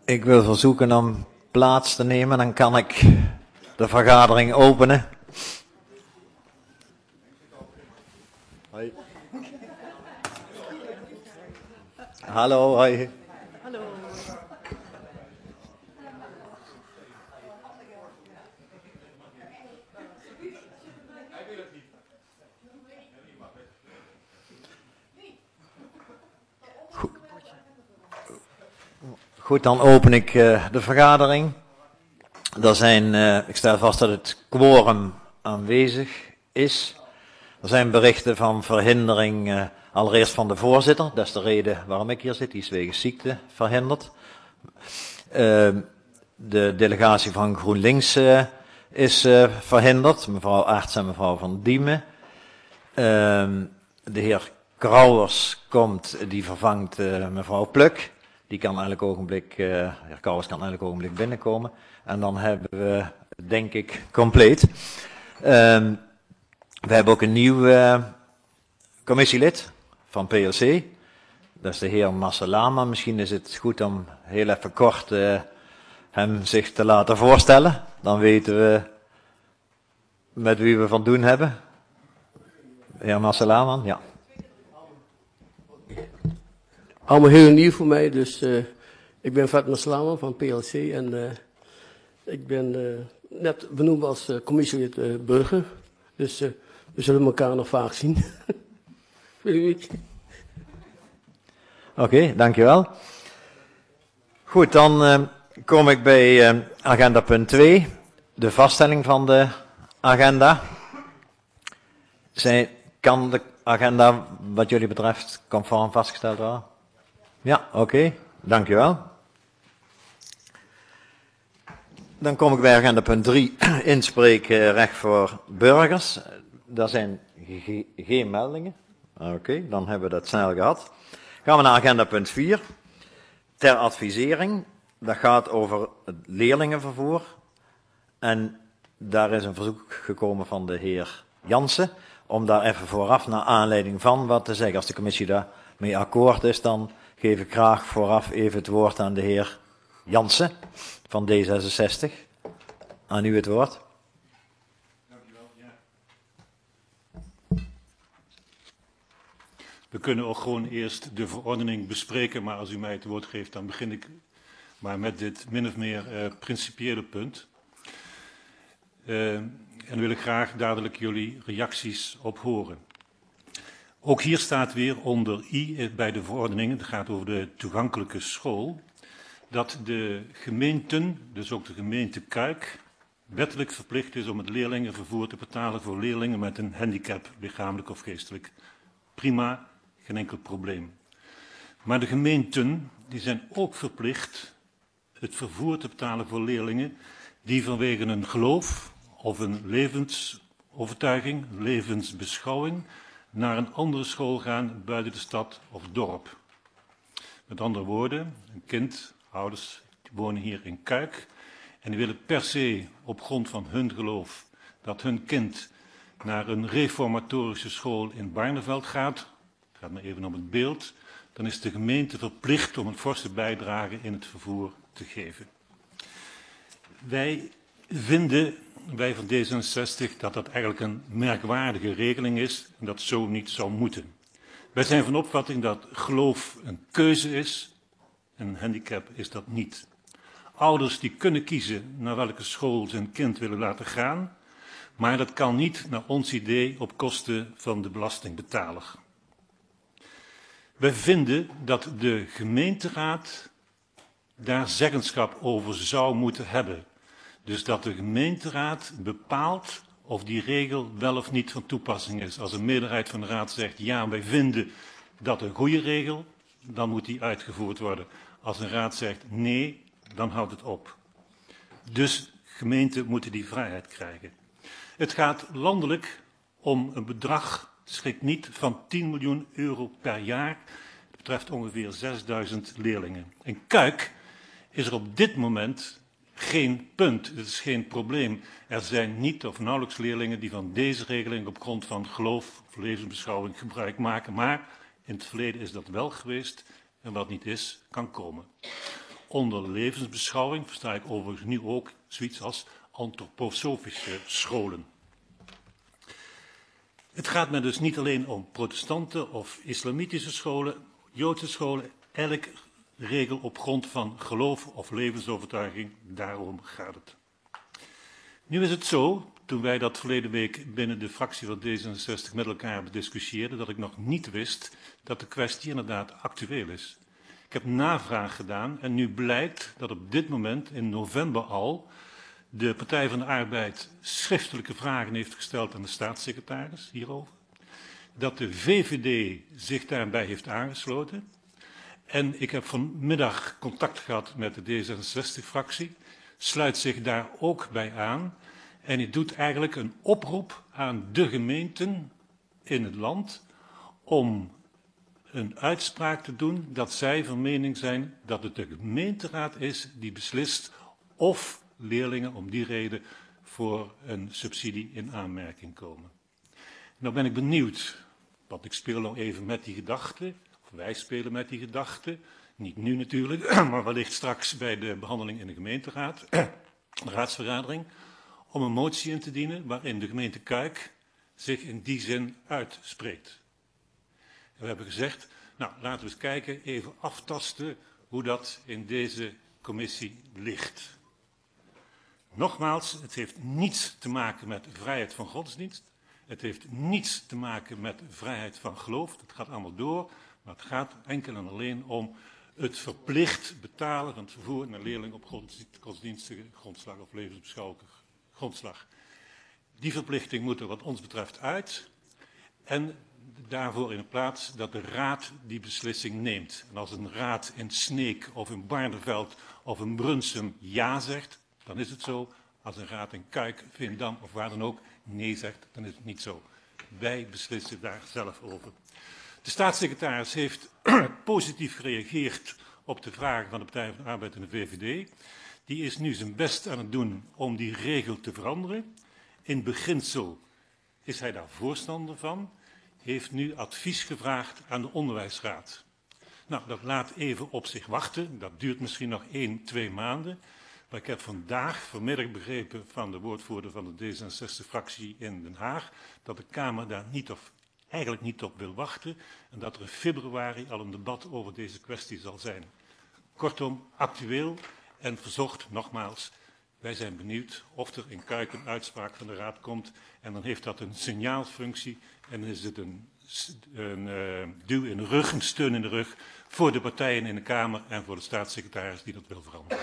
Ik wil verzoeken om plaats te nemen, dan kan ik de vergadering openen. Hoi. Hallo, hoi. Hallo. Goed, dan open ik de vergadering. Ik stel vast dat het quorum aanwezig is. Er zijn berichten van verhindering, allereerst van de voorzitter. Dat is de reden waarom ik hier zit, die is wegens ziekte verhinderd. De delegatie van GroenLinks is verhinderd, mevrouw Aerts en mevrouw Van Diemen. De heer Krauwers komt, die vervangt mevrouw Pluk. Die kan elk ogenblik, heer Krauwers kan elk ogenblik binnenkomen. En dan hebben we, denk ik, compleet. We hebben ook een nieuw commissielid van PLC. Dat is de heer Masselama. Misschien is het goed om heel even kort hem zich te laten voorstellen. Dan weten we met wie we van doen hebben. Heer Masselama, ja. Allemaal heel nieuw voor mij, dus ik ben Fatma Slama van PLC en ik ben net benoemd als commissielid burger. Dus we zullen elkaar nog vaak zien. Oké, dankjewel. Goed, dan kom ik bij agenda punt 2, de vaststelling van de agenda. Kan de agenda wat jullie betreft conform vastgesteld worden? Ja, oké, dankjewel. Dan kom ik bij agenda punt 3, inspreekrecht voor burgers. Daar zijn geen meldingen. Oké, dan hebben we dat snel gehad. Gaan we naar agenda punt 4, ter advisering. Dat gaat over het leerlingenvervoer. En daar is een verzoek gekomen van de heer Jansen, om daar even vooraf, naar aanleiding van wat te zeggen. Als de commissie daarmee akkoord is, dan geef ik graag vooraf even het woord aan de heer Jansen van D66. Aan u het woord. Dank u wel, ja. We kunnen ook gewoon eerst de verordening bespreken, maar als u mij het woord geeft, dan begin ik maar met dit min of meer principiële punt. En wil ik graag dadelijk jullie reacties op horen. Ook hier staat weer onder I bij de verordening, het gaat over de toegankelijke school, dat de gemeenten, dus ook de gemeente Kuik, wettelijk verplicht is om het leerlingenvervoer te betalen voor leerlingen met een handicap, lichamelijk of geestelijk. Prima, geen enkel probleem. Maar de gemeenten die zijn ook verplicht het vervoer te betalen voor leerlingen die vanwege een geloof of een levensovertuiging, levensbeschouwing, naar een andere school gaan buiten de stad of dorp. Met andere woorden, een kind, ouders die wonen hier in Kuik en die willen per se op grond van hun geloof dat hun kind naar een reformatorische school in Barneveld gaat. Het gaat maar even om het beeld. Dan is de gemeente verplicht om een forse bijdrage in het vervoer te geven. Wij van D66 dat dat eigenlijk een merkwaardige regeling is en dat zo niet zou moeten. Wij zijn van opvatting dat geloof een keuze is en een handicap is dat niet. Ouders die kunnen kiezen naar welke school ze hun kind willen laten gaan, maar dat kan niet naar ons idee op kosten van de belastingbetaler. Wij vinden dat de gemeenteraad daar zeggenschap over zou moeten hebben. Dus dat de gemeenteraad bepaalt of die regel wel of niet van toepassing is. Als een meerderheid van de raad zegt, ja, wij vinden dat een goede regel, dan moet die uitgevoerd worden. Als een raad zegt, nee, dan houdt het op. Dus gemeenten moeten die vrijheid krijgen. Het gaat landelijk om een bedrag, het schikt niet, van 10 miljoen euro per jaar. Het betreft ongeveer 6000 leerlingen. In Kuik is er op dit moment geen punt, het is geen probleem. Er zijn niet of nauwelijks leerlingen die van deze regeling op grond van geloof of levensbeschouwing gebruik maken. Maar in het verleden is dat wel geweest en wat niet is, kan komen. Onder levensbeschouwing versta ik overigens nu ook zoiets als antroposofische scholen. Het gaat me dus niet alleen om protestanten of islamitische scholen, Joodse scholen, elk regel op grond van geloof of levensovertuiging, daarom gaat het. Nu is het zo, toen wij dat verleden week binnen de fractie van D66 met elkaar bediscussieerden, dat ik nog niet wist dat de kwestie inderdaad actueel is. Ik heb navraag gedaan en nu blijkt dat op dit moment, in november al, de Partij van de Arbeid schriftelijke vragen heeft gesteld aan de staatssecretaris hierover. Dat de VVD zich daarbij heeft aangesloten. En ik heb vanmiddag contact gehad met de D66-fractie, sluit zich daar ook bij aan. En het doet eigenlijk een oproep aan de gemeenten in het land om een uitspraak te doen dat zij van mening zijn dat het de gemeenteraad is die beslist of leerlingen om die reden voor een subsidie in aanmerking komen. Nou ben ik benieuwd, want ik speel nog even met die gedachte, of wij spelen met die gedachte, niet nu natuurlijk, maar wellicht straks bij de behandeling in de gemeenteraad, de raadsvergadering, om een motie in te dienen waarin de gemeente Kuik zich in die zin uitspreekt. En we hebben gezegd, nou laten we eens kijken, even aftasten hoe dat in deze commissie ligt. Nogmaals, het heeft niets te maken met vrijheid van godsdienst. Het heeft niets te maken met vrijheid van geloof. Dat gaat allemaal door. Maar het gaat enkel en alleen om het verplicht betalen van het vervoer naar leerlingen op godsdienstige grondslag of levensbeschouwelijke grondslag. Die verplichting moet er wat ons betreft uit. En daarvoor in de plaats dat de raad die beslissing neemt. En als een raad in Sneek of in Barneveld of in Brunsum ja zegt, dan is het zo. Als een raad in Kuik, Veendam of waar dan ook nee zegt, dan is het niet zo. Wij beslissen daar zelf over. De staatssecretaris heeft positief gereageerd op de vragen van de Partij van de Arbeid en de VVD. Die is nu zijn best aan het doen om die regel te veranderen. In beginsel is hij daar voorstander van. Heeft nu advies gevraagd aan de onderwijsraad. Nou, dat laat even op zich wachten. Dat duurt misschien nog 1-2 maanden. Maar ik heb vanmiddag begrepen van de woordvoerder van de D66-fractie in Den Haag dat de Kamer daar eigenlijk niet op wil wachten en dat er in februari al een debat over deze kwestie zal zijn. Kortom, actueel en verzocht nogmaals, wij zijn benieuwd of er in Kuik een uitspraak van de Raad komt en dan heeft dat een signaalfunctie en is het een duw in de rug, een steun in de rug voor de partijen in de Kamer en voor de staatssecretaris die dat wil veranderen.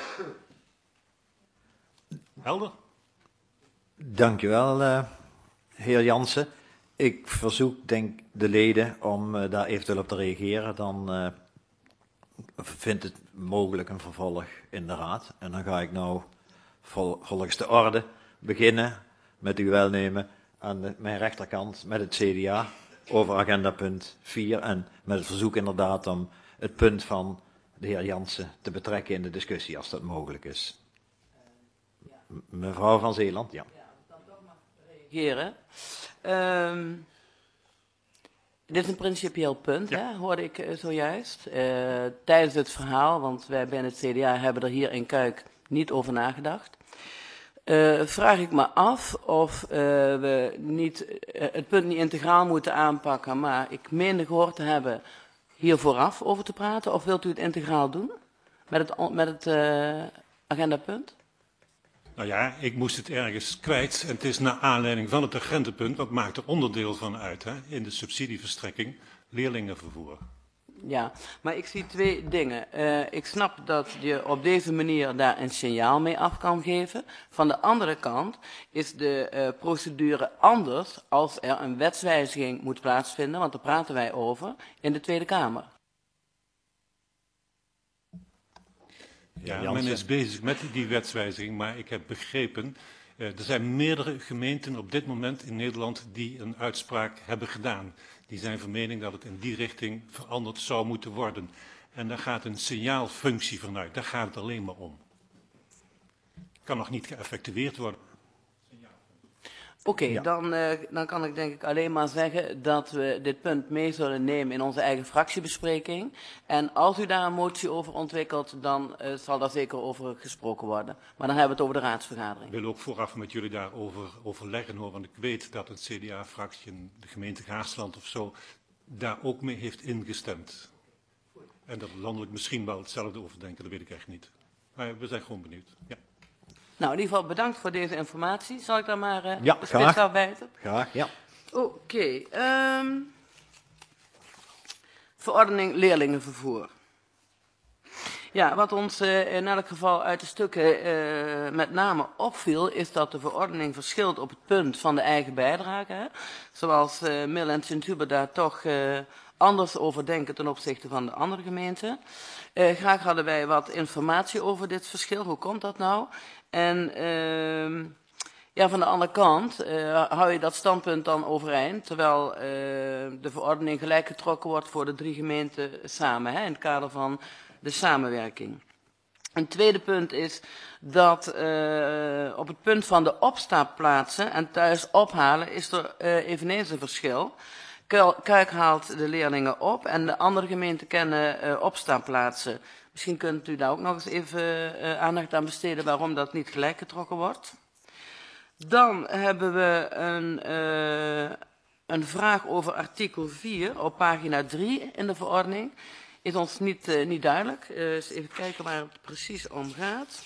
Helder? Dank u wel, heer Jansen. Ik verzoek denk de leden om daar eventueel op te reageren. Dan vindt het mogelijk een vervolg in de raad. En dan ga ik nou volgens de orde beginnen met uw welnemen aan mijn rechterkant met het CDA over agenda punt 4. En met het verzoek inderdaad om het punt van de heer Jansen te betrekken in de discussie als dat mogelijk is. Mevrouw van Zeeland, ja. Ja, dan toch mag reageren. Dit is een principieel punt, ja. Hoorde ik zojuist. Tijdens het verhaal, want wij bij het CDA hebben er hier in Kuik niet over nagedacht. Vraag ik me af of we niet, het punt niet integraal moeten aanpakken, maar ik meende gehoord te hebben hier vooraf over te praten. Of wilt u het integraal doen met het agendapunt? Nou ja, ik moest het ergens kwijt en het is naar aanleiding van het agendapunt, dat maakt er onderdeel van uit, hè, in de subsidieverstrekking, leerlingenvervoer. Ja, maar ik zie twee dingen. Ik snap dat je op deze manier daar een signaal mee af kan geven. Van de andere kant is de procedure anders als er een wetswijziging moet plaatsvinden, want daar praten wij over, in de Tweede Kamer. Ja, men is bezig met die wetswijziging, maar ik heb begrepen, er zijn meerdere gemeenten op dit moment in Nederland die een uitspraak hebben gedaan. Die zijn van mening dat het in die richting veranderd zou moeten worden. En daar gaat een signaalfunctie vanuit, daar gaat het alleen maar om. Kan nog niet geëffectueerd worden. Oké, Ja. dan kan ik denk ik alleen maar zeggen dat we dit punt mee zullen nemen in onze eigen fractiebespreking. En als u daar een motie over ontwikkelt, dan zal daar zeker over gesproken worden. Maar dan hebben we het over de raadsvergadering. Ik wil ook vooraf met jullie daarover overleggen, hoor, want ik weet dat een CDA-fractie in de gemeente Gaasland of zo daar ook mee heeft ingestemd. En dat landelijk misschien wel hetzelfde over denken, dat weet ik echt niet. Maar we zijn gewoon benieuwd. Ja. Nou, in ieder geval bedankt voor deze informatie. Zal ik daar maar Ja, de spits graag. afbijten? Graag, ja. Oké. Verordening leerlingenvervoer. Ja, wat ons in elk geval uit de stukken met name opviel, is dat de verordening verschilt op het punt van de eigen bijdrage. Hè? Zoals Mil en Sint-Hubert daar toch anders over denken ten opzichte van de andere gemeenten. Graag hadden wij wat informatie over dit verschil. Hoe komt dat nou? En ja, van de andere kant hou je dat standpunt dan overeind, terwijl de verordening gelijk getrokken wordt voor de 3 gemeenten samen, hè, in het kader van de samenwerking. Een tweede punt is dat op het punt van de opstapplaatsen en thuis ophalen is er eveneens een verschil. Kuik haalt de leerlingen op en de andere gemeenten kennen opstapplaatsen. Misschien kunt u daar ook nog eens even aandacht aan besteden waarom dat niet gelijk getrokken wordt. Dan hebben we een vraag over artikel 4 op pagina 3 in de verordening. Is ons niet duidelijk. Dus even kijken waar het precies om gaat.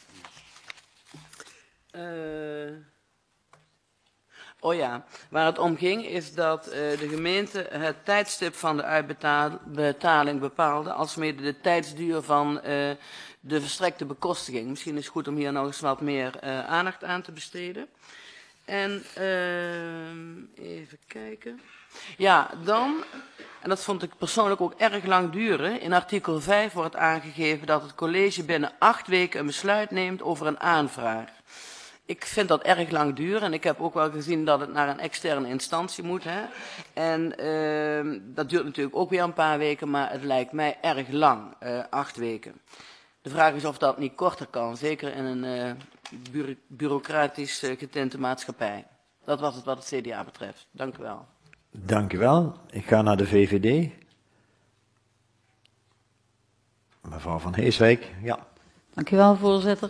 Oh ja, waar het om ging is dat de gemeente het tijdstip van de uitbetaling bepaalde, alsmede de tijdsduur van de verstrekte bekostiging. Misschien is het goed om hier nog eens wat meer aandacht aan te besteden. En even kijken. Ja, dan, en dat vond ik persoonlijk ook erg lang duren, in artikel 5 wordt aangegeven dat het college binnen 8 weken een besluit neemt over een aanvraag. Ik vind dat erg lang duren en ik heb ook wel gezien dat het naar een externe instantie moet. Hè? En dat duurt natuurlijk ook weer een paar weken, maar het lijkt mij erg lang, 8 weken. De vraag is of dat niet korter kan, zeker in een bureaucratisch getinte maatschappij. Dat was het wat het CDA betreft. Dank u wel. Dank u wel. Ik ga naar de VVD. Mevrouw van Heeswijk, ja. Dank u wel, voorzitter.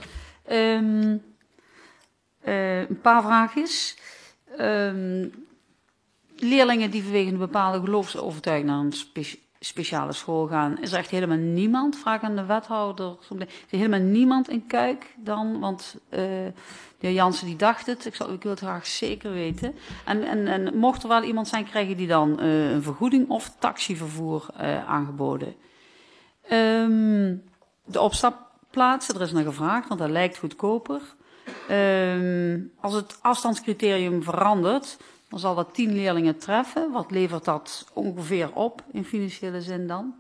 Een paar vraagjes. Leerlingen die vanwege een bepaalde geloofsovertuiging naar een speciale school gaan, is er echt helemaal niemand, vraag aan de wethouder, is er helemaal niemand in Kuik dan, want de heer Jansen die dacht het, ik wil het graag zeker weten. En mocht er wel iemand zijn, krijgen die dan een vergoeding of taxivervoer aangeboden? De opstapplaatsen, er is naar gevraagd, want dat lijkt goedkoper. Als het afstandscriterium verandert, dan zal dat 10 leerlingen treffen. Wat levert dat ongeveer op in financiële zin dan?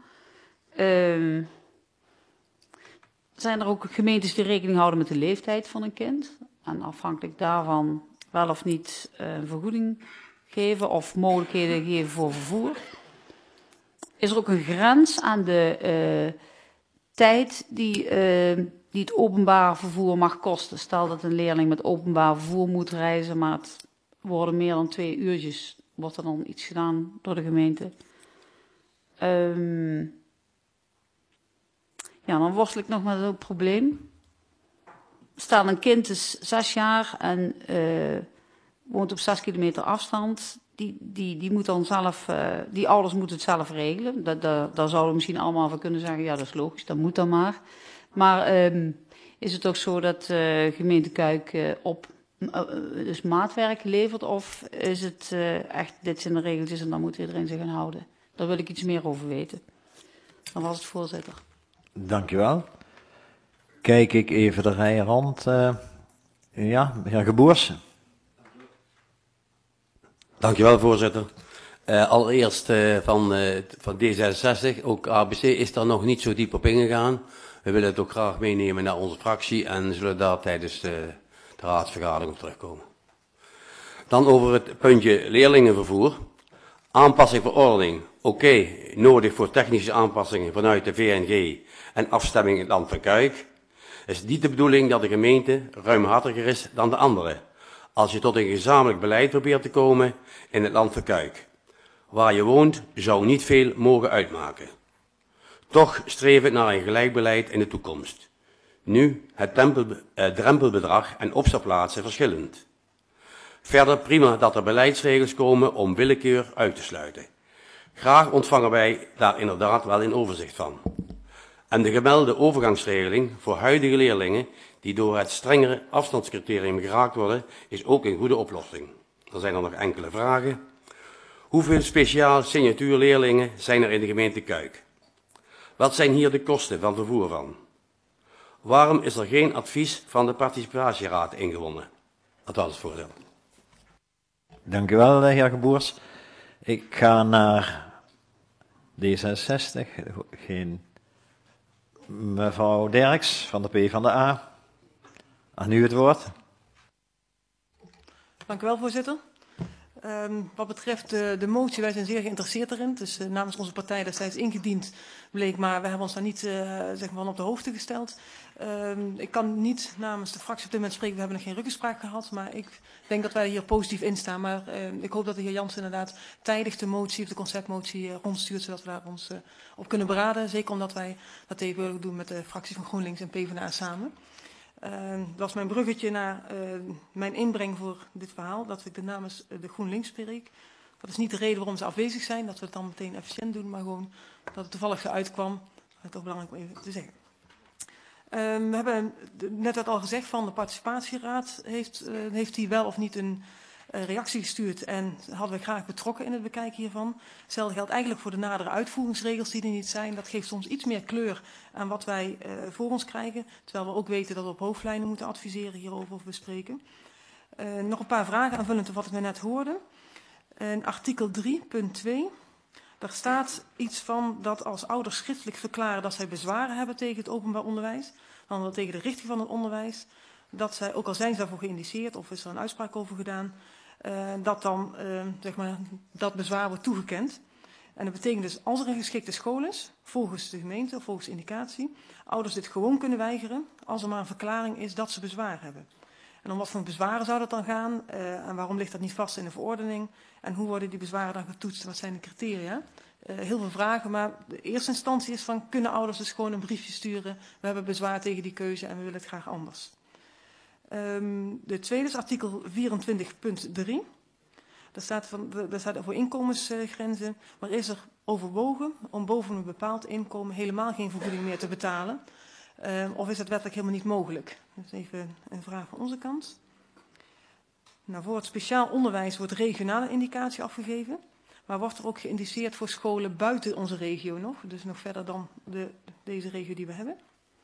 Zijn er ook gemeentes die rekening houden met de leeftijd van een kind? En afhankelijk daarvan wel of niet een vergoeding geven of mogelijkheden geven voor vervoer? Is er ook een grens aan de tijd die het openbaar vervoer mag kosten? Stel dat een leerling met openbaar vervoer moet reizen, maar het worden meer dan 2 uurtjes. Wordt er dan iets gedaan door de gemeente? Ja, dan worstel ik nog met een probleem. Stel een kind is 6 jaar en woont op 6 kilometer afstand. Die moet dan zelf, die ouders moeten het zelf regelen. Daar zouden we misschien allemaal van kunnen zeggen, ja dat is logisch, dat moet dan maar. Maar is het ook zo dat gemeente Kuik dus maatwerk levert of is het echt, dit zijn de regeltjes en dan moet iedereen zich aan houden? Daar wil ik iets meer over weten. Dan was het voorzitter. Dank u wel. Kijk ik even de rij rond. Ja, heer Geboers. Dank u wel, voorzitter. Allereerst van D66, ook ABC, is daar nog niet zo diep op ingegaan. We willen het ook graag meenemen naar onze fractie en zullen daar tijdens de raadsvergadering op terugkomen. Dan over het puntje leerlingenvervoer. Aanpassing verordening. Oké, nodig voor technische aanpassingen vanuit de VNG en afstemming in het land van Kuik. Het is niet de bedoeling dat de gemeente ruimhartiger is dan de andere. als je tot een gezamenlijk beleid probeert te komen in het land van Kuik. Waar je woont zou niet veel mogen uitmaken. Toch streven we naar een gelijk beleid in de toekomst. Nu het drempelbedrag en opstapplaatsen verschillend. Verder prima dat er beleidsregels komen om willekeur uit te sluiten. Graag ontvangen wij daar inderdaad wel een overzicht van. En de gemelde overgangsregeling voor huidige leerlingen die door het strengere afstandscriterium geraakt worden, is ook een goede oplossing. Er zijn er nog enkele vragen. Hoeveel speciaal signatuurleerlingen zijn er in de gemeente Kuik? Wat zijn hier de kosten van vervoer van? Waarom is er geen advies van de participatieraad ingewonnen? Dat was het, voorzitter. Dank u wel, heer Geboers. Ik ga naar D66. Geen mevrouw Derks van de PvdA. Aan u het woord. Dank u wel, voorzitter. Wat betreft de motie, wij zijn zeer geïnteresseerd erin. Dus namens onze partij destijds ingediend bleek, maar we hebben ons daar niet zeg maar van op de hoogte gesteld. Ik kan niet namens de fractie op dit moment spreken, we hebben nog geen ruggespraak gehad, maar ik denk dat wij hier positief in staan. Maar ik hoop dat de heer Jansen inderdaad tijdig de motie of de conceptmotie rondstuurt, zodat we daar ons op kunnen beraden. Zeker omdat wij dat tegenwoordig doen met de fractie van GroenLinks en PvdA samen. Dat was mijn bruggetje naar mijn inbreng voor dit verhaal, dat ik de namens de GroenLinks spreek. Dat is niet de reden waarom ze afwezig zijn, dat we het dan meteen efficiënt doen, maar gewoon dat het toevallig zo uitkwam. Dat is toch belangrijk om even te zeggen. We hebben net al gezegd van de participatieraad heeft die wel of niet een reactie gestuurd en hadden we graag betrokken in het bekijken hiervan. Hetzelfde geldt eigenlijk voor de nadere uitvoeringsregels die er niet zijn. Dat geeft soms iets meer kleur aan wat wij voor ons krijgen. Terwijl we ook weten dat we op hoofdlijnen moeten adviseren hierover of bespreken. Nog een paar vragen aanvullend op wat we net hoorden. In artikel 3.2. Daar staat iets van dat als ouders schriftelijk verklaren dat zij bezwaren hebben tegen het openbaar onderwijs, dan wel tegen de richting van het onderwijs, dat zij, ook al zijn ze daarvoor geïndiceerd of is er een uitspraak over gedaan, dat dan zeg maar, dat bezwaar wordt toegekend. En dat betekent dus, als er een geschikte school is, volgens de gemeente of volgens indicatie, ouders dit gewoon kunnen weigeren, als er maar een verklaring is dat ze bezwaar hebben. En om wat voor bezwaren zou dat dan gaan? En waarom ligt dat niet vast in de verordening? En hoe worden die bezwaren dan getoetst? Wat zijn de criteria? Heel veel vragen, maar de eerste instantie is van, kunnen ouders dus gewoon een briefje sturen? We hebben bezwaar tegen die keuze en we willen het graag anders. De tweede is artikel 24.3. Daar staat over inkomensgrenzen, maar is er overwogen om boven een bepaald inkomen helemaal geen vergoeding meer te betalen? Of is dat wettelijk helemaal niet mogelijk? Dat is even een vraag van onze kant. Nou, voor het speciaal onderwijs wordt regionale indicatie afgegeven, maar wordt er ook geïndiceerd voor scholen buiten onze regio nog, dus nog verder dan deze regio die we hebben.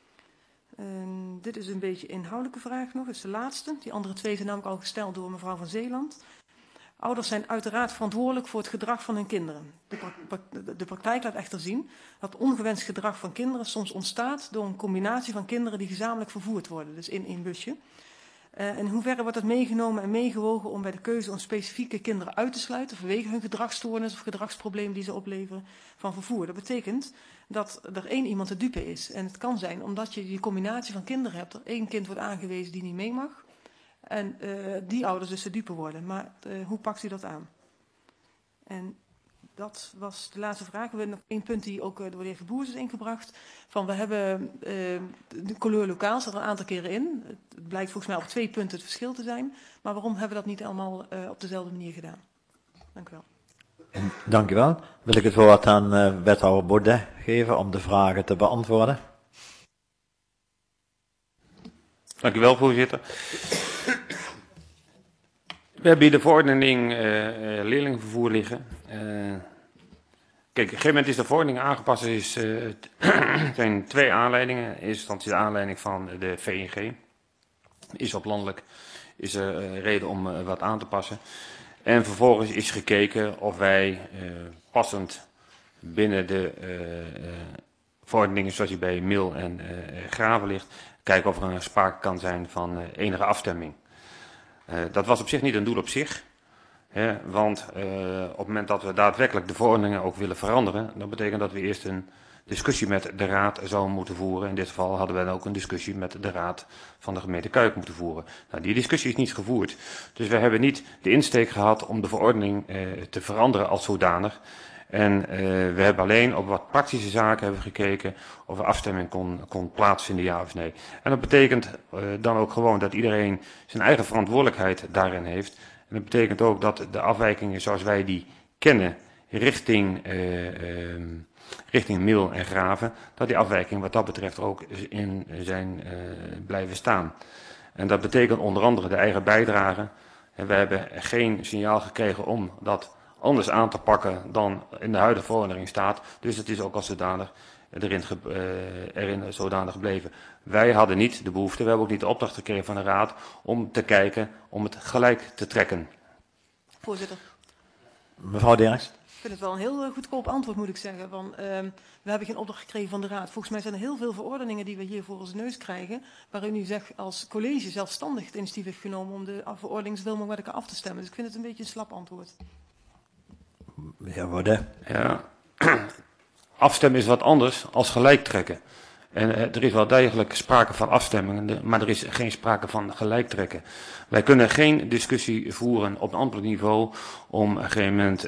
Dit is een beetje een inhoudelijke vraag nog, dat is de laatste. Die andere twee zijn namelijk al gesteld door mevrouw van Zeeland. Ouders zijn uiteraard verantwoordelijk voor het gedrag van hun kinderen. De praktijk laat echter zien dat ongewenst gedrag van kinderen soms ontstaat door een combinatie van kinderen die gezamenlijk vervoerd worden, dus in één busje. In hoeverre wordt dat meegenomen en meegewogen om bij de keuze om specifieke kinderen uit te sluiten vanwege hun gedragsstoornis of gedragsprobleem die ze opleveren van vervoer? Dat betekent dat er één iemand de dupe is. En het kan zijn, omdat je die combinatie van kinderen hebt, er één kind wordt aangewezen die niet mee mag. En die ouders dus de dupe worden. Maar hoe pakt u dat aan? En dat was de laatste vraag. We hebben nog één punt die ook door de heer Geboers is ingebracht. Van we hebben de couleur lokaal, staat er een aantal keren in. Het blijkt volgens mij op 2 punten het verschil te zijn. Maar waarom hebben we dat niet allemaal op dezelfde manier gedaan? Dank u wel. Dank u wel. Wil ik het woord aan wethouder Baudet geven om de vragen te beantwoorden. Dank u wel, voorzitter. We hebben hier de verordening leerlingenvervoer liggen. Kijk, op een gegeven moment is de verordening aangepast. Er zijn 2 aanleidingen. In eerste instantie de aanleiding van de VNG. Is op landelijk is er reden om wat aan te passen. En vervolgens is gekeken of wij passend binnen de verordeningen zoals die bij Mil en Graven ligt, kijken of er sprake kan zijn van enige afstemming. Dat was op zich niet een doel op zich. Want op het moment dat we daadwerkelijk de verordeningen ook willen veranderen, dat betekent dat we eerst een discussie met de raad zouden moeten voeren. In dit geval hadden we dan ook een discussie met de raad van de gemeente Kuik moeten voeren. Nou, die discussie is niet gevoerd. Dus we hebben niet de insteek gehad om de verordening te veranderen als zodanig. En we hebben alleen op wat praktische zaken hebben gekeken of er afstemming kon plaatsvinden, ja of nee. En dat betekent dan ook gewoon dat iedereen zijn eigen verantwoordelijkheid daarin heeft. En dat betekent ook dat de afwijkingen zoals wij die kennen richting Mil en Graven, dat die afwijkingen wat dat betreft ook in zijn blijven staan. En dat betekent onder andere de eigen bijdrage. En we hebben geen signaal gekregen om dat anders aan te pakken dan in de huidige verordening staat. Dus het is ook als zodanig erin zodanig gebleven. Wij hadden niet de behoefte, we hebben ook niet de opdracht gekregen van de raad om te kijken, om het gelijk te trekken. Voorzitter. Mevrouw Derks. Ik vind het wel een heel goedkoop antwoord, moet ik zeggen. We hebben geen opdracht gekregen van de raad. Volgens mij zijn er heel veel verordeningen die we hier voor onze neus krijgen, waar u nu zegt als college zelfstandig het initiatief heeft genomen om de verordening zoveel mogelijk met elkaar af te stemmen. Dus ik vind het een beetje een slap antwoord. Ja, worden. Ja, afstemmen is wat anders als gelijk trekken. En er is wel degelijk sprake van afstemmingen, maar er is geen sprake van gelijk trekken. Wij kunnen geen discussie voeren op een ambtelijk niveau om op een gegeven moment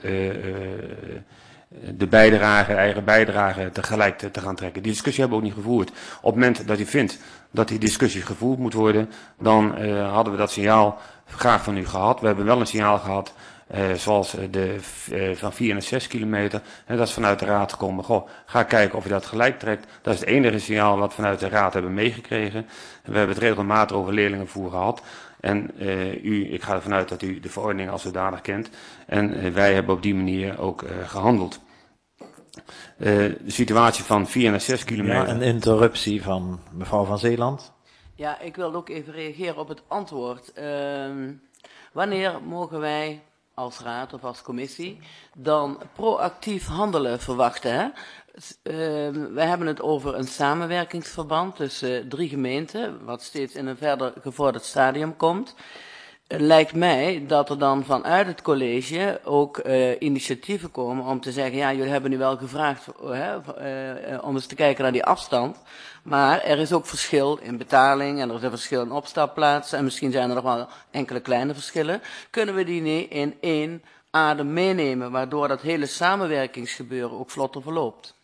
de eigen bijdrage tegelijk te gaan trekken. Die discussie hebben we ook niet gevoerd. Op het moment dat u vindt dat die discussie gevoerd moet worden, dan hadden we dat signaal graag van u gehad. We hebben wel een signaal gehad, zoals van 4 naar 6 kilometer. En dat is vanuit de raad gekomen. Goh, ga kijken of je dat gelijk trekt. Dat is het enige signaal wat we vanuit de raad hebben meegekregen. We hebben het regelmatig over leerlingenvoer gehad. En ik ga ervan uit dat u de verordening als zodanig kent. En wij hebben op die manier ook gehandeld. De situatie van 4 naar 6 kilometer. Ja, een interruptie van mevrouw Van Zeeland. Ja, ik wil ook even reageren op het antwoord. Wanneer mogen wij als raad of als commissie dan proactief handelen verwachten? Hè? Wij hebben het over een samenwerkingsverband tussen 3 gemeenten, wat steeds in een verder gevorderd stadium komt. Lijkt mij dat er dan vanuit het college ook initiatieven komen om te zeggen, ja, jullie hebben nu wel gevraagd om eens te kijken naar die afstand, maar er is ook verschil in betaling en er is een verschil in opstapplaatsen en misschien zijn er nog wel enkele kleine verschillen. Kunnen we die in één adem meenemen, waardoor dat hele samenwerkingsgebeuren ook vlotter verloopt?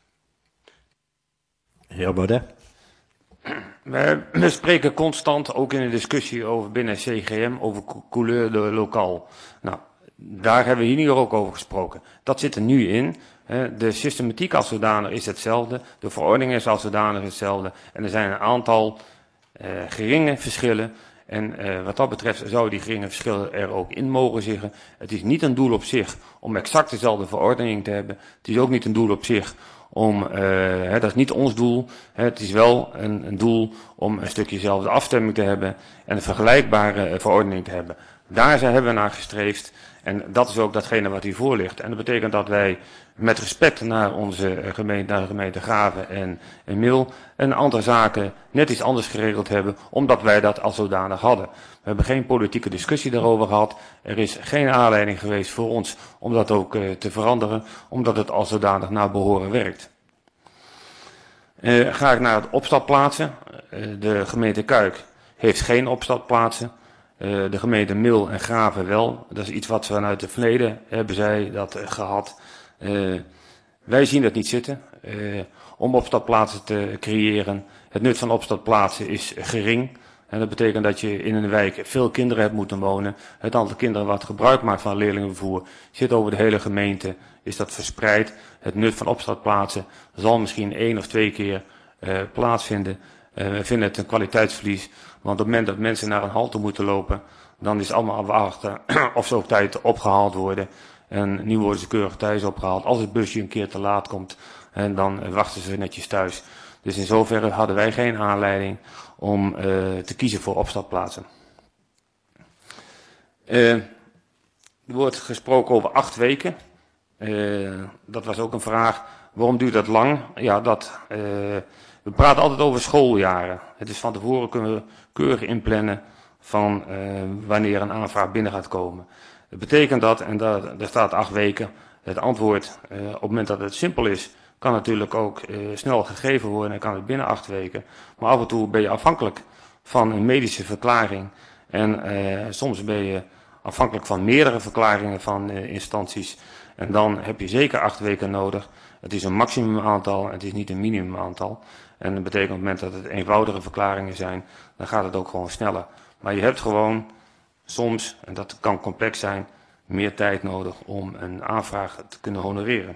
Heer Baudet. We spreken constant, ook in de discussie over binnen CGM, over couleur de lokaal. Nou, daar hebben we hier ook over gesproken. Dat zit er nu in. De systematiek als zodanig is hetzelfde. De verordening is als zodanig hetzelfde. En er zijn een aantal geringe verschillen. En wat dat betreft zou die geringe verschillen er ook in mogen zitten. Het is niet een doel op zich om exact dezelfde verordening te hebben. Het is ook niet een doel op zich dat is niet ons doel. Het is wel een doel om een stukje dezelfde afstemming te hebben en een vergelijkbare verordening te hebben. Daar hebben we naar gestreefd en dat is ook datgene wat hiervoor ligt. En dat betekent dat wij met respect naar onze gemeente, naar de gemeente Graven en Mil, een aantal zaken net iets anders geregeld hebben, omdat wij dat als zodanig hadden. We hebben geen politieke discussie daarover gehad. Er is geen aanleiding geweest voor ons om dat ook te veranderen, omdat het als zodanig naar behoren werkt. Ga ik naar het opstapplaatsen. De gemeente Kuik heeft geen opstapplaatsen. De gemeente Mil en Graven wel. Dat is iets wat we vanuit het verleden hebben zij dat gehad. Wij zien dat niet zitten. Om opstapplaatsen te creëren. Het nut van opstapplaatsen is gering. En dat betekent dat je in een wijk veel kinderen hebt moeten wonen. Het aantal kinderen wat gebruik maakt van leerlingenvervoer zit over de hele gemeente. Is dat verspreid. Het nut van opstapplaatsen zal misschien 1 of 2 keer plaatsvinden. We vinden het een kwaliteitsverlies. Want op het moment dat mensen naar een halte moeten lopen, dan is het allemaal afwachten of ze op tijd opgehaald worden. En nu worden ze keurig thuis opgehaald. Als het busje een keer te laat komt, en dan wachten ze netjes thuis. Dus in zoverre hadden wij geen aanleiding om te kiezen voor opstapplaatsen. Er wordt gesproken over 8 weken. Dat was ook een vraag. Waarom duurt dat lang? Ja, we praten altijd over schooljaren. Het is van tevoren kunnen we keurig inplannen van wanneer een aanvraag binnen gaat komen. Het betekent dat, en daar staat 8 weken, het antwoord op het moment dat het simpel is, kan natuurlijk ook snel gegeven worden en kan het binnen 8 weken. Maar af en toe ben je afhankelijk van een medische verklaring en soms ben je afhankelijk van meerdere verklaringen van instanties. En dan heb je zeker 8 weken nodig. Het is een maximum aantal en het is niet een minimum aantal. En dat betekent op het moment dat het eenvoudige verklaringen zijn, dan gaat het ook gewoon sneller. Maar je hebt gewoon soms, en dat kan complex zijn, meer tijd nodig om een aanvraag te kunnen honoreren.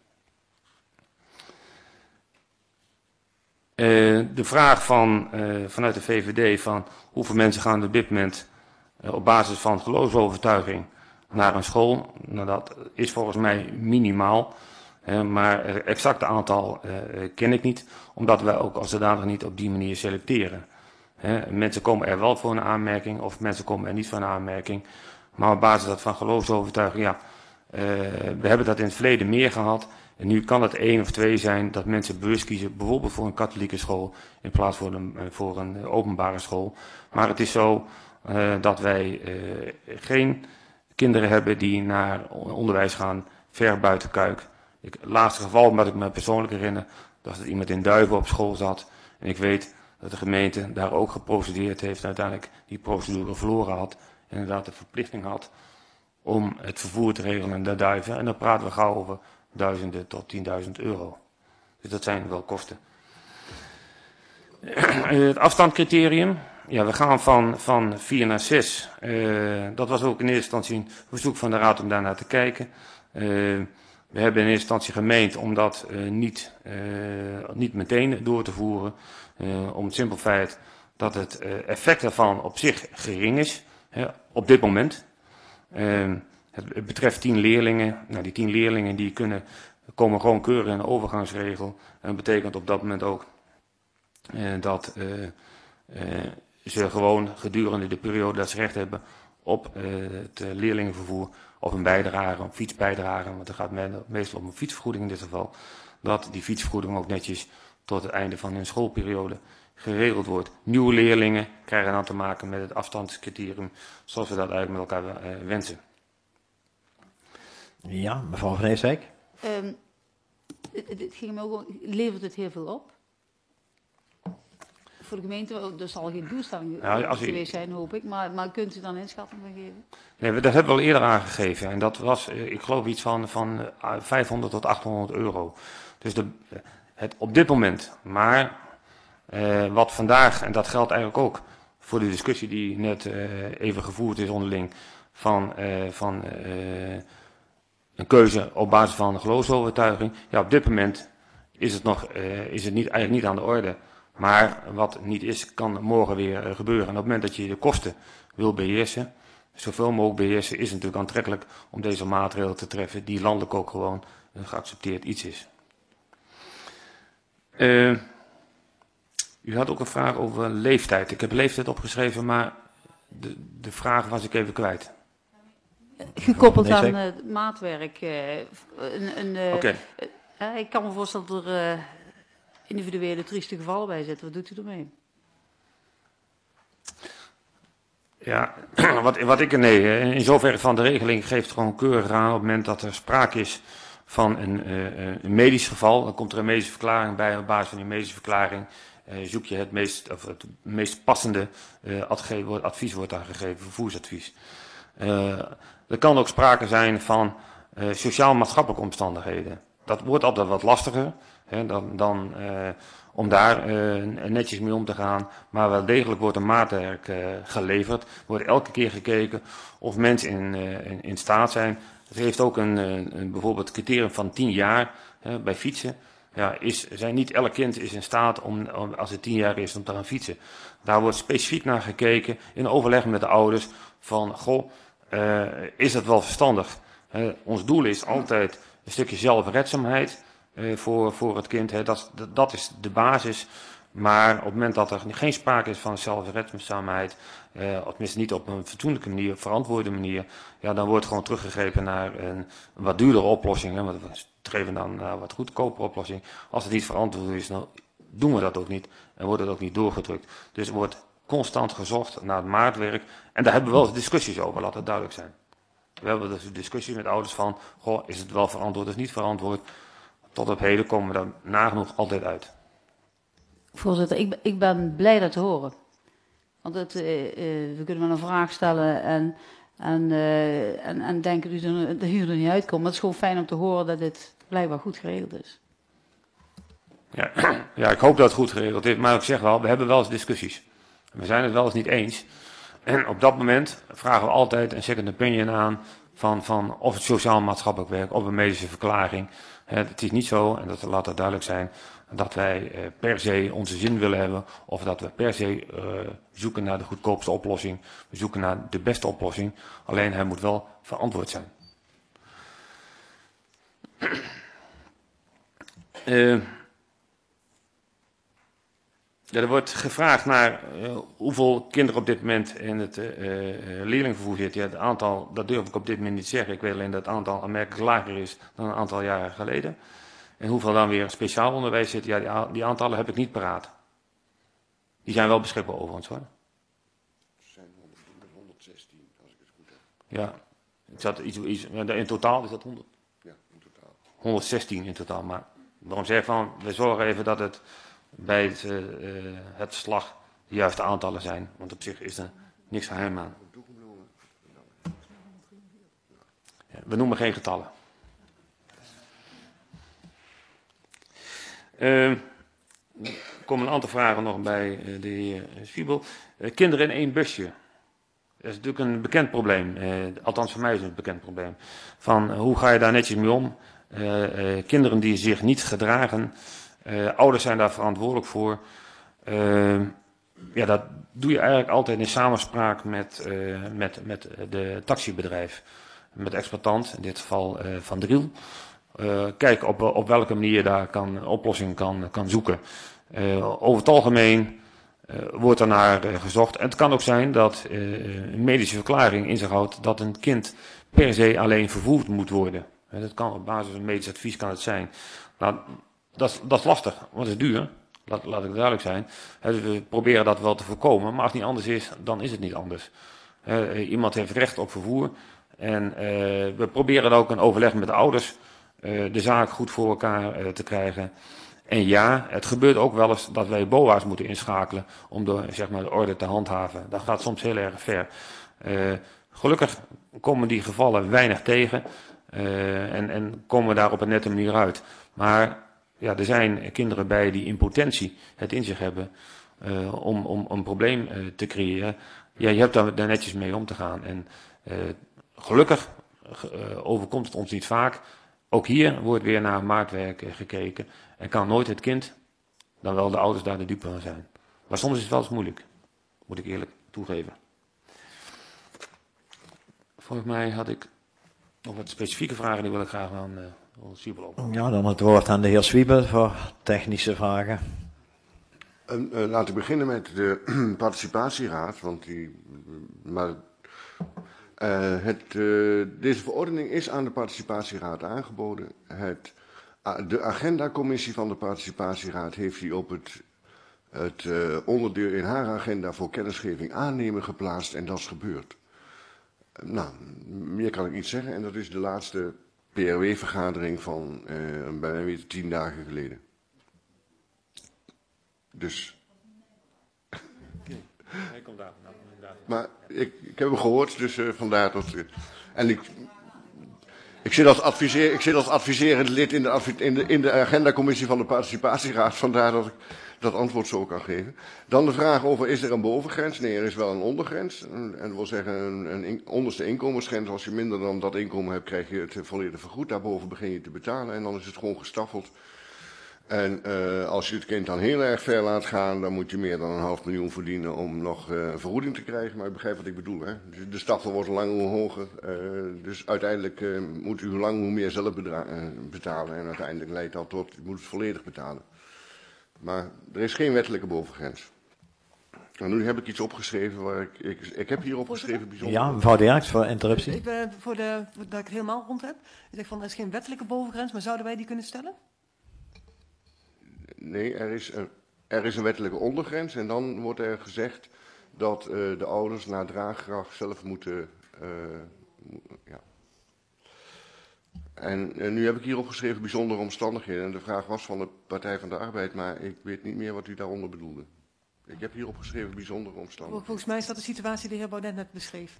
De vraag vanuit de VVD van hoeveel mensen gaan op dit moment op basis van geloofsovertuiging naar een school, nou dat is volgens mij minimaal. Maar het exacte aantal ken ik niet, omdat wij ook als zodanig niet op die manier selecteren. Mensen komen er wel voor een aanmerking of mensen komen er niet voor een aanmerking. Maar op basis van geloofsovertuiging, ja, we hebben dat in het verleden meer gehad. En nu kan het 1 of 2 zijn dat mensen bewust kiezen, bijvoorbeeld voor een katholieke school in plaats voor een openbare school. Maar het is zo dat wij geen kinderen hebben die naar onderwijs gaan ver buiten Kuik. Het laatste geval, wat ik me persoonlijk herinner, dat er iemand in Duiven op school zat. En ik weet dat de gemeente daar ook geprocedeerd heeft en uiteindelijk die procedure verloren had. En inderdaad de verplichting had om het vervoer te regelen naar Duiven. En dan praten we gauw over duizenden tot 10.000 euro. Dus dat zijn wel kosten. Het afstandcriterium. Ja, we gaan van 4 naar 6. Dat was ook in eerste instantie een verzoek van de Raad om daarnaar te kijken. We hebben in eerste instantie gemeend om dat niet meteen door te voeren. Om het simpel feit dat het effect daarvan op zich gering is. Op dit moment. Het betreft 10 leerlingen. Nou, die 10 leerlingen die komen gewoon keurig in een overgangsregel. En dat betekent op dat moment ook dat ze gewoon gedurende de periode dat ze recht hebben op het leerlingenvervoer of een bijdrage, een fietsbijdrage, want er gaat meestal om een fietsvergoeding in dit geval, dat die fietsvergoeding ook netjes tot het einde van hun schoolperiode geregeld wordt. Nieuwe leerlingen krijgen dan te maken met het afstandscriterium zoals we dat eigenlijk met elkaar wensen. Ja, mevrouw Van Heeswijk. Het ging me ook, levert het heel veel op? Voor de gemeente, er zal geen doelstelling geweest zijn, hoop ik. Maar kunt u dan inschatting van geven? Nee, dat hebben we al eerder aangegeven. En dat was, ik geloof, iets van 500 tot 800 euro. Dus het op dit moment. Maar wat vandaag, en dat geldt eigenlijk ook voor de discussie die net even gevoerd is onderling, van een keuze op basis van geloofsovertuiging. Ja, op dit moment is het eigenlijk niet aan de orde. Maar wat niet is, kan morgen weer gebeuren. En op het moment dat je de kosten wil beheersen, zoveel mogelijk beheersen, is het natuurlijk aantrekkelijk om deze maatregelen te treffen, die landelijk ook gewoon een geaccepteerd iets is. U had ook een vraag over leeftijd. Ik heb leeftijd opgeschreven, maar de vraag was ik even kwijt. Gekoppeld aan het maatwerk. Oké. Ik kan me voorstellen dat er individuele trieste gevallen bij zitten. Wat doet u ermee? Ja, in zoverre van de regeling geeft gewoon keurig aan op het moment dat er sprake is van een medisch geval. Dan komt er een medische verklaring bij. Op basis van die medische verklaring zoek je het meest passende advies wordt dan gegeven, vervoersadvies. Er kan ook sprake zijn van sociaal-maatschappelijke omstandigheden. Dat wordt altijd wat lastiger dan om daar netjes mee om te gaan. Maar wel degelijk wordt een maatwerk geleverd. Wordt elke keer gekeken of mensen in staat zijn. Het heeft ook bijvoorbeeld criterium van 10 jaar bij fietsen. Ja, niet elk kind is in staat om, als het 10 jaar is, om te gaan fietsen. Daar wordt specifiek naar gekeken in overleg met de ouders van, is dat wel verstandig? Ons doel is altijd een stukje zelfredzaamheid voor het kind. Dat is de basis. Maar op het moment dat er geen sprake is van zelfredzaamheid, of tenminste niet op een fatsoenlijke manier, verantwoorde manier, ja, dan wordt gewoon teruggegrepen naar een wat duurdere oplossing. Want we streven dan naar een wat goedkopere oplossing. Als het niet verantwoord is, dan doen we dat ook niet en wordt het ook niet doorgedrukt. Dus er wordt constant gezocht naar het maatwerk. En daar hebben we wel eens discussies over, laat het duidelijk zijn. We hebben dus een discussie met ouders van, goh, is het wel verantwoord of niet verantwoord? Tot op heden komen we daar nagenoeg altijd uit. Voorzitter, ik ben blij dat te horen. Want we kunnen wel een vraag stellen en denken dat u er niet uitkomt. Maar het is gewoon fijn om te horen dat dit blijkbaar goed geregeld is. Ja, ik hoop dat het goed geregeld is. Maar ik zeg wel, we hebben wel eens discussies. We zijn het wel eens niet eens. En op dat moment vragen we altijd een second opinion aan van of het sociaal-maatschappelijk werk, of een medische verklaring. Het is niet zo, en dat laat het duidelijk zijn, dat wij per se onze zin willen hebben, of dat we per se zoeken naar de goedkoopste oplossing. We zoeken naar de beste oplossing, alleen hij moet wel verantwoord zijn. Er wordt gevraagd naar hoeveel kinderen op dit moment in het leerlingvervoer zitten. Ja, het aantal, dat durf ik op dit moment niet zeggen. Ik weet alleen dat het aantal aanmerkelijk lager is dan een aantal jaren geleden. En hoeveel dan weer speciaal onderwijs zit, ja, die aantallen heb ik niet paraat. Die zijn wel beschikbaar overigens hoor. Het zijn 116, als ik het goed heb. Ja, het zat in totaal is dat 100. Ja, in totaal. 116 in totaal, maar waarom zeg ik van, we zorgen even dat het bij het verslag de juiste aantallen zijn. Want op zich is er niks geheim aan. Ja, we noemen geen getallen. Er komen een aantal vragen nog bij de heer Zwiebel. Kinderen in één busje. Dat is natuurlijk een bekend probleem. Althans voor mij is het een bekend probleem. Van hoe ga je daar netjes mee om? Kinderen die zich niet gedragen. Ouders zijn daar verantwoordelijk voor. Ja, dat doe je eigenlijk altijd in samenspraak met de taxibedrijf. Met de exploitant, in dit geval Van Driel. Kijken op welke manier je daar een oplossing kan zoeken. Over het algemeen wordt er naar gezocht. En het kan ook zijn dat een medische verklaring in zich houdt dat een kind per se alleen vervoerd moet worden. Dat kan op basis van medisch advies kan het zijn. Nou, dat is lastig, want het is duur. Laat ik duidelijk zijn. Dus we proberen dat wel te voorkomen, maar als het niet anders is, dan is het niet anders. Iemand heeft recht op vervoer. En we proberen ook in overleg met de ouders de zaak goed voor elkaar te krijgen. En ja, het gebeurt ook wel eens dat wij BOA's moeten inschakelen om de orde te handhaven. Dat gaat soms heel erg ver. Gelukkig komen die gevallen weinig tegen en komen we daar op een nette manier uit. Maar ja, er zijn kinderen bij die in potentie het in zich hebben om een probleem te creëren. Ja, je hebt daar netjes mee om te gaan. En gelukkig overkomt het ons niet vaak. Ook hier wordt weer naar maatwerk gekeken. En kan nooit het kind, dan wel de ouders daar de dupe van zijn. Maar soms is het wel eens moeilijk. Moet ik eerlijk toegeven. Volgens mij had ik nog wat specifieke vragen. Die wil ik graag aan Zwiebel opnemen. Ja, dan het woord aan de heer Zwiebel voor technische vragen. Laten we beginnen met de participatieraad. Want deze verordening is aan de participatieraad aangeboden. De agendacommissie van de participatieraad heeft die op het onderdeel in haar agenda voor kennisgeving aannemen geplaatst en dat is gebeurd. Nou, meer kan ik niet zeggen en dat is de laatste PRW-vergadering van bijna weer 10 dagen geleden. Dus. Hij komt daar. Maar ik heb hem gehoord, dus vandaar dat. En ik zit als adviserend lid in de agendacommissie van de participatieraad, vandaar dat ik dat antwoord zo kan geven. Dan de vraag over, is er een bovengrens? Nee, er is wel een ondergrens. En dat wil zeggen, een onderste inkomensgrens. Als je minder dan dat inkomen hebt, krijg je het volledig vergoed. Daarboven begin je te betalen en dan is het gewoon gestaffeld. En als je het kind dan heel erg ver laat gaan, dan moet je meer dan 500.000 verdienen om nog vergoeding te krijgen. Maar u begrijpt wat ik bedoel, hè? De staffel wordt lang hoe hoger. Dus uiteindelijk moet u hoe lang hoe meer zelf betalen. En uiteindelijk leidt dat tot, u moet het volledig betalen. Maar er is geen wettelijke bovengrens. En nu heb ik iets opgeschreven waar ik heb hier opgeschreven bijzonder. Ja, mevrouw de Jaaks voor interruptie. Dat ik het helemaal rond heb. Ik zeg van, er is geen wettelijke bovengrens, maar zouden wij die kunnen stellen? Nee, er is een wettelijke ondergrens en dan wordt er gezegd dat de ouders naar draagkracht zelf moeten En nu heb ik hier opgeschreven bijzondere omstandigheden. En de vraag was van de Partij van de Arbeid, maar ik weet niet meer wat u daaronder bedoelde. Ik heb hier opgeschreven bijzondere omstandigheden. Volgens mij is dat de situatie die de heer Baudet net beschreef.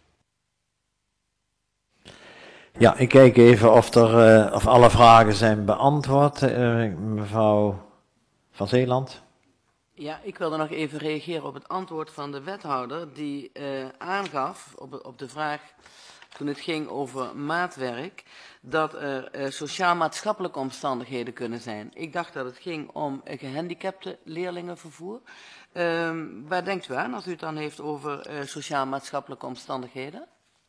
Ja, ik kijk even of alle vragen zijn beantwoord. Mevrouw van Zeeland. Ja, ik wilde nog even reageren op het antwoord van de wethouder die aangaf op de vraag, toen het ging over maatwerk, dat er sociaal-maatschappelijke omstandigheden kunnen zijn. Ik dacht dat het ging om gehandicapte leerlingenvervoer. Waar denkt u aan als u het dan heeft over sociaal-maatschappelijke omstandigheden?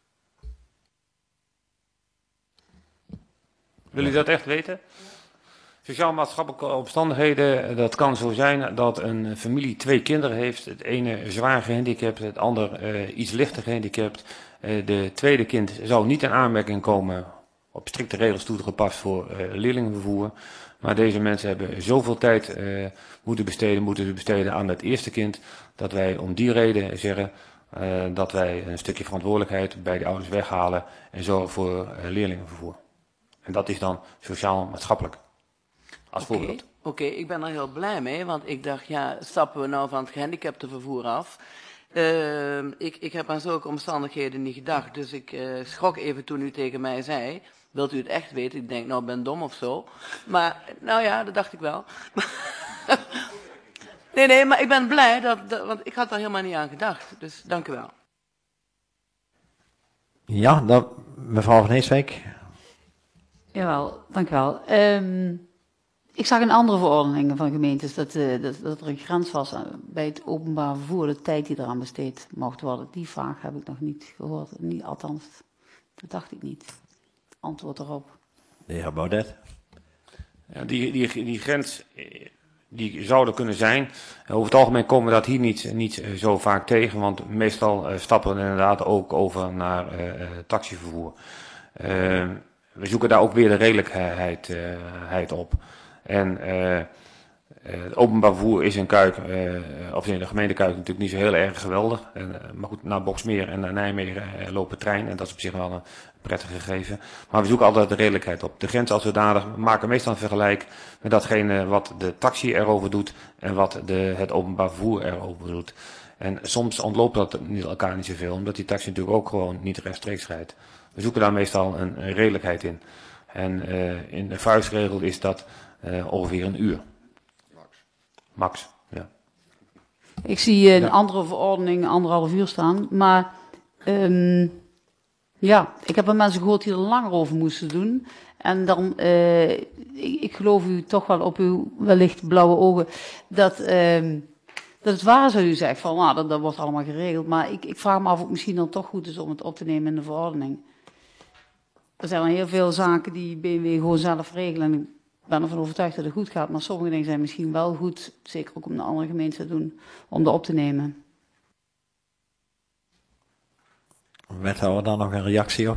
Wil u dat echt weten? Sociaal-maatschappelijke omstandigheden, dat kan zo zijn dat een familie 2 kinderen heeft. Het ene zwaar gehandicapt, het ander iets lichter gehandicapt. De tweede kind zou niet in aanmerking komen, op strikte regels toegepast, voor leerlingenvervoer. Maar deze mensen hebben zoveel tijd moeten ze besteden aan het eerste kind, dat wij om die reden zeggen dat wij een stukje verantwoordelijkheid bij de ouders weghalen en zorgen voor leerlingenvervoer. En dat is dan sociaal-maatschappelijk. Als voorbeeld. Oké, ik ben er heel blij mee, want ik dacht, ja, stappen we nou van het gehandicaptenvervoer af? Ik heb aan zulke omstandigheden niet gedacht, dus ik schrok even toen u tegen mij zei, wilt u het echt weten? Ik denk, nou, ik ben dom of zo. Maar, nou ja, dat dacht ik wel. Nee, maar ik ben blij, want ik had daar helemaal niet aan gedacht, dus dank u wel. Ja, mevrouw van Heeswijk. Jawel, dank u wel. Ik zag in andere verordeningen van gemeentes dat er een grens was bij het openbaar vervoer, de tijd die eraan besteed mocht worden. Die vraag heb ik nog niet gehoord. Niet, althans, dat dacht ik niet. Antwoord erop. De heer Baudet. Ja, die grens die zou er kunnen zijn. Over het algemeen komen we dat hier niet zo vaak tegen, want meestal stappen we inderdaad ook over naar taxivervoer. We zoeken daar ook weer de redelijkheid op. En het openbaar vervoer is in Kuik, of in de gemeente Kuik natuurlijk niet zo heel erg geweldig. Maar goed, naar Boxmeer en naar Nijmegen lopen trein en dat is op zich wel een prettig gegeven. Maar we zoeken altijd de redelijkheid op. De grens als zodanig maken meestal een vergelijk met datgene wat de taxi erover doet en wat het openbaar vervoer erover doet. En soms ontloopt dat elkaar niet zoveel, omdat die taxi natuurlijk ook gewoon niet rechtstreeks rijdt. We zoeken daar meestal een redelijkheid in. En in de vuistregel is dat ongeveer 1 uur. Max, ja. Ik zie een andere verordening 1,5 uur staan, maar ja, ik heb van mensen gehoord die er langer over moesten doen. En dan, ik geloof u toch wel op uw wellicht blauwe ogen, dat het waar is wat u zegt, van nou, dat wordt allemaal geregeld. Maar ik vraag me af of het misschien dan toch goed is om het op te nemen in de verordening. Er zijn al heel veel zaken die BMW gewoon zelf regelen. En ik ben ervan overtuigd dat het goed gaat. Maar sommige dingen zijn misschien wel goed, zeker ook om de andere gemeenten te doen, om dat op te nemen. Wethouder, daar nog een reactie op?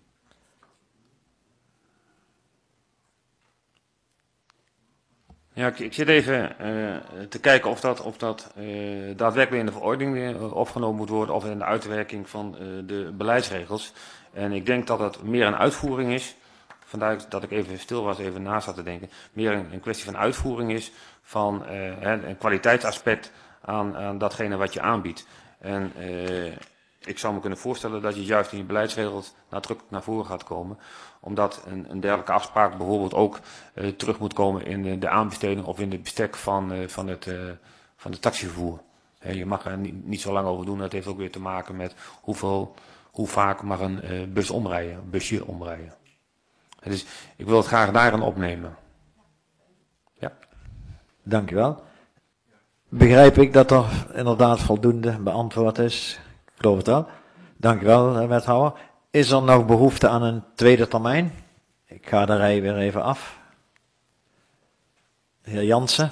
Ja, ik zit even te kijken of dat daadwerkelijk in de verordening opgenomen moet worden of in de uitwerking van de beleidsregels. En ik denk dat het meer een uitvoering is. Vandaar dat ik even stil was, even na zat te denken. Meer een kwestie van uitvoering is van een kwaliteitsaspect aan datgene wat je aanbiedt. En ik zou me kunnen voorstellen dat je juist in je beleidsregels nadrukkelijk naar voren gaat komen. Omdat een dergelijke afspraak bijvoorbeeld ook terug moet komen in de aanbesteding of in het bestek van het taxivervoer. Je mag er niet zo lang over doen. Dat heeft ook weer te maken met hoe vaak mag een busje omrijden. Dus ik wil het graag daarin opnemen. Ja. Dank u wel. Begrijp ik dat er inderdaad voldoende beantwoord is? Ik geloof het wel. Dank u wel, wethouder. Is er nog behoefte aan een tweede termijn? Ik ga de rij weer even af. De heer Jansen.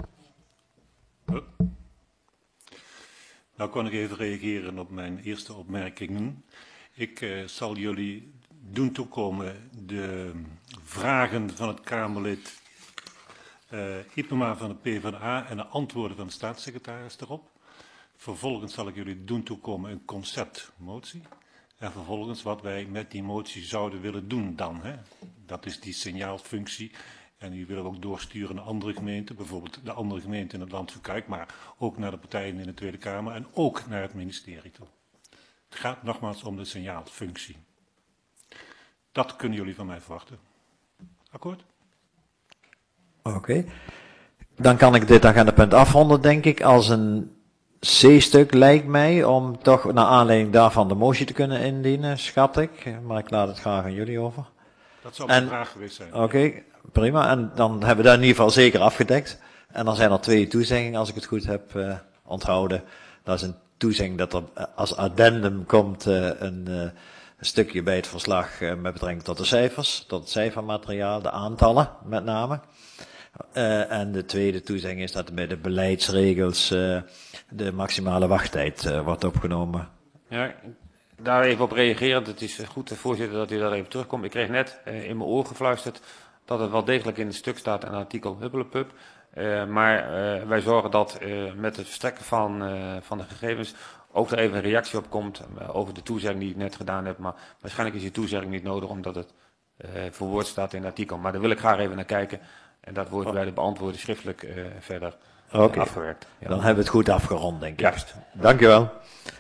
Nou kan ik even reageren op mijn eerste opmerkingen. Ik zal jullie doen toekomen de vragen van het Kamerlid Ipema van de PvdA en de antwoorden van de staatssecretaris erop. Vervolgens zal ik jullie doen toekomen een conceptmotie. En vervolgens wat wij met die motie zouden willen doen dan. Hè? Dat is die signaalfunctie. En die willen we ook doorsturen naar andere gemeenten. Bijvoorbeeld de andere gemeenten in het Land van Kuik. Maar ook naar de partijen in de Tweede Kamer. En ook naar het ministerie toe. Het gaat nogmaals om de signaalfunctie. Dat kunnen jullie van mij verwachten. Akkoord? Oké. Dan kan ik dit agendapunt afronden, denk ik, als een C-stuk lijkt mij, om toch naar aanleiding daarvan de motie te kunnen indienen, schat ik. Maar ik laat het graag aan jullie over. Dat zou mijn vraag geweest zijn. Oké, prima. En dan hebben we dat in ieder geval zeker afgedekt. En dan zijn er 2 toezeggingen, als ik het goed heb onthouden. Dat is een toezegging dat er als addendum komt een stukje bij het verslag met betrekking tot de cijfers, tot het cijfermateriaal, de aantallen met name. En de tweede toezegging is dat bij de beleidsregels de maximale wachttijd wordt opgenomen. Ja, daar even op reagerend. Het is goed, voorzitter, dat u daar even terugkomt. Ik kreeg net in mijn oor gefluisterd dat het wel degelijk in het stuk staat, een artikel Huppelepup. Maar wij zorgen dat met het verstrekken van de gegevens ook er even een reactie op komt over de toezegging die ik net gedaan heb. Maar waarschijnlijk is die toezegging niet nodig, omdat het verwoord staat in het artikel. Maar daar wil ik graag even naar kijken. En dat wordt bij de beantwoording schriftelijk verder afgewerkt. Ja. Dan hebben we het goed afgerond, denk ik. Juist. Dank je wel.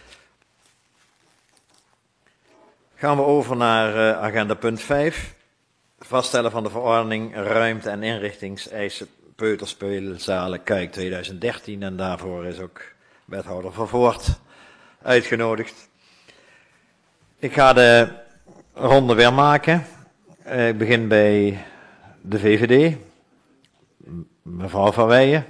Gaan we over naar agenda punt 5. Vaststellen van de verordening ruimte- en inrichtingseisen peuterspeelzalen Kuik 2013. En daarvoor is ook wethouder Vervoort uitgenodigd. Ik ga de ronde weer maken. Ik begin bij de VVD. Mevrouw Van Weijen.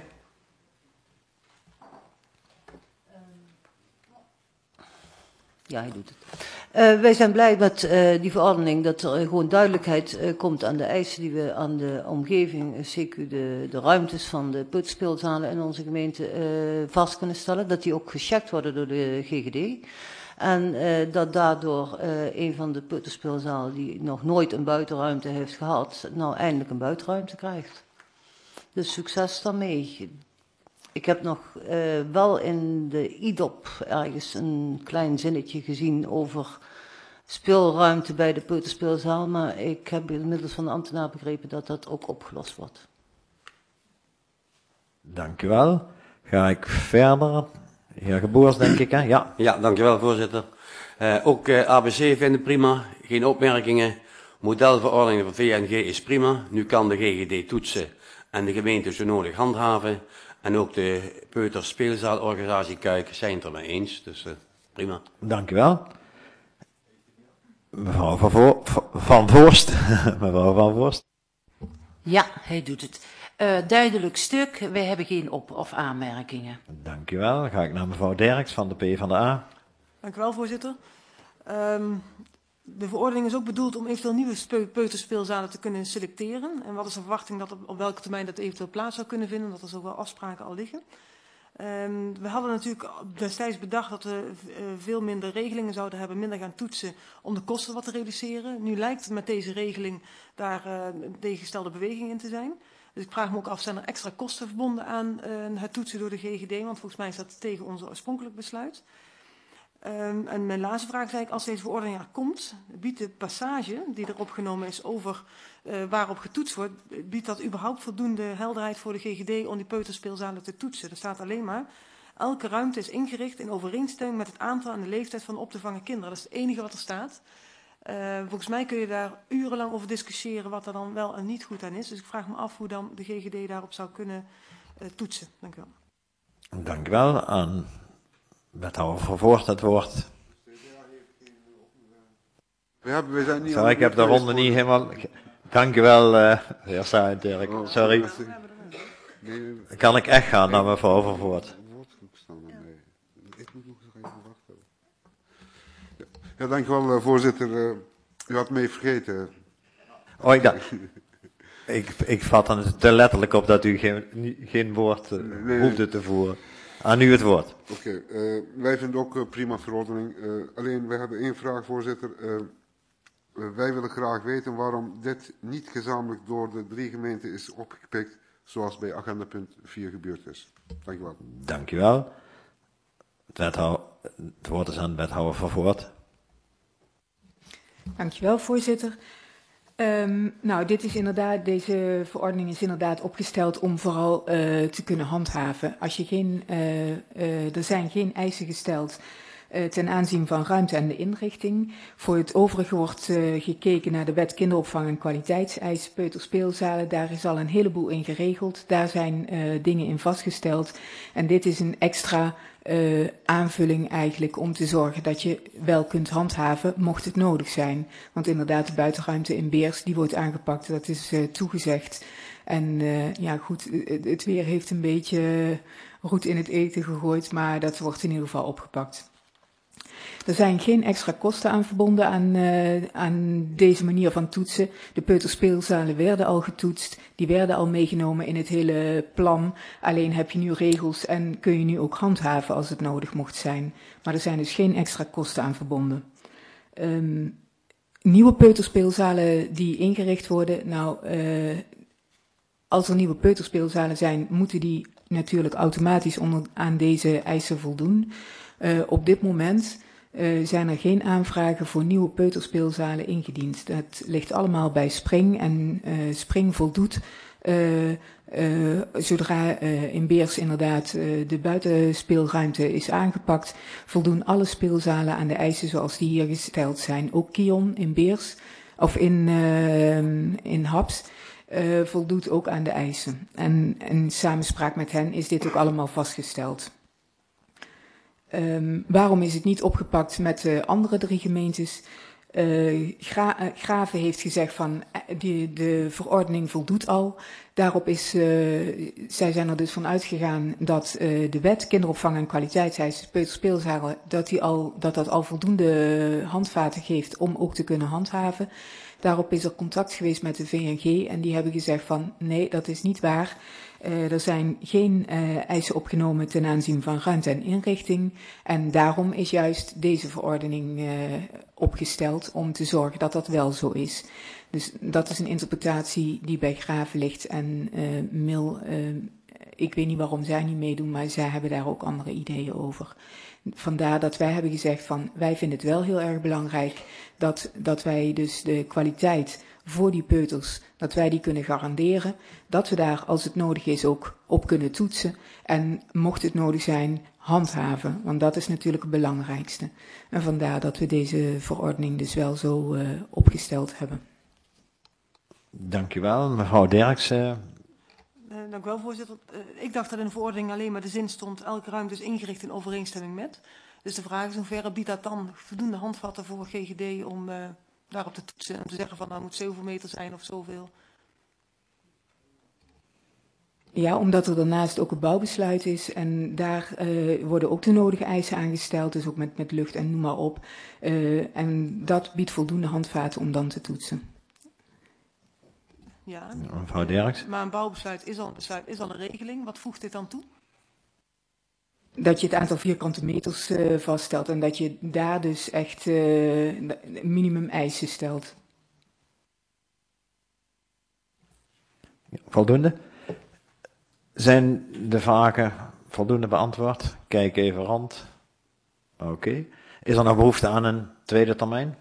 Ja, hij doet het. Wij zijn blij met die verordening dat er gewoon duidelijkheid komt aan de eisen die we aan de omgeving, CQ de ruimtes van de peuterspeelzalen in onze gemeente vast kunnen stellen. Dat die ook gecheckt worden door de GGD. En dat daardoor een van de peuterspeelzalen die nog nooit een buitenruimte heeft gehad, nou eindelijk een buitenruimte krijgt. Dus succes daarmee. Ik heb nog wel in de IDOP ergens een klein zinnetje gezien over speelruimte bij de peuterspeelzaal, maar ik heb inmiddels van de ambtenaar begrepen dat dat ook opgelost wordt. Dank u wel. Ga ik verder. Heer Geboers, denk ik, hè? Ja. Ja, dankjewel, voorzitter. Ook ABC vinden prima, geen opmerkingen. Modelverordening van VNG is prima. Nu kan de GGD toetsen en de gemeente zo nodig handhaven. En ook de peuterspeelzaalorganisatie Kuik zijn het er mee eens, dus prima. Dank u wel. Mevrouw Van Voorst. Mevrouw Van Voorst. Ja, hij doet het. Duidelijk stuk, wij hebben geen op- of aanmerkingen. Dank u wel. Dan ga ik naar mevrouw Derks van de PvdA. Dank u wel, voorzitter. De verordening is ook bedoeld om eventueel nieuwe peuterspeelzalen te kunnen selecteren. En wat is de verwachting dat op welke termijn dat eventueel plaats zou kunnen vinden, dat er zo wel afspraken al liggen. We hadden natuurlijk destijds bedacht dat we veel minder regelingen zouden hebben, minder gaan toetsen om de kosten wat te reduceren. Nu lijkt het met deze regeling daar een tegengestelde beweging in te zijn. Dus ik vraag me ook af, zijn er extra kosten verbonden aan het toetsen door de GGD? Want volgens mij is dat tegen ons oorspronkelijk besluit. En mijn laatste vraag is eigenlijk, als deze verordening er komt, biedt de passage die er opgenomen is over waarop getoetst wordt, biedt dat überhaupt voldoende helderheid voor de GGD om die peuterspeelzalen te toetsen? Er staat alleen maar, elke ruimte is ingericht in overeenstemming met het aantal en de leeftijd van de op te vangen kinderen. Dat is het enige wat er staat. Volgens mij kun je daar urenlang over discussiëren wat er dan wel en niet goed aan is. Dus ik vraag me af hoe dan de GGD daarop zou kunnen toetsen. Dank u wel. Dank u wel. Aan wethouder Vervoort het woord. Ik heb de ronde niet helemaal... Dank u wel, heer Saaienterk. Sorry. Kan ik echt gaan naar mevrouw Vervoort? Ja, dank u wel, voorzitter. U had me vergeten. Oh, ik vat dan te letterlijk op dat u geen woord hoefde te voeren. Aan u het woord. Oké, wij vinden ook prima verordening. Alleen, wij hebben één vraag, voorzitter. Wij willen graag weten waarom dit niet gezamenlijk door de 3 gemeenten is opgepikt, zoals bij agenda punt 4 gebeurd is. Dank u wel. Dank u wel. Het woord is aan wethouder Vervoort. Dankjewel, voorzitter. Nou, deze verordening is inderdaad opgesteld om vooral te kunnen handhaven. Als je er zijn geen eisen gesteld ten aanzien van ruimte en de inrichting. Voor het overige wordt gekeken naar de wet kinderopvang en kwaliteitseisen, peuterspeelzalen. Daar is al een heleboel in geregeld. Daar zijn dingen in vastgesteld. En dit is een extra aanvulling eigenlijk om te zorgen dat je wel kunt handhaven, mocht het nodig zijn. Want inderdaad, de buitenruimte in Beers, die wordt aangepakt, dat is toegezegd. En ja goed, het weer heeft een beetje roet in het eten gegooid, maar dat wordt in ieder geval opgepakt. Er zijn geen extra kosten aan verbonden aan deze manier van toetsen. De peuterspeelzalen werden al getoetst, die werden al meegenomen in het hele plan. Alleen heb je nu regels en kun je nu ook handhaven als het nodig mocht zijn. Maar er zijn dus geen extra kosten aan verbonden. Nieuwe peuterspeelzalen die ingericht worden, als er nieuwe peuterspeelzalen zijn, moeten die natuurlijk automatisch aan deze eisen voldoen. Op dit moment zijn er geen aanvragen voor nieuwe peuterspeelzalen ingediend. Dat ligt allemaal bij Spring en Spring voldoet zodra in Beers inderdaad de buitenspeelruimte is aangepakt, voldoen alle speelzalen aan de eisen zoals die hier gesteld zijn. Ook Kion in Beers of in Haps voldoet ook aan de eisen. En in samenspraak met hen is dit ook allemaal vastgesteld. Waarom is het niet opgepakt met de andere 3 gemeentes? Graven heeft gezegd van de verordening voldoet al. Daarop zij zijn er dus van uitgegaan dat de wet kinderopvang en kwaliteitseisen, peuterspeelzalen, dat al voldoende handvaten geeft om ook te kunnen handhaven. Daarop is er contact geweest met de VNG en die hebben gezegd van nee, dat is niet waar. Er zijn geen eisen opgenomen ten aanzien van ruimte en inrichting. En daarom is juist deze verordening opgesteld om te zorgen dat dat wel zo is. Dus dat is een interpretatie die bij Graven ligt. En Mil, ik weet niet waarom zij niet meedoen, maar zij hebben daar ook andere ideeën over. Vandaar dat wij hebben gezegd van wij vinden het wel heel erg belangrijk dat wij dus de kwaliteit voor die peuters, dat wij die kunnen garanderen, dat we daar als het nodig is ook op kunnen toetsen en mocht het nodig zijn handhaven, want dat is natuurlijk het belangrijkste. En vandaar dat we deze verordening dus wel zo opgesteld hebben. Dank u wel, mevrouw Derksen. Dank u wel, voorzitter. Ik dacht dat in de verordening alleen maar de zin stond, elke ruimte is ingericht in overeenstemming met. Dus de vraag is in hoeverre biedt dat dan voldoende handvatten voor GGD om daarop te toetsen en te zeggen van nou moet zoveel meter zijn of zoveel. Ja, omdat er daarnaast ook een bouwbesluit is en daar worden ook de nodige eisen aangesteld, dus ook met lucht en noem maar op. En dat biedt voldoende handvaten om dan te toetsen. Ja, mevrouw Derks. Maar een bouwbesluit is al een regeling. Wat voegt dit dan toe? Dat je het aantal vierkante meters vaststelt en dat je daar dus echt minimum eisen stelt. Voldoende? Zijn de vragen voldoende beantwoord? Kijk even rond. Oké. Is er nog behoefte aan een tweede termijn?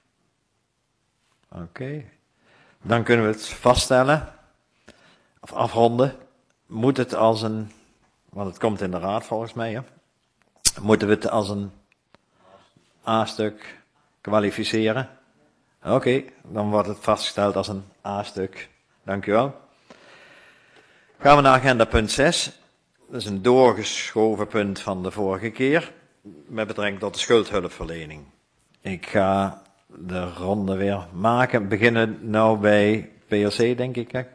Oké. Dan kunnen we het vaststellen, of afronden. Moet het als een, want het komt in de raad volgens mij, hè? Moeten we het als een A-stuk kwalificeren? Oké, dan wordt het vastgesteld als een A-stuk. Dank u wel. Gaan we naar agenda punt 6. Dat is een doorgeschoven punt van de vorige keer, met betrekking tot de schuldhulpverlening. Ik ga de ronde weer maken. We beginnen nou bij PLC, denk ik. Hè?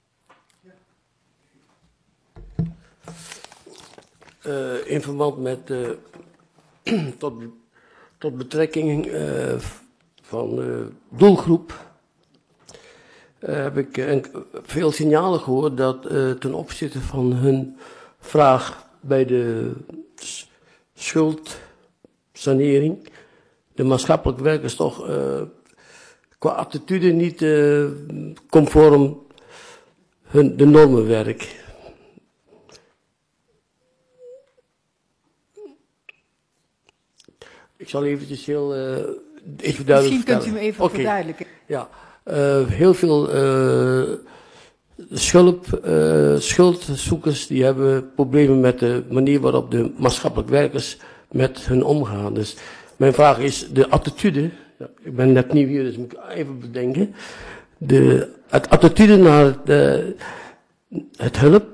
In verband met tot betrekking van doelgroep heb ik veel signalen gehoord dat ten opzichte van hun vraag bij de schuldsanering de maatschappelijke werkers toch qua attitude niet conform de normenwerk. Ik zal eventjes even duidelijk Misschien kunt u vertellen. me even verduidelijken. Ja, heel veel schuldzoekers die hebben problemen met de manier waarop de maatschappelijk werkers met hun omgaan. Dus mijn vraag is de attitude. Ja, ik ben net nieuw hier, dus moet ik even bedenken. Het attitude naar het hulp.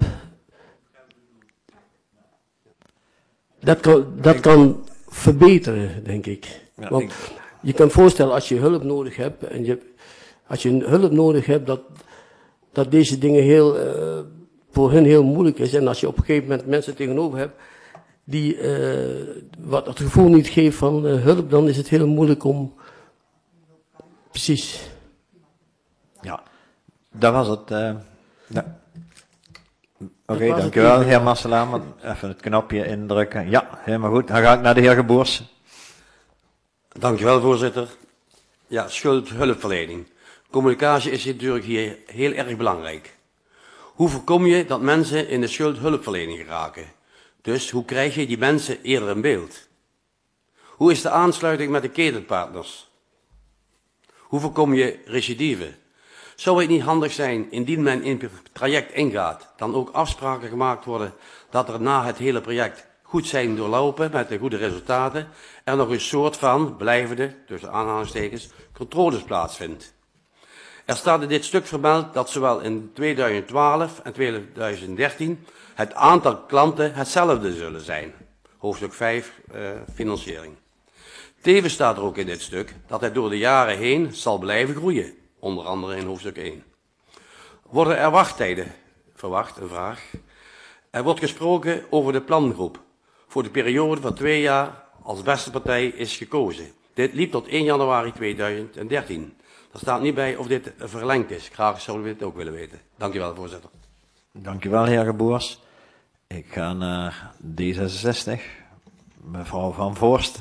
Dat kan verbeteren, denk ik. Ja, Want je kan voorstellen als je hulp nodig hebt als je hulp nodig hebt dat deze dingen voor hun heel moeilijk is. En als je op een gegeven moment mensen tegenover hebt die wat het gevoel niet geven van hulp, dan is het heel moeilijk om. Precies. Ja, dat was het. Ja. Oké, dankjewel, heer Masselaar. Even het knopje indrukken. Ja, helemaal goed. Dan ga ik naar de heer Geboers. Dankjewel, voorzitter. Ja, schuldhulpverlening. Communicatie is natuurlijk hier heel erg belangrijk. Hoe voorkom je dat mensen in de schuldhulpverlening geraken? Dus hoe krijg je die mensen eerder in beeld? Hoe is de aansluiting met de ketenpartners? Hoe voorkom je recidive? Zou het niet handig zijn, indien men in het traject ingaat, dan ook afspraken gemaakt worden dat er na het hele project goed zijn doorlopen met de goede resultaten en nog een soort van blijvende, tussen aanhalingstekens, controles plaatsvindt? Er staat in dit stuk vermeld dat zowel in 2012 en 2013 het aantal klanten hetzelfde zullen zijn. Hoofdstuk 5, financiering. Tevens staat er ook in dit stuk dat het door de jaren heen zal blijven groeien, onder andere in hoofdstuk 1. Worden er wachttijden verwacht, een vraag. Er wordt gesproken over de plangroep voor de periode van 2 jaar als beste partij is gekozen. Dit liep tot 1 januari 2013. Er staat niet bij of dit verlengd is. Graag zouden we dit ook willen weten. Dank u wel, voorzitter. Dank u wel, heer Geboers. Ik ga naar D66. Mevrouw Van Voorst.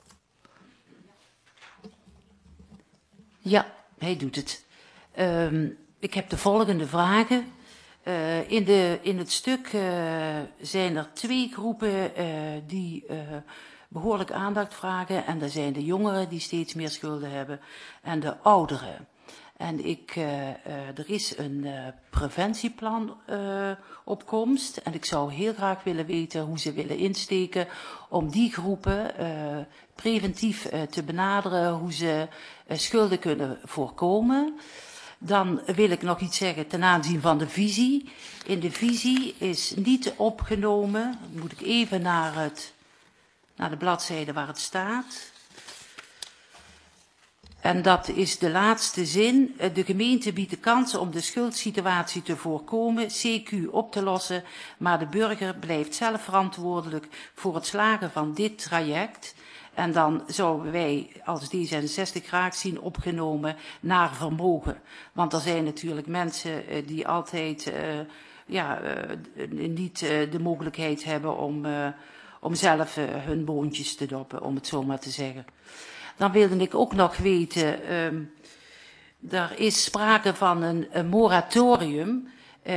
Ja, hij doet het. Ik heb de volgende vragen. In het stuk zijn er 2 groepen die behoorlijk aandacht vragen. En dat zijn de jongeren die steeds meer schulden hebben en de ouderen. En er is een preventieplan op komst. En ik zou heel graag willen weten hoe ze willen insteken om die groepen preventief te benaderen, hoe ze schulden kunnen voorkomen. Dan wil ik nog iets zeggen ten aanzien van de visie. In de visie is niet opgenomen, dan moet ik even naar de bladzijde waar het staat. En dat is de laatste zin. De gemeente biedt de kansen om de schuldsituatie te voorkomen, CQ op te lossen, maar de burger blijft zelf verantwoordelijk voor het slagen van dit traject. En dan zouden wij als D66 graag zien opgenomen naar vermogen. Want er zijn natuurlijk mensen die altijd niet de mogelijkheid hebben om zelf hun boontjes te doppen, om het zo maar te zeggen. Dan wilde ik ook nog weten, er is sprake van een moratorium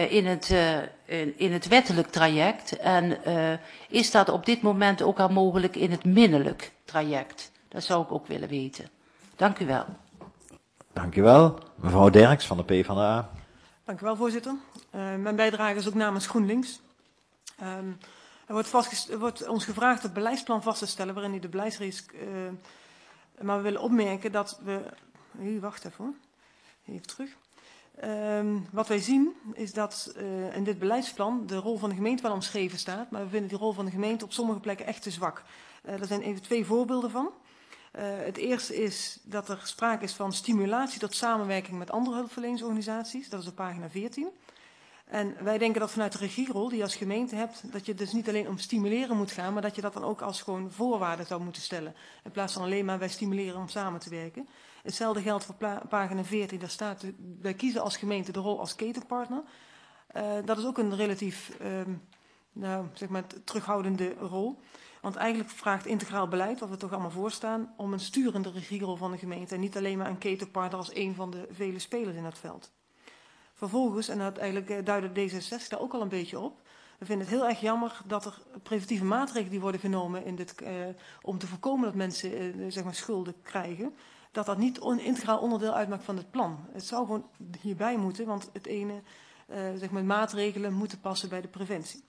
in het wettelijk traject. En is dat op dit moment ook al mogelijk in het minnelijk traject? Dat zou ik ook willen weten. Dank u wel. Dank u wel. Mevrouw Derks van de PvdA. Dank u wel, voorzitter. Mijn bijdrage is ook namens GroenLinks. Er wordt ons gevraagd het beleidsplan vast te stellen waarin u de beleidsreeks... maar we willen opmerken dat we... wacht even hoor. Even terug. Wat wij zien is dat in dit beleidsplan de rol van de gemeente wel omschreven staat. Maar we vinden die rol van de gemeente op sommige plekken echt te zwak. Daar zijn even 2 voorbeelden van. Het eerste is dat er sprake is van stimulatie tot samenwerking met andere hulpverleningsorganisaties. Dat is op pagina 14. En wij denken dat vanuit de regierol die je als gemeente hebt, dat je dus niet alleen om stimuleren moet gaan, maar dat je dat dan ook als gewoon voorwaarde zou moeten stellen. In plaats van alleen maar wij stimuleren om samen te werken. Hetzelfde geldt voor pagina 14, daar staat, wij kiezen als gemeente de rol als ketenpartner. Dat is ook een relatief terughoudende rol. Want eigenlijk vraagt integraal beleid, wat we toch allemaal voorstaan, om een sturende regierol van de gemeente. En niet alleen maar een ketenpartner als een van de vele spelers in dat veld. Vervolgens, en dat eigenlijk duidde D66 daar ook al een beetje op, We vinden het heel erg jammer dat er preventieve maatregelen die worden genomen om te voorkomen dat mensen zeg maar schulden krijgen, dat niet een integraal onderdeel uitmaakt van het plan. Het zou gewoon hierbij moeten, want het ene, zeg maar, maatregelen moeten passen bij de preventie.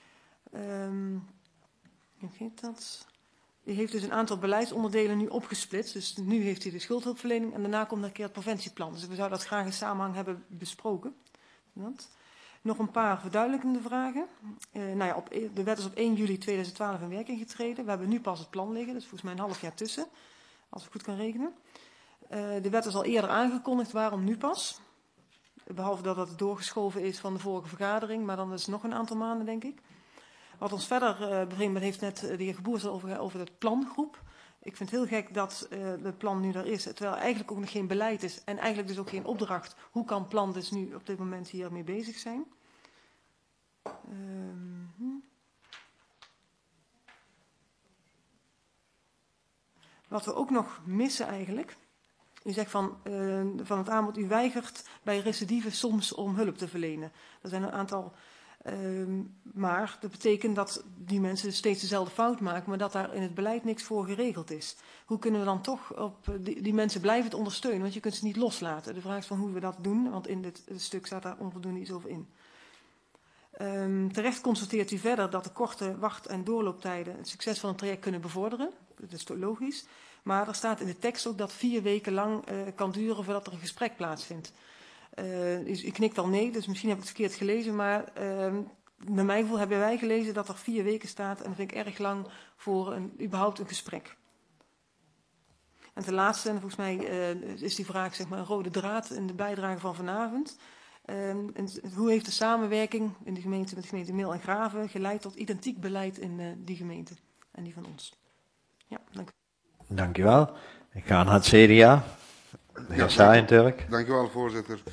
Die heeft dus een aantal beleidsonderdelen nu opgesplitst. Dus nu heeft hij de schuldhulpverlening en daarna komt een keer het preventieplan. Dus we zouden dat graag in samenhang hebben besproken. Nog een paar verduidelijkende vragen. De wet is op 1 juli 2012 in werking getreden. We hebben nu pas het plan liggen, dus volgens mij een half jaar tussen. Als ik goed kan rekenen. De wet is al eerder aangekondigd, waarom nu pas? Behalve dat het doorgeschoven is van de vorige vergadering, maar dan is het nog een aantal maanden, denk ik. Wat ons verder brengt, heeft net de heer Geboers over het plangroep. Ik vind het heel gek dat het plan nu er is, terwijl eigenlijk ook nog geen beleid is en eigenlijk dus ook geen opdracht. Hoe kan plan dus nu op dit moment hiermee bezig zijn? Wat we ook nog missen eigenlijk. U zegt van het aanbod, u weigert bij recidive soms om hulp te verlenen. Er zijn een aantal, maar dat betekent dat die mensen steeds dezelfde fout maken, maar dat daar in het beleid niks voor geregeld is. Hoe kunnen we dan toch die mensen blijven ondersteunen? Want je kunt ze niet loslaten. De vraag is van hoe we dat doen, want in dit stuk staat daar onvoldoende iets over in. Terecht constateert u verder dat de korte wacht- en doorlooptijden het succes van een traject kunnen bevorderen. Dat is toch logisch. Maar er staat in de tekst ook dat 4 weken lang kan duren voordat er een gesprek plaatsvindt. U knikt al nee, dus misschien heb ik het verkeerd gelezen. Maar naar mijn gevoel hebben wij gelezen dat er 4 weken staat. En dat vind ik erg lang voor überhaupt een gesprek. En ten laatste, en volgens mij is die vraag zeg maar een rode draad in de bijdrage van vanavond. Hoe heeft de samenwerking in de gemeente met de gemeente Mil en Graven geleid tot identiek beleid in die gemeente en die van ons? Ja, dank u. Dank u wel. Ik ga naar het CDA. De heer Saaienturk. Dank u wel, voorzitter.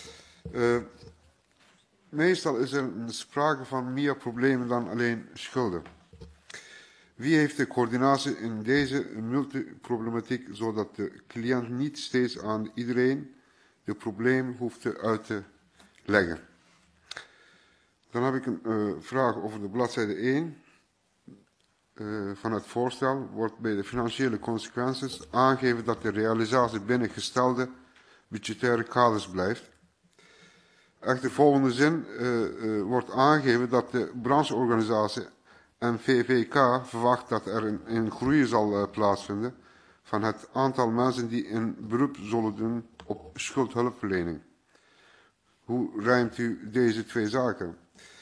Meestal is er sprake van meer problemen dan alleen schulden. Wie heeft de coördinatie in deze multiproblematiek, zodat de cliënt niet steeds aan iedereen de probleem hoeft uit te leggen? Dan heb ik een vraag over de bladzijde 1. Van het voorstel wordt bij de financiële consequenties aangegeven dat de realisatie binnen gestelde budgettaire kaders blijft. Echter, volgende zin wordt aangegeven dat de brancheorganisatie NVVK verwacht dat er een groei zal plaatsvinden van het aantal mensen die een beroep zullen doen op schuldhulpverlening. Hoe rijmt u deze twee zaken?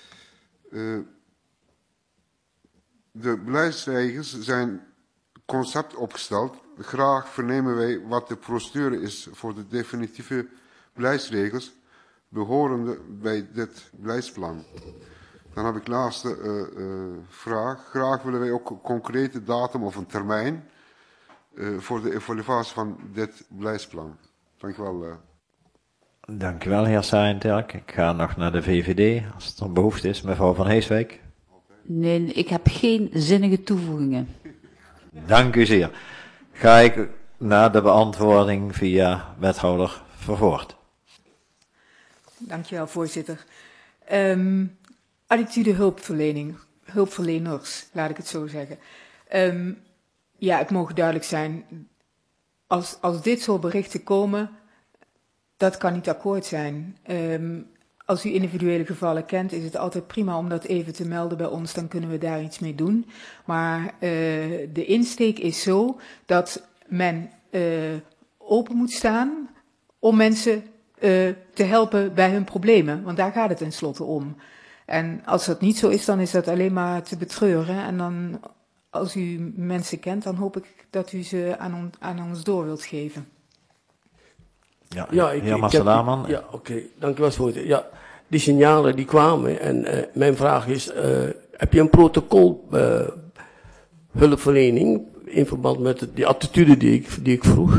De beleidsregels zijn concept opgesteld. Graag vernemen wij wat de procedure is voor de definitieve beleidsregels behorende bij dit beleidsplan. Dan heb ik laatste vraag. Graag willen wij ook een concrete datum of een termijn voor de evaluatie van dit beleidsplan. Dank u wel. Dank u wel, heer Saaienturk. Ik ga nog naar de VVD, als het er behoefte is. Mevrouw Van Heeswijk. Nee, ik heb geen zinnige toevoegingen. Dank u zeer. Ga ik naar de beantwoording via wethouder Vervoort. Dankjewel, voorzitter. Attitude hulpverlening, hulpverleners, laat ik het zo zeggen. Ja, het mogen duidelijk zijn, als dit soort berichten komen, dat kan niet akkoord zijn. Als u individuele gevallen kent, is het altijd prima om dat even te melden bij ons, dan kunnen we daar iets mee doen. Maar de insteek is zo dat men open moet staan om mensen te helpen bij hun problemen, want daar gaat het tenslotte om. En als dat niet zo is, dan is dat alleen maar te betreuren. En dan, als u mensen kent, dan hoop ik dat u ze aan ons door wilt geven. Ja, heer Masselaman. Ja, oké. Dank u wel, voorzitter. Ja, die signalen die kwamen en mijn vraag is, heb je een protocol hulpverlening in verband met die attitude die ik vroeg?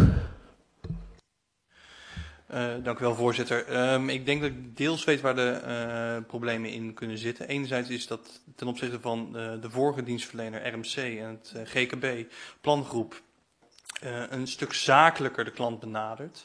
Dank u wel, voorzitter. Ik denk dat ik deels weet waar de problemen in kunnen zitten. Enerzijds is dat ten opzichte van de vorige dienstverlener RMC en het GKB plangroep een stuk zakelijker de klant benadert.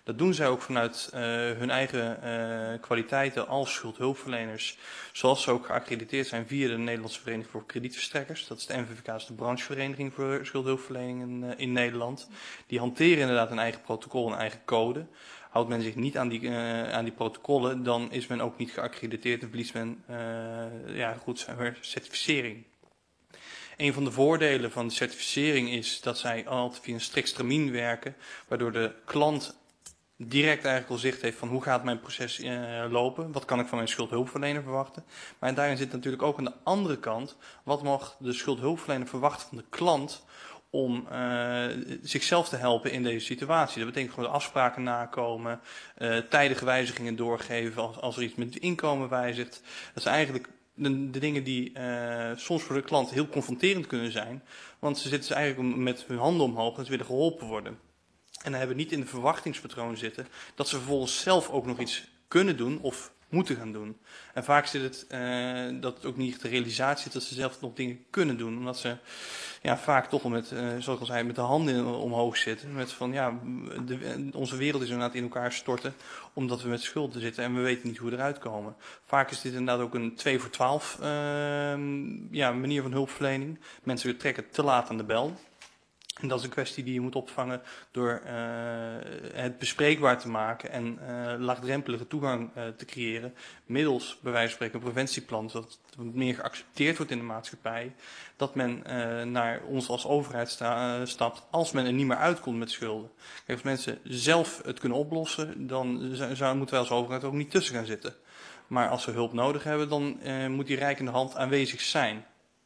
Dat doen zij ook vanuit hun eigen kwaliteiten als schuldhulpverleners. Zoals ze ook geaccrediteerd zijn via de Nederlandse Vereniging voor Kredietverstrekkers. Dat is de NVVK, dat is de branchevereniging voor schuldhulpverlening in Nederland. Die hanteren inderdaad een eigen protocol, een eigen code. Houdt men zich niet aan die protocollen, dan is men ook niet geaccrediteerd en verliest men certificering. Een van de voordelen van de certificering is dat zij altijd via een strikt stramien werken, waardoor de klant direct eigenlijk al zicht heeft van hoe gaat mijn proces lopen, wat kan ik van mijn schuldhulpverlener verwachten. Maar daarin zit natuurlijk ook aan de andere kant, wat mag de schuldhulpverlener verwachten van de klant om zichzelf te helpen in deze situatie. Dat betekent gewoon de afspraken nakomen, tijdige wijzigingen doorgeven als er iets met het inkomen wijzigt. Dat zijn eigenlijk de dingen die soms voor de klant heel confronterend kunnen zijn. Want ze zitten eigenlijk met hun handen omhoog en ze willen geholpen worden. En dan hebben we niet in de verwachtingspatroon zitten dat ze vervolgens zelf ook nog iets kunnen doen of moeten gaan doen. En vaak zit het dat het ook niet de realisatie zit dat ze zelf nog dingen kunnen doen. Omdat ze vaak toch al met, zoals ik al zei, met de handen omhoog zitten. Met van onze wereld is inderdaad in elkaar storten omdat we met schulden zitten en we weten niet hoe we eruit komen. Vaak is dit inderdaad ook een 2 voor 12 manier van hulpverlening. Mensen trekken te laat aan de bel. En dat is een kwestie die je moet opvangen door het bespreekbaar te maken en laagdrempelige toegang te creëren. Middels, bij wijze van spreken, een preventieplan, zodat het meer geaccepteerd wordt in de maatschappij. Dat men naar ons als overheid stapt als men er niet meer uitkomt met schulden. Kijk, als mensen zelf het kunnen oplossen, dan moeten wij als overheid ook niet tussen gaan zitten. Maar als ze hulp nodig hebben, dan moet die reikende hand aanwezig zijn.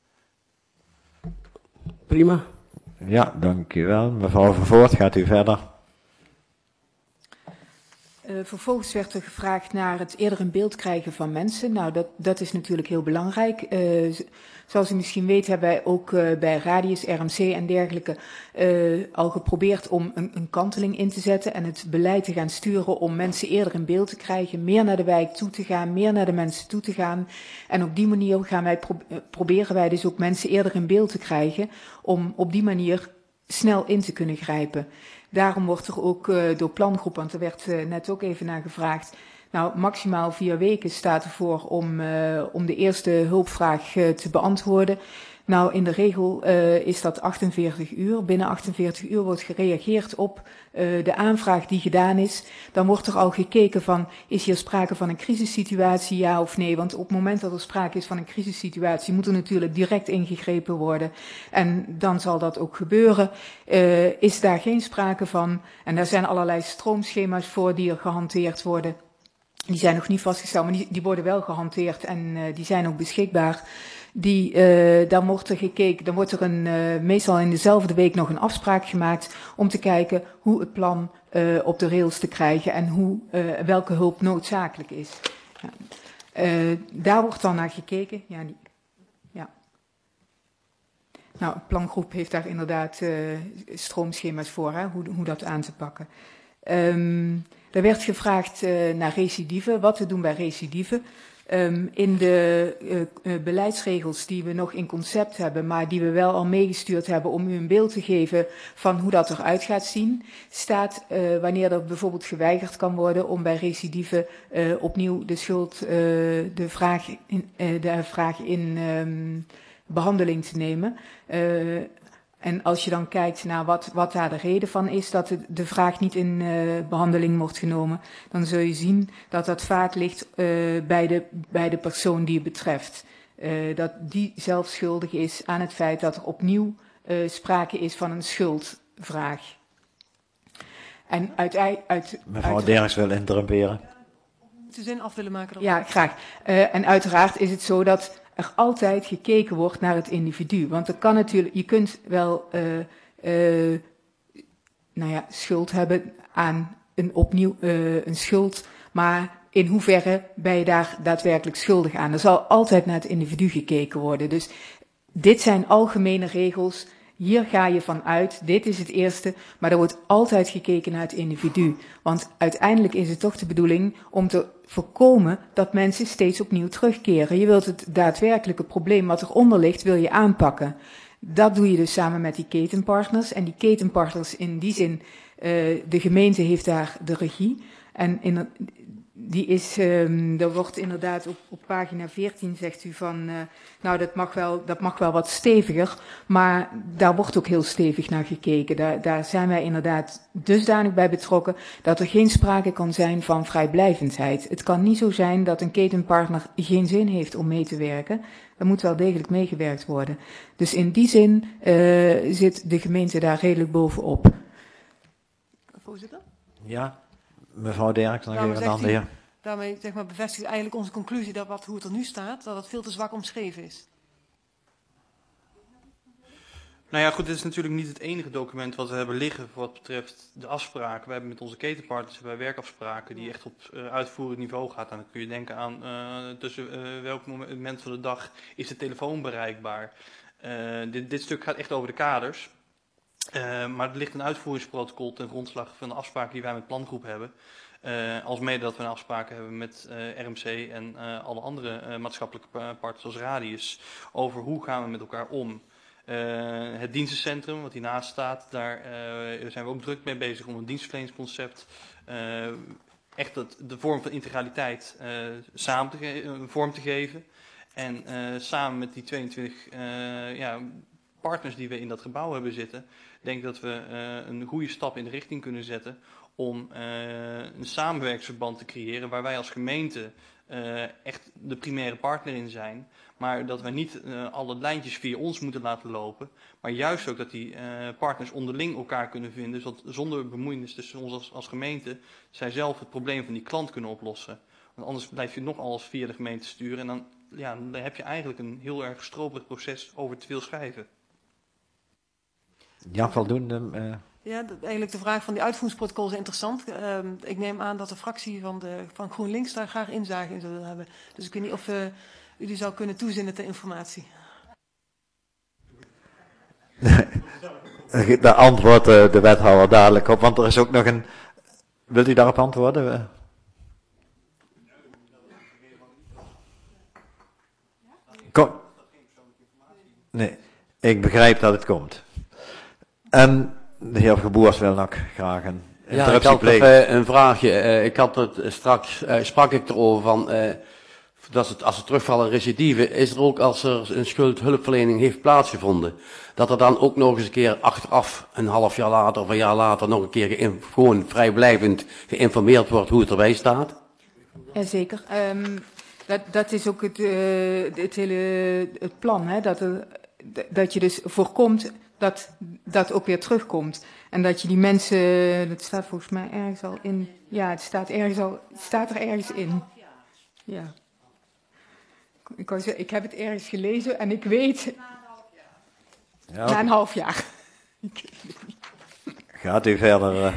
Prima. Ja, dankjewel. Mevrouw Vervoort, gaat u verder. Vervolgens werd er gevraagd naar het eerder in beeld krijgen van mensen. Nou, dat is natuurlijk heel belangrijk. Zoals u misschien weet hebben wij ook bij Radius, RMC en dergelijke al geprobeerd om een kanteling in te zetten en het beleid te gaan sturen om mensen eerder in beeld te krijgen, meer naar de wijk toe te gaan, meer naar de mensen toe te gaan. En op die manier proberen wij dus ook mensen eerder in beeld te krijgen om op die manier snel in te kunnen grijpen. Daarom wordt er ook door plangroep, want er werd net ook even naar gevraagd, nou maximaal 4 weken staat ervoor om de eerste hulpvraag te beantwoorden. Nou, in de regel is dat 48 uur. Binnen 48 uur wordt gereageerd op de aanvraag die gedaan is. Dan wordt er al gekeken van, is hier sprake van een crisissituatie, ja of nee? Want op het moment dat er sprake is van een crisissituatie, moet er natuurlijk direct ingegrepen worden. En dan zal dat ook gebeuren. Is daar geen sprake van, en daar zijn allerlei stroomschema's voor die er gehanteerd worden. Die zijn nog niet vastgesteld, maar die worden wel gehanteerd en die zijn ook beschikbaar. Dan wordt er gekeken, dan wordt er meestal in dezelfde week nog een afspraak gemaakt om te kijken hoe het plan op de rails te krijgen en welke hulp noodzakelijk is. Ja. Daar wordt dan naar gekeken. Ja. Nou, de plangroep heeft daar inderdaad stroomschema's voor, hè, hoe dat aan te pakken. Er werd gevraagd naar recidive, wat we doen bij recidive. In de beleidsregels die we nog in concept hebben, maar die we wel al meegestuurd hebben om u een beeld te geven van hoe dat eruit gaat zien, staat wanneer er bijvoorbeeld geweigerd kan worden om bij recidive opnieuw de schuld, de vraag in behandeling te nemen. En als je dan kijkt naar wat daar de reden van is dat de vraag niet in behandeling wordt genomen, dan zul je zien dat dat vaak ligt bij de persoon die het betreft. Dat die zelf schuldig is aan het feit dat er opnieuw sprake is van een schuldvraag. En Mevrouw Derks wil interrumperen. De zin af willen maken. Ja, graag. En uiteraard is het zo dat er altijd gekeken wordt naar het individu. Want er kan natuurlijk, je kunt wel schuld hebben aan een schuld, maar in hoeverre ben je daar daadwerkelijk schuldig aan? Er zal altijd naar het individu gekeken worden. Dus dit zijn algemene regels. Hier ga je van uit, dit is het eerste, maar er wordt altijd gekeken naar het individu. Want uiteindelijk is het toch de bedoeling om te voorkomen dat mensen steeds opnieuw terugkeren. Je wilt het daadwerkelijke probleem wat eronder ligt, wil je aanpakken. Dat doe je dus samen met die ketenpartners. En die ketenpartners in die zin, de gemeente heeft daar de regie. En er wordt inderdaad op pagina 14 zegt u van, nou dat mag wel wat steviger, maar daar wordt ook heel stevig naar gekeken. Daar zijn wij inderdaad dusdanig bij betrokken dat er geen sprake kan zijn van vrijblijvendheid. Het kan niet zo zijn dat een ketenpartner geen zin heeft om mee te werken. Er moet wel degelijk meegewerkt worden. Dus in die zin zit de gemeente daar redelijk bovenop. Voorzitter? Ja, mevrouw Derks, dan geven we dan de heer. Daarmee zeg maar, bevestigt eigenlijk onze conclusie dat hoe het er nu staat, dat het veel te zwak omschreven is. Nou ja, goed, dit is natuurlijk niet het enige document wat we hebben liggen wat betreft de afspraken. We hebben met onze ketenpartners werkafspraken die echt op uitvoerend niveau gaan. En dan kun je denken aan tussen welk moment van de dag is de telefoon bereikbaar. Dit stuk gaat echt over de kaders. Maar er ligt een uitvoeringsprotocol ten grondslag van de afspraken die wij met plangroep hebben. Alsmede dat we een afspraken hebben met RMC en alle andere maatschappelijke partners zoals Radius over hoe gaan we met elkaar om. Het dienstencentrum wat hiernaast staat, daar zijn we ook druk mee bezig om een dienstverleningsconcept echt de vorm van integraliteit vorm te geven. En samen met die 22 partners die we in dat gebouw hebben zitten, denk ik dat we een goede stap in de richting kunnen zetten om een samenwerkingsverband te creëren waar wij als gemeente echt de primaire partner in zijn. Maar dat wij niet alle lijntjes via ons moeten laten lopen. Maar juist ook dat die partners onderling elkaar kunnen vinden. Zodat zonder bemoeienis tussen ons als gemeente zij zelf het probleem van die klant kunnen oplossen. Want anders blijf je nog alles via de gemeente sturen. En dan heb je eigenlijk een heel erg stroperig proces over te veel schrijven. Ja, voldoende. Ja, eigenlijk de vraag van die uitvoeringsprotocol is interessant. Ik neem aan dat de fractie van GroenLinks daar graag inzage in zou hebben. Dus ik weet niet of u die zou kunnen toezinnen ter informatie. Daar antwoordt de wethouder dadelijk op, want er is ook nog een... Wilt u daarop antwoorden? Kom. Nee, ik begrijp dat het komt. En de heer Geboers wil nog graag een interruptie plegen. Ik had een vraagje. Ik had het straks, sprak ik erover van, dat als ze terugvallen recidive, is er ook als er een schuldhulpverlening heeft plaatsgevonden, dat er dan ook nog eens een keer achteraf, een half jaar later of een jaar later, nog een keer gewoon vrijblijvend geïnformeerd wordt hoe het erbij staat? Jazeker. Dat is ook het plan, hè? Dat je dus voorkomt dat ook weer terugkomt. En dat je die mensen, dat staat volgens mij ergens al in, ja, het staat er ergens in. Ja. Ik wou zeggen, ik heb het ergens gelezen en ik weet, na een half jaar. Gaat u verder?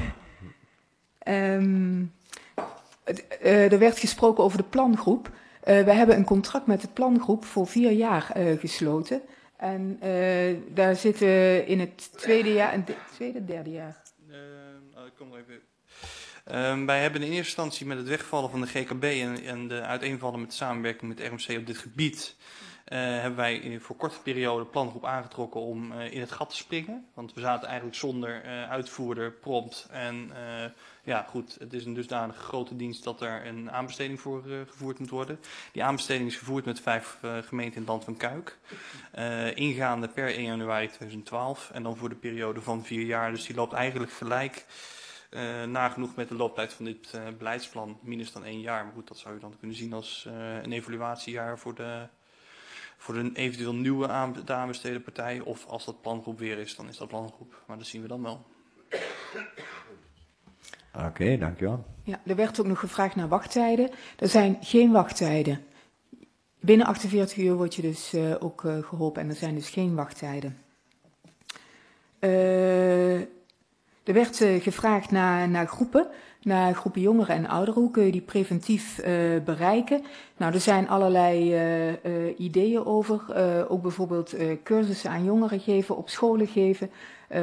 Er werd gesproken over de plangroep. We hebben een contract met de plangroep voor 4 jaar gesloten. En daar zitten in het derde jaar. Ik kom er even. Wij hebben in eerste instantie met het wegvallen van de GKB en de uiteenvallen met de samenwerking met de RMC op dit gebied, hebben wij voor korte periode de plangroep aangetrokken om in het gat te springen. Want we zaten eigenlijk zonder uitvoerder, prompt. En ja goed, het is een dusdanig grote dienst dat er een aanbesteding voor gevoerd moet worden. Die aanbesteding is gevoerd met 5 gemeenten in het land van Kuik. Ingaande per 1 januari 2012 en dan voor de periode van 4 jaar. Dus die loopt eigenlijk gelijk nagenoeg met de looptijd van dit beleidsplan, minus dan 1 jaar. Maar goed, dat zou je dan kunnen zien als een evaluatiejaar voor de eventueel nieuwe aanbesteden partij. Of als dat plangroep weer is, dan is dat plangroep. Maar dat zien we dan wel. Oké, dankjewel. Ja, er werd ook nog gevraagd naar wachttijden. Er zijn geen wachttijden. Binnen 48 uur word je dus ook geholpen en er zijn dus geen wachttijden. Er werd gevraagd naar groepen jongeren en ouderen. Hoe kun je die preventief bereiken? Nou, er zijn allerlei ideeën over. Ook bijvoorbeeld cursussen aan jongeren geven, op scholen geven,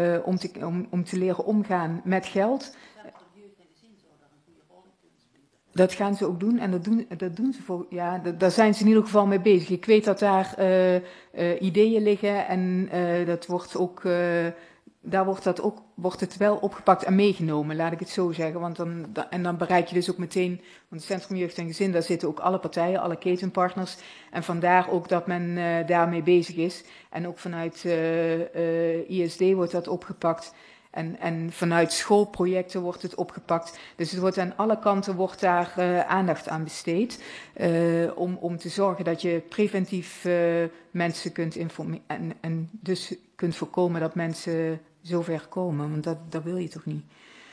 om te leren omgaan met geld. Dat gaan ze ook doen en dat doen ze voor, ja, daar zijn ze in ieder geval mee bezig. Ik weet dat daar ideeën liggen en dat wordt ook, daar wordt het wel opgepakt en meegenomen, laat ik het zo zeggen. Want dan bereik je dus ook meteen, want het Centrum Jeugd en Gezin, daar zitten ook alle partijen, alle ketenpartners. En vandaar ook dat men daarmee bezig is. En ook vanuit ISD wordt dat opgepakt. En vanuit schoolprojecten wordt het opgepakt. Dus het wordt aan alle kanten daar aandacht aan besteed. Om te zorgen dat je preventief mensen kunt informeren. En dus kunt voorkomen dat mensen zover komen. Want dat wil je toch niet.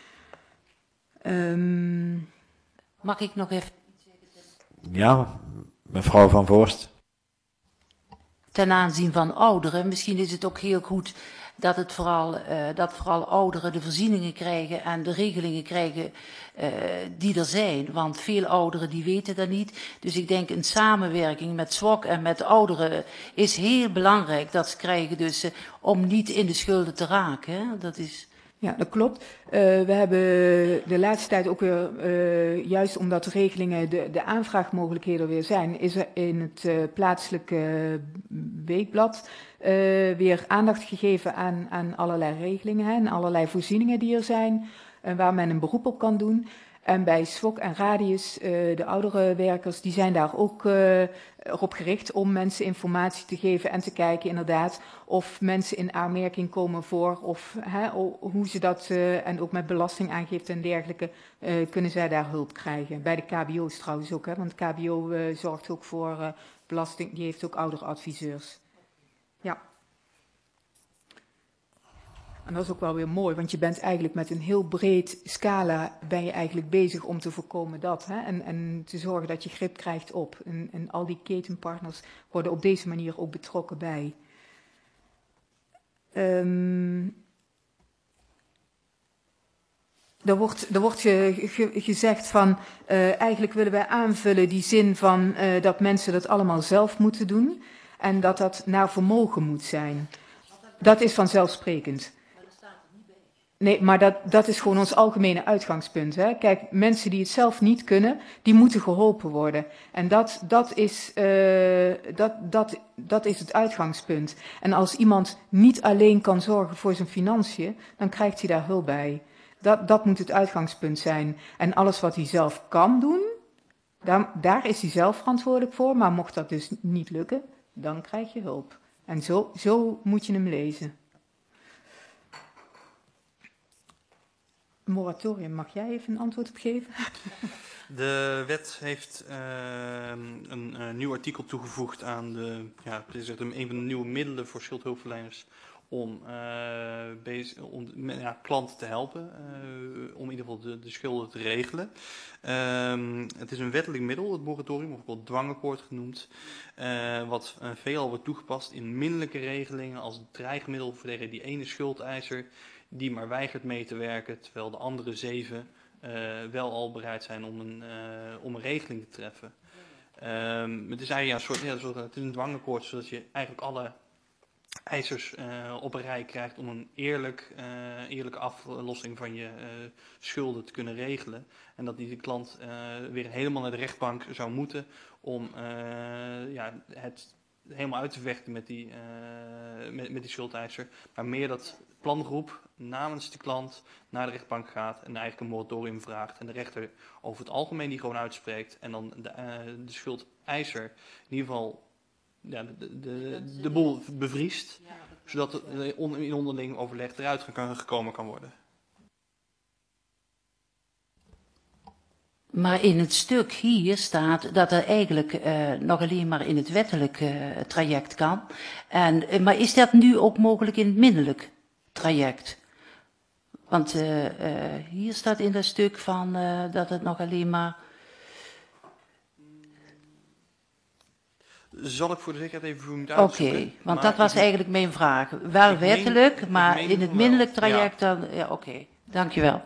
Mag ik nog even... Ja, mevrouw Van Voorst. Ten aanzien van ouderen, misschien is het ook heel goed dat vooral ouderen de voorzieningen krijgen en de regelingen krijgen die er zijn. Want veel ouderen die weten dat niet. Dus ik denk een samenwerking met SWOC en met ouderen is heel belangrijk dat ze krijgen dus om niet in de schulden te raken. Hè? Dat is... Ja, dat klopt. We hebben de laatste tijd ook weer, juist omdat de regelingen, de aanvraagmogelijkheden weer zijn, is er in het plaatselijke weekblad weer aandacht gegeven aan allerlei regelingen hè, en allerlei voorzieningen die er zijn, waar men een beroep op kan doen. En bij SWOC en Radius, de oudere werkers, die zijn daar ook erop gericht om mensen informatie te geven en te kijken inderdaad of mensen in aanmerking komen voor of hoe ze dat, en ook met belastingaangifte en dergelijke, kunnen zij daar hulp krijgen. Bij de KBO's trouwens ook, hè, want de KBO zorgt ook voor belasting, die heeft ook ouderadviseurs. Ja. En dat is ook wel weer mooi, want je bent eigenlijk met een heel breed scala ben je eigenlijk bezig om te voorkomen dat. Hè? En te zorgen dat je grip krijgt op. En al die ketenpartners worden op deze manier ook betrokken bij. Er wordt gezegd van, eigenlijk willen wij aanvullen die zin van dat mensen dat allemaal zelf moeten doen. En dat dat naar vermogen moet zijn. Dat is vanzelfsprekend. Nee, maar dat is gewoon ons algemene uitgangspunt. Hè? Kijk, mensen die het zelf niet kunnen, die moeten geholpen worden. En dat is het uitgangspunt. En als iemand niet alleen kan zorgen voor zijn financiën, dan krijgt hij daar hulp bij. Dat moet het uitgangspunt zijn. En alles wat hij zelf kan doen, daar is hij zelf verantwoordelijk voor. Maar mocht dat dus niet lukken, dan krijg je hulp. En zo moet je hem lezen. Moratorium, mag jij even een antwoord op geven? De wet heeft een nieuw artikel toegevoegd aan een van de nieuwe middelen voor schuldhulpverleners om klanten te helpen, om in ieder geval de schulden te regelen. Het is een wettelijk middel, het moratorium, of ook wel dwangakkoord genoemd, wat veelal wordt toegepast in minderlijke regelingen als dreigmiddel tegen die ene schuldeiser die maar weigert mee te werken, terwijl de andere 7 wel al bereid zijn om een regeling te treffen. Het is eigenlijk het is een dwangakkoord, zodat je eigenlijk alle eisers op een rij krijgt om een eerlijke aflossing van je schulden te kunnen regelen. En dat die klant weer helemaal naar de rechtbank zou moeten om het helemaal uit te vechten met die schuldeiser. Maar meer dat plangroep namens de klant naar de rechtbank gaat en eigenlijk een moratorium vraagt. En de rechter over het algemeen die gewoon uitspreekt. En dan de schuldeiser in ieder geval de boel bevriest. Zodat het in onderling overleg eruit gekomen kan worden. Maar in het stuk hier staat dat er eigenlijk nog alleen maar in het wettelijk traject kan. Maar is dat nu ook mogelijk in het minderlijk traject? Want hier staat in dat stuk van dat het nog alleen maar... Zal ik voor de zekerheid even voor u moeten uitzoeken? Oké, want dat was eigenlijk mijn vraag. Wel wettelijk, maar in het minderlijk traject dan... Ja, oké. Dankjewel.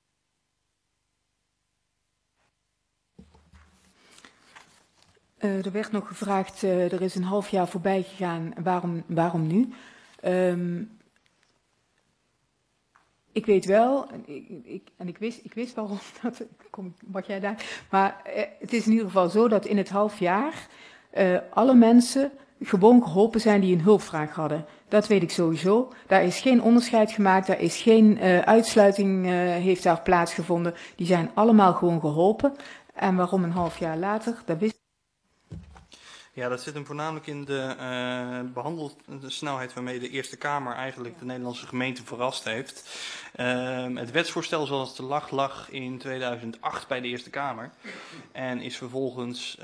Er werd nog gevraagd, er is een half jaar voorbij gegaan, waarom nu? Ik weet wel, en ik wist waarom, mag jij daar, maar het is in ieder geval zo dat in het half jaar alle mensen gewoon geholpen zijn die een hulpvraag hadden. Dat weet ik sowieso. Daar is geen onderscheid gemaakt, daar is geen uitsluiting heeft daar plaatsgevonden. Die zijn allemaal gewoon geholpen. En waarom een half jaar later, dat wist ik. Ja, dat zit hem voornamelijk in de snelheid waarmee de Eerste Kamer eigenlijk de Nederlandse gemeente verrast heeft. Het wetsvoorstel zoals het er lag in 2008 bij de Eerste Kamer. En is vervolgens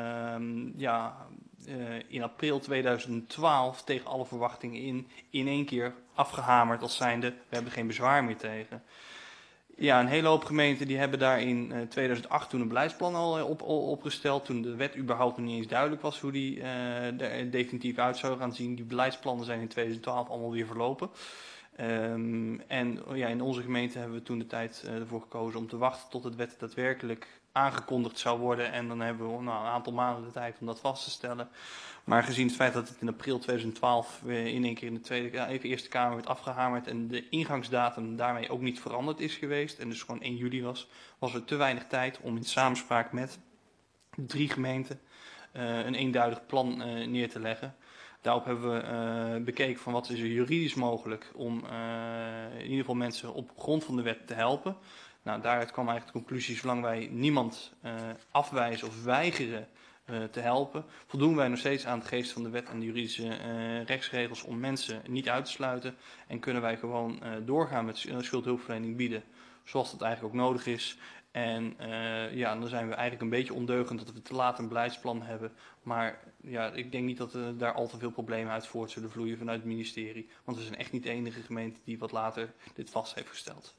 in april 2012 tegen alle verwachtingen in één keer afgehamerd als zijnde, we hebben geen bezwaar meer tegen. Ja, een hele hoop gemeenten die hebben daar in 2008 toen een beleidsplan al opgesteld. Toen de wet überhaupt nog niet eens duidelijk was hoe die er definitief uit zou gaan zien. Die beleidsplannen zijn in 2012 allemaal weer verlopen. In onze gemeente hebben we toen de tijd ervoor gekozen om te wachten tot het wet daadwerkelijk aangekondigd zou worden. En dan hebben we een aantal maanden de tijd om dat vast te stellen. Maar gezien het feit dat het in april 2012 weer in één keer in de Eerste Kamer werd afgehamerd en de ingangsdatum daarmee ook niet veranderd is geweest en dus gewoon 1 juli was er te weinig tijd om in samenspraak met 3 gemeenten een eenduidig plan neer te leggen. Daarop hebben we bekeken van wat is er juridisch mogelijk om in ieder geval mensen op grond van de wet te helpen. Nou, daaruit kwam eigenlijk de conclusie, zolang wij niemand afwijzen of weigeren te helpen, voldoen wij nog steeds aan de geest van de wet en de juridische rechtsregels om mensen niet uit te sluiten en kunnen wij gewoon doorgaan met schuldhulpverlening bieden zoals dat eigenlijk ook nodig is. En dan zijn we eigenlijk een beetje ondeugend dat we te laat een beleidsplan hebben. Maar ja, ik denk niet dat daar al te veel problemen uit voort zullen vloeien vanuit het ministerie. Want we zijn echt niet de enige gemeente die wat later dit vast heeft gesteld.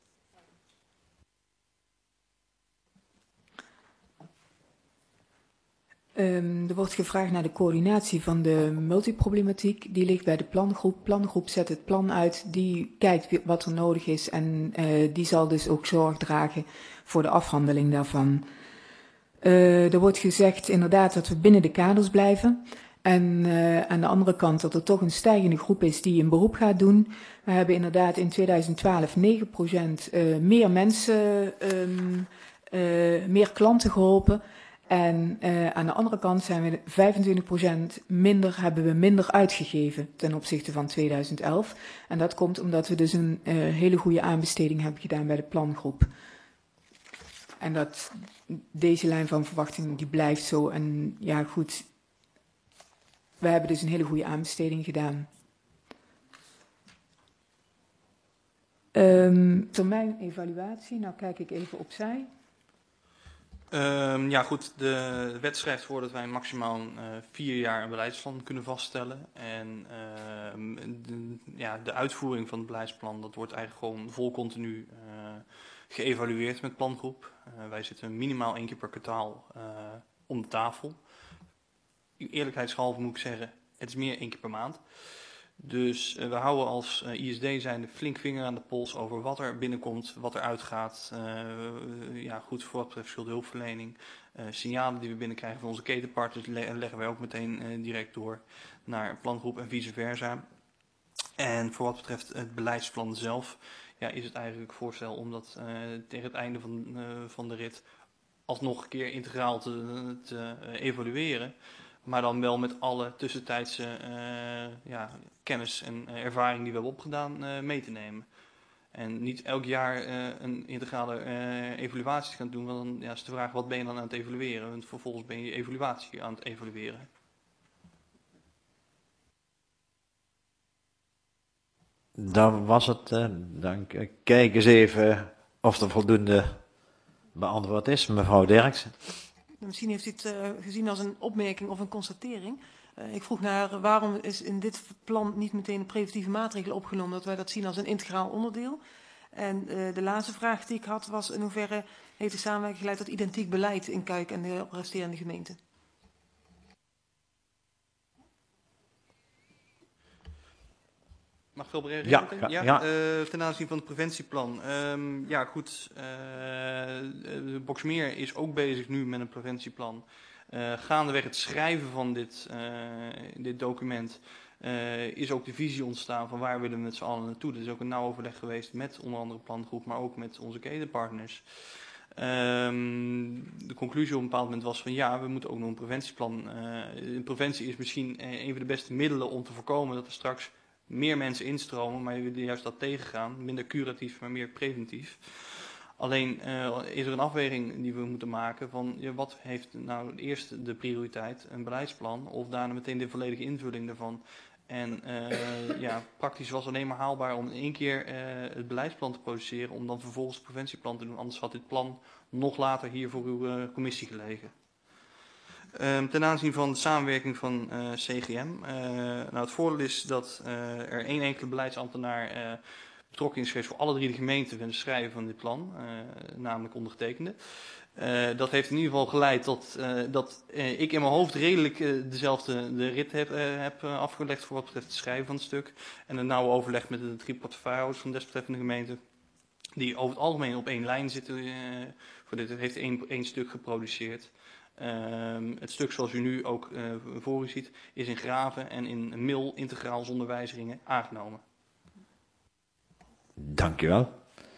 Er wordt gevraagd naar de coördinatie van de multiproblematiek. Die ligt bij de plangroep. Plangroep zet het plan uit, die kijkt wat er nodig is en die zal dus ook zorg dragen voor de afhandeling daarvan. Er wordt gezegd inderdaad dat we binnen de kaders blijven. En aan de andere kant dat er toch een stijgende groep is die een beroep gaat doen. We hebben inderdaad in 2012 9% meer mensen, meer klanten geholpen. En aan de andere kant zijn we 25% hebben we minder uitgegeven ten opzichte van 2011. En dat komt omdat we dus een hele goede aanbesteding hebben gedaan bij de plangroep. En dat deze lijn van verwachting die blijft zo. En ja goed, we hebben dus een hele goede aanbesteding gedaan. Termijn evaluatie, nou kijk ik even opzij. De wet schrijft voor dat wij maximaal 4 jaar een beleidsplan kunnen vaststellen. En de uitvoering van het beleidsplan, dat wordt eigenlijk gewoon vol continu geëvalueerd met plangroep. Wij zitten minimaal 1 keer per kwartaal om de tafel. Eerlijkheidshalve moet ik zeggen, het is meer 1 keer per maand. Dus we houden als ISD zijnde flink vinger aan de pols over wat er binnenkomt, wat er uitgaat. Goed voor wat betreft schuldhulpverlening. Signalen die we binnenkrijgen van onze ketenpartners leggen wij ook meteen direct door naar plangroep en vice versa. En voor wat betreft het beleidsplan zelf is het eigenlijk voorstel om dat tegen het einde van de rit alsnog een keer integraal te evalueren. Maar dan wel met alle tussentijdse kennis en ervaring die we hebben opgedaan mee te nemen. En niet elk jaar een integrale evaluatie te gaan doen. Want dan is de vraag, wat ben je dan aan het evalueren? Want vervolgens ben je evaluatie aan het evalueren. Dat was het. Dan kijk eens even of er voldoende beantwoord is. Mevrouw Derksen. Misschien heeft u het gezien als een opmerking of een constatering. Ik vroeg naar waarom is in dit plan niet meteen een preventieve maatregel opgenomen, dat wij dat zien als een integraal onderdeel. En de laatste vraag die ik had was in hoeverre heeft de samenwerking geleid tot identiek beleid in Kuik en de resterende gemeenten. Mag ik wel reageren? Ja. Ten aanzien van het preventieplan. Boxmeer is ook bezig nu met een preventieplan. Gaandeweg het schrijven van dit document is ook de visie ontstaan van waar willen we met z'n allen naartoe. Er is ook een nauw overleg geweest met onder andere plangroep, maar ook met onze ketenpartners. De conclusie op een bepaald moment was van ja, we moeten ook nog een preventieplan. Preventie is misschien een van de beste middelen om te voorkomen dat er straks meer mensen instromen, maar we willen juist dat tegengaan. Minder curatief, maar meer preventief. Alleen is er een afweging die we moeten maken van ja, wat heeft nou eerst de prioriteit, een beleidsplan of daarna meteen de volledige invulling daarvan. En praktisch was het alleen maar haalbaar om in één keer het beleidsplan te produceren om dan vervolgens het preventieplan te doen. Anders had dit plan nog later hier voor uw commissie gelegen. Ten aanzien van de samenwerking van CGM. Het voordeel is dat er één enkele beleidsambtenaar betrokken is geweest voor alle 3 de gemeenten bij het schrijven van dit plan, namelijk ondergetekende. Dat heeft in ieder geval geleid tot dat ik in mijn hoofd redelijk de rit heb afgelegd voor wat betreft het schrijven van het stuk. En een nauwe overleg met de 3 portefeuillehouders van de desbetreffende gemeente, die over het algemeen op één lijn zitten. Voor dit heeft één stuk geproduceerd. Het stuk zoals u nu ook voor u ziet, is in graven en in een mail integraal zonder wijzigingen aangenomen. Dank u wel.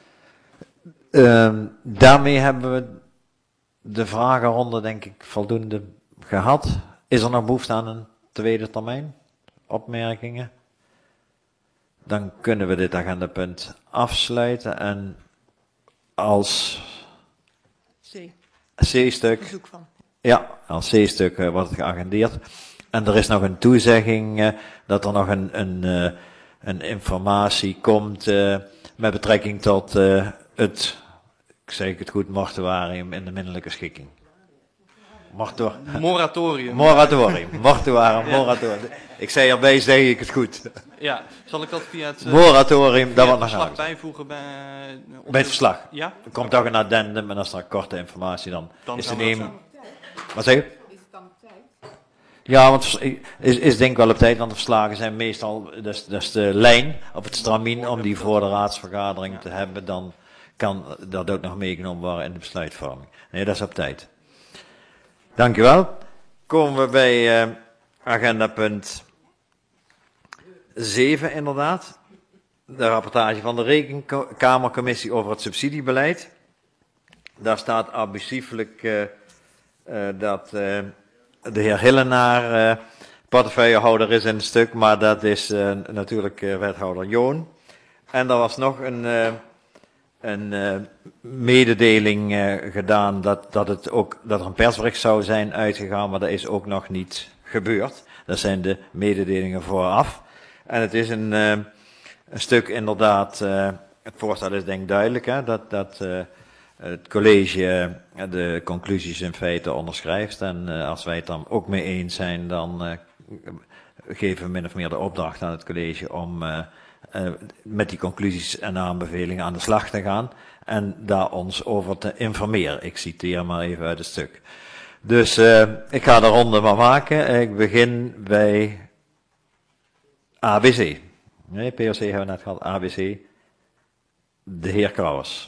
Daarmee hebben we de vragenronde denk ik voldoende gehad. Is er nog behoefte aan een tweede termijn? Opmerkingen? Dan kunnen we dit agendapunt afsluiten en als C-stuk, ja, als C-stuk wordt het geagendeerd. En er is nog een toezegging dat er nog een informatie komt met betrekking tot het, ik zeg het goed, mortuarium in de minderlijke schikking. Moratorium. Moratorium. Ik zei erbij, zeg ik het goed. Ja, zal ik dat via het moratorium, dat wordt nog verslag bijvoegen bij het verslag? Ja? Er komt toch een addendum en als er korte informatie dan is te nemen. Wat zeg je? Is het dan op tijd? Ja, want is denk ik wel op tijd, want de verslagen zijn meestal, dus de lijn op het stramien om die voor de raadsvergadering te hebben, dan kan dat ook nog meegenomen worden in de besluitvorming. Nee, dat is op tijd. Dank u wel. Komen we bij agenda punt 7 inderdaad. De rapportage van de Rekenkamercommissie over het subsidiebeleid. Daar staat abusieflijk dat de heer Hillenaar portefeuillehouder is in het stuk, maar dat is natuurlijk wethouder Joon. En er was nog een mededeling gedaan dat er een persbericht zou zijn uitgegaan, maar dat is ook nog niet gebeurd. Dat zijn de mededelingen vooraf. En het is een stuk inderdaad, het voorstel is denk ik duidelijk, hè, dat het college de conclusies in feite onderschrijft. En als wij het dan ook mee eens zijn, dan geven we min of meer de opdracht aan het college om met die conclusies en aanbevelingen aan de slag te gaan en daar ons over te informeren. Ik citeer maar even uit het stuk. Dus ik ga de ronde maar maken. Ik begin bij ABC. Nee, POC hebben we net gehad. ABC. De heer Krauwers.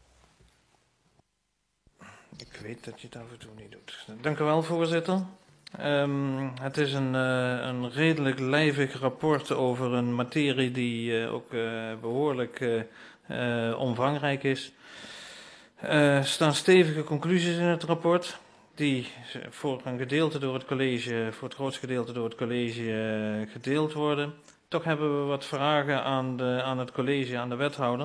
Ik weet dat je het af en toe niet doet. Dank u wel, voorzitter. Het is een redelijk lijvig rapport over een materie die ook behoorlijk omvangrijk is. Er staan stevige conclusies in het rapport, die voor het grootste gedeelte door het college gedeeld worden. Toch hebben we wat vragen aan het college, aan de wethouder.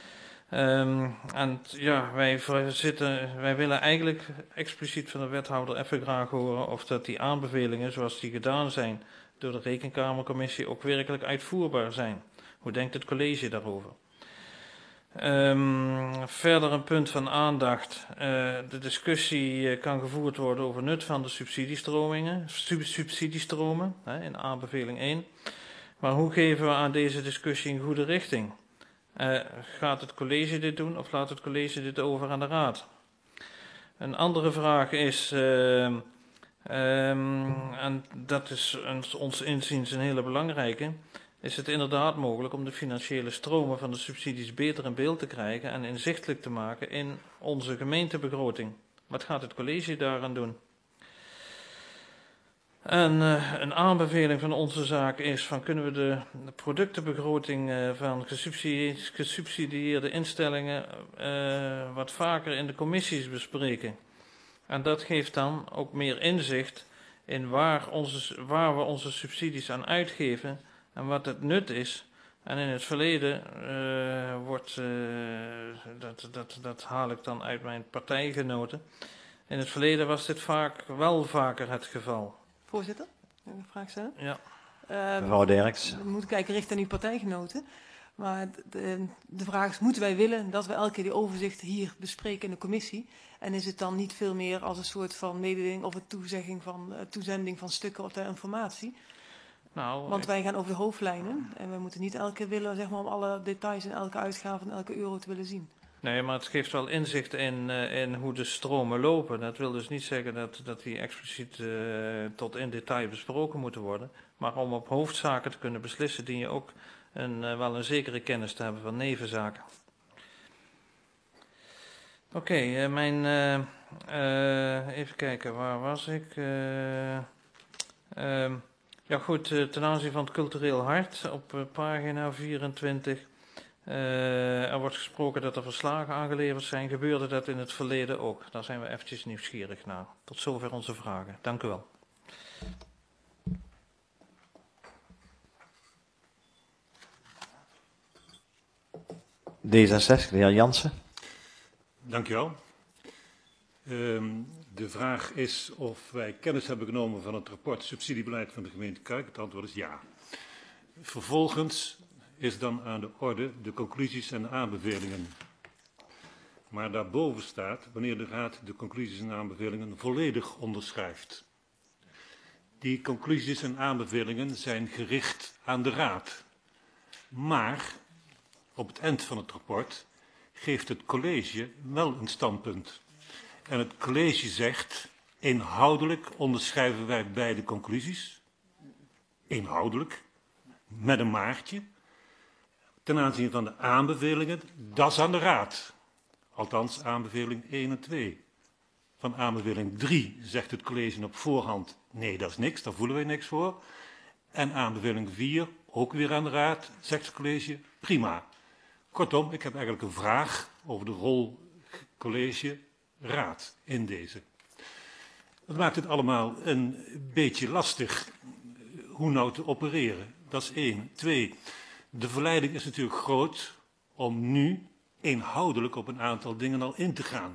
Wij willen eigenlijk expliciet van de wethouder even graag horen of dat die aanbevelingen zoals die gedaan zijn door de Rekenkamercommissie ook werkelijk uitvoerbaar zijn. Hoe denkt het college daarover? Verder een punt van aandacht. De discussie kan gevoerd worden over nut van de subsidiestromen in aanbeveling 1. Maar hoe geven we aan deze discussie een goede richting? Gaat het college dit doen of laat het college dit over aan de raad? Een andere vraag is, en dat is ons inziens een hele belangrijke, is het inderdaad mogelijk om de financiële stromen van de subsidies beter in beeld te krijgen en inzichtelijk te maken in onze gemeentebegroting? Wat gaat het college daaraan doen? En een aanbeveling van onze zaak is van kunnen we de productenbegroting van gesubsidieerde instellingen wat vaker in de commissies bespreken. En dat geeft dan ook meer inzicht in waar we onze subsidies aan uitgeven en wat het nut is. En in het verleden dat haal ik dan uit mijn partijgenoten. In het verleden was dit wel vaker het geval. Voorzitter, een vraag stellen? Ja. Mevrouw Derks. We moeten kijken richting uw partijgenoten. Maar de vraag is, moeten wij willen dat we elke keer die overzichten hier bespreken in de commissie? En is het dan niet veel meer als een soort van mededeling of een toezending van stukken of informatie? Nou, Want wij gaan over de hoofdlijnen en we moeten niet elke keer willen, zeg maar, om alle details en elke uitgave en elke euro te willen zien. Nee, maar het geeft wel inzicht in hoe de stromen lopen. Dat wil dus niet zeggen dat die expliciet tot in detail besproken moeten worden. Maar om op hoofdzaken te kunnen beslissen, dien je ook wel een zekere kennis te hebben van nevenzaken. Oké, even kijken, waar was ik? Ja goed, ten aanzien van het cultureel hart op pagina 24... er wordt gesproken dat er verslagen aangeleverd zijn. Gebeurde dat in het verleden ook? Daar zijn we eventjes nieuwsgierig naar. Tot zover onze vragen. Dank u wel. D66, de heer Jansen. Dank u wel. De vraag is of wij kennis hebben genomen van het rapport subsidiebeleid van de gemeente Kuik. Het antwoord is ja. Vervolgens is dan aan de orde de conclusies en de aanbevelingen. Maar daarboven staat wanneer de Raad de conclusies en aanbevelingen volledig onderschrijft. Die conclusies en aanbevelingen zijn gericht aan de Raad. Maar op het eind van het rapport geeft het college wel een standpunt. En het college zegt, inhoudelijk onderschrijven wij beide conclusies. Inhoudelijk, met een maartje. Ten aanzien van de aanbevelingen, dat is aan de Raad. Althans, aanbeveling 1 en 2. Van aanbeveling 3 zegt het college op voorhand, nee, dat is niks, daar voelen wij niks voor. En aanbeveling 4, ook weer aan de Raad, zegt het college, prima. Kortom, ik heb eigenlijk een vraag over de rol college-raad in deze. Dat maakt het allemaal een beetje lastig hoe nou te opereren. Dat is 1. 2. De verleiding is natuurlijk groot om nu inhoudelijk op een aantal dingen al in te gaan.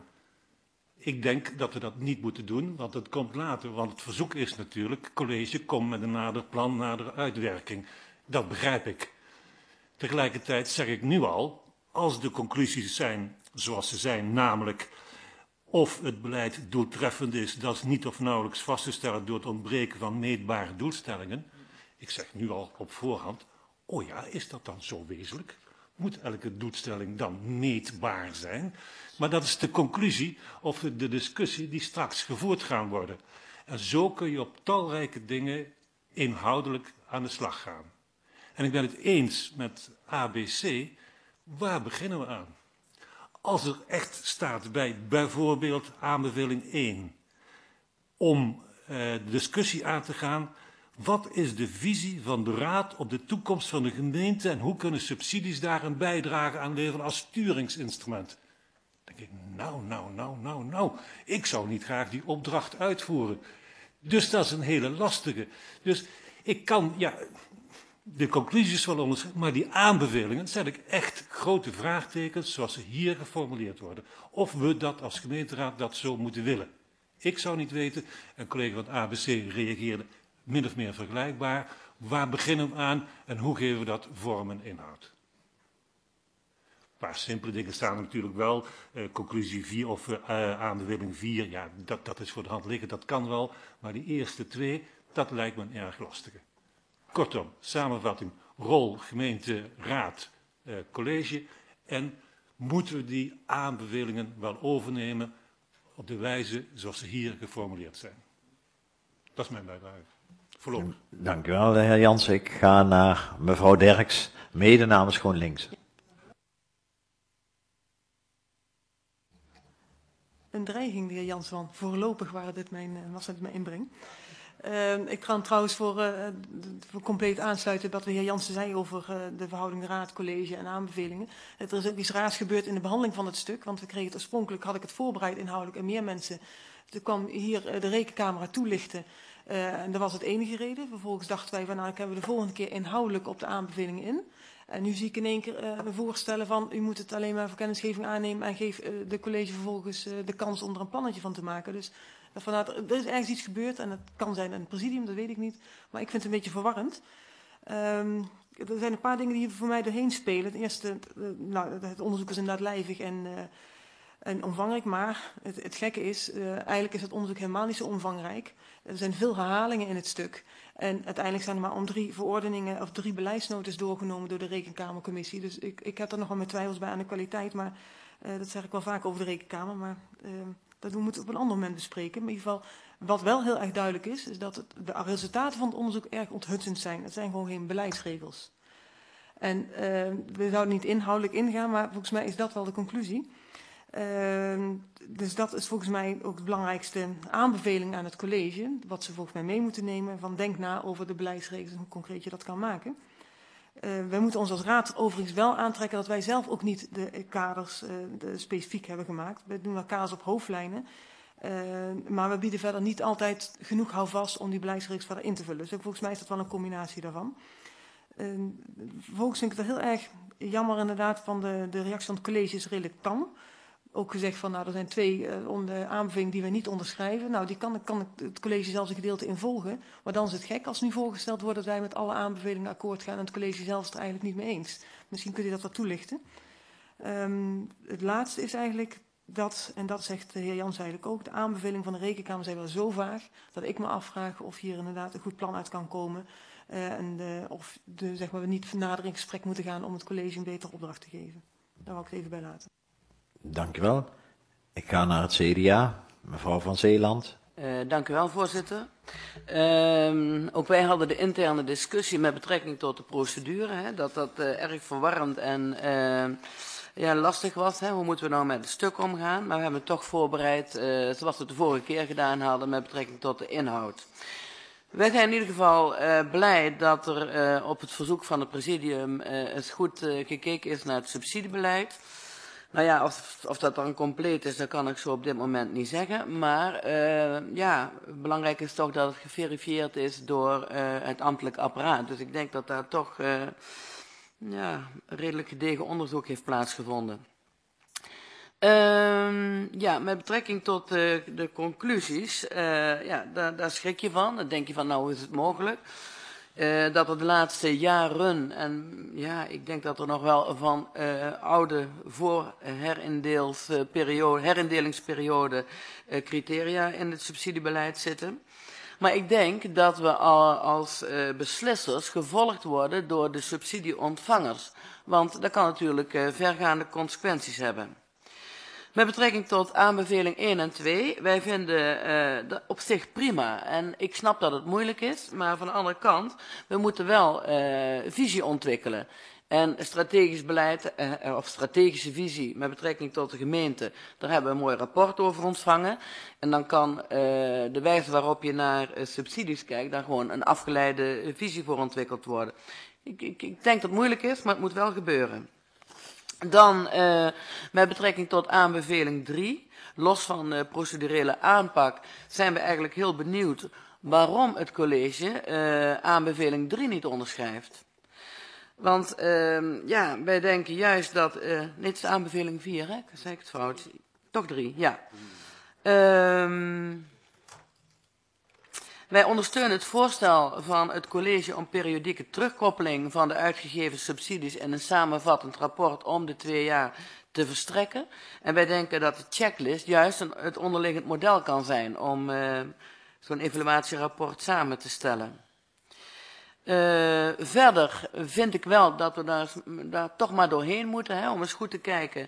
Ik denk dat we dat niet moeten doen, want dat komt later. Want het verzoek is natuurlijk, college, kom met een nader plan, nadere uitwerking. Dat begrijp ik. Tegelijkertijd zeg ik nu al, als de conclusies zijn zoals ze zijn, namelijk of het beleid doeltreffend is, dat is niet of nauwelijks vast te stellen door het ontbreken van meetbare doelstellingen. Ik zeg nu al op voorhand, oh ja, is dat dan zo wezenlijk? Moet elke doelstelling dan meetbaar zijn? Maar dat is de conclusie of de discussie die straks gevoerd gaan worden. En zo kun je op talrijke dingen inhoudelijk aan de slag gaan. En ik ben het eens met ABC, waar beginnen we aan? Als er echt staat bij bijvoorbeeld aanbeveling 1, om de discussie aan te gaan, wat is de visie van de Raad op de toekomst van de gemeente en hoe kunnen subsidies daar een bijdrage aan leveren als sturingsinstrument? Dan denk ik, nou, ik zou niet graag die opdracht uitvoeren. Dus dat is een hele lastige. Dus ik kan, ja, de conclusies wel onderschrijven, maar die aanbevelingen zet ik echt grote vraagtekens zoals ze hier geformuleerd worden. Of we dat als gemeenteraad dat zo moeten willen. Ik zou niet weten, een collega van het ABC reageerde min of meer vergelijkbaar. Waar beginnen we aan en hoe geven we dat vorm en inhoud? Een paar simpele dingen staan er natuurlijk wel. Conclusie 4 of aanbeveling 4, ja, dat is voor de hand liggen, dat kan wel. Maar die eerste 2, dat lijkt me een erg lastige. Kortom, samenvatting, rol, gemeente, raad, college. En moeten we die aanbevelingen wel overnemen op de wijze zoals ze hier geformuleerd zijn? Dat is mijn bijdrage. Voorlopig. Dank u wel, de heer Jansen. Ik ga naar mevrouw Derks, mede namens GroenLinks. Een dreiging, de heer Jansen, voorlopig was het mijn inbreng. Ik kan trouwens voor compleet aansluiten wat de heer Jansen zei over de verhouding raad, college en aanbevelingen. Er is ook iets raars gebeurd in de behandeling van het stuk, want we kregen het oorspronkelijk, had ik het voorbereid inhoudelijk en meer mensen. Toen kwam hier de rekenkamer toelichten en dat was het enige reden. Vervolgens dachten wij van nou, dan hebben we de volgende keer inhoudelijk op de aanbevelingen in. En nu zie ik in één keer voorstellen van u moet het alleen maar voor kennisgeving aannemen en geef de college vervolgens de kans om er een plannetje van te maken. Dus vanuit, er is ergens iets gebeurd en het kan zijn een presidium, dat weet ik niet. Maar ik vind het een beetje verwarrend. Er zijn een paar dingen die hier voor mij doorheen spelen. Het eerste, het onderzoek is inderdaad lijvig en omvangrijk, maar het gekke is, eigenlijk is het onderzoek helemaal niet zo omvangrijk. Er zijn veel herhalingen in het stuk. En uiteindelijk zijn er maar om 3 verordeningen of 3 beleidsnotes doorgenomen door de Rekenkamercommissie. Dus ik heb er nog wel met twijfels bij aan de kwaliteit, maar dat zeg ik wel vaak over de Rekenkamer. Maar dat moeten we op een ander moment bespreken. Maar in ieder geval, wat wel heel erg duidelijk is dat de resultaten van het onderzoek erg onthutsend zijn. Het zijn gewoon geen beleidsregels. En we zouden niet inhoudelijk ingaan, maar volgens mij is dat wel de conclusie. Dus dat is volgens mij ook de belangrijkste aanbeveling aan het college. Wat ze volgens mij mee moeten nemen. Van denk na over de beleidsregels en hoe concreet je dat kan maken. Wij moeten ons als raad overigens wel aantrekken dat wij zelf ook niet de kaders specifiek hebben gemaakt. We doen wel kaders op hoofdlijnen. Maar we bieden verder niet altijd genoeg houvast om die beleidsregels verder in te vullen. Dus volgens mij is dat wel een combinatie daarvan. Vervolgens vind ik het heel erg jammer inderdaad van de reactie van het college is redelijk tam. Ook gezegd van, nou, er zijn 2 aanbevelingen die we niet onderschrijven. Nou, die kan het college zelfs een gedeelte in volgen. Maar dan is het gek als nu voorgesteld wordt dat wij met alle aanbevelingen akkoord gaan en het college zelf is het er eigenlijk niet mee eens. Misschien kunt u dat wat toelichten. Het laatste is eigenlijk dat, en dat zegt de heer Jans eigenlijk ook, de aanbevelingen van de Rekenkamer zijn wel zo vaag dat ik me afvraag of hier inderdaad een goed plan uit kan komen. Of zeg maar, we niet nader in gesprek moeten gaan om het college een betere opdracht te geven. Daar wil ik het even bij laten. Dank u wel. Ik ga naar het CDA, mevrouw van Zeeland. Dank u wel, voorzitter. Ook wij hadden de interne discussie met betrekking tot de procedure, hè, dat erg verwarrend en lastig was. Hè. Hoe moeten we nou met het stuk omgaan? Maar we hebben het toch voorbereid, zoals we het de vorige keer gedaan hadden, met betrekking tot de inhoud. Wij zijn in ieder geval blij dat er op het verzoek van het presidium eens goed gekeken is naar het subsidiebeleid. Nou ja, of dat dan compleet is, dat kan ik zo op dit moment niet zeggen. Maar belangrijk is toch dat het geverifieerd is door het ambtelijk apparaat. Dus ik denk dat daar toch redelijk gedegen onderzoek heeft plaatsgevonden. Met betrekking tot de conclusies, daar schrik je van. Dan denk je van, nou, hoe is het mogelijk? Dat er de laatste jaren, en ja, ik denk dat er nog wel van oude voor herindelingsperiode criteria in het subsidiebeleid zitten. Maar ik denk dat we als beslissers gevolgd worden door de subsidieontvangers. Want dat kan natuurlijk vergaande consequenties hebben. Met betrekking tot aanbeveling 1 en 2, wij vinden dat op zich prima. En ik snap dat het moeilijk is, maar van de andere kant, we moeten wel visie ontwikkelen. En strategisch beleid, of strategische visie met betrekking tot de gemeente, daar hebben we een mooi rapport over ontvangen. En dan kan de wijze waarop je naar subsidies kijkt, daar gewoon een afgeleide visie voor ontwikkeld worden. Ik denk dat het moeilijk is, maar het moet wel gebeuren. Dan met betrekking tot aanbeveling 3, los van procedurele aanpak, zijn we eigenlijk heel benieuwd waarom het college aanbeveling 3 niet onderschrijft. Want wij denken juist dat, dit is aanbeveling 4, hè? Zeg ik het fout? Toch 3, ja. Wij ondersteunen het voorstel van het college om periodieke terugkoppeling van de uitgegeven subsidies in een samenvattend rapport om de 2 jaar te verstrekken. En wij denken dat de checklist juist het onderliggend model kan zijn om zo'n evaluatierapport samen te stellen. Verder vind ik wel dat we daar toch maar doorheen moeten, hè, om eens goed te kijken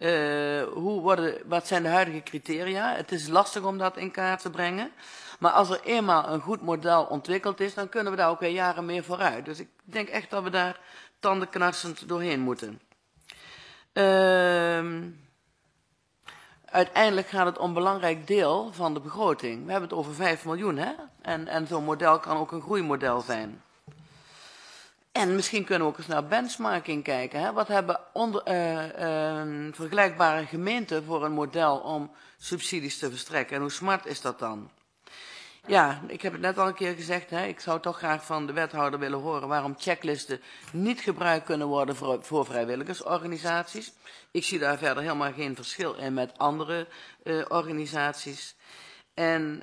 wat zijn de huidige criteria. Het is lastig om dat in kaart te brengen. Maar als er eenmaal een goed model ontwikkeld is, dan kunnen we daar ook weer jaren mee vooruit. Dus ik denk echt dat we daar tandenknarsend doorheen moeten. uiteindelijk gaat het om een belangrijk deel van de begroting. We hebben het over 5 miljoen, hè? En zo'n model kan ook een groeimodel zijn. En misschien kunnen we ook eens naar benchmarking kijken. Hè? Wat hebben vergelijkbare gemeenten voor een model om subsidies te verstrekken? En hoe smart is dat dan? Ja, ik heb het net al een keer gezegd. Hè? Ik zou toch graag van de wethouder willen horen waarom checklisten niet gebruikt kunnen worden voor vrijwilligersorganisaties. Ik zie daar verder helemaal geen verschil in met andere organisaties. En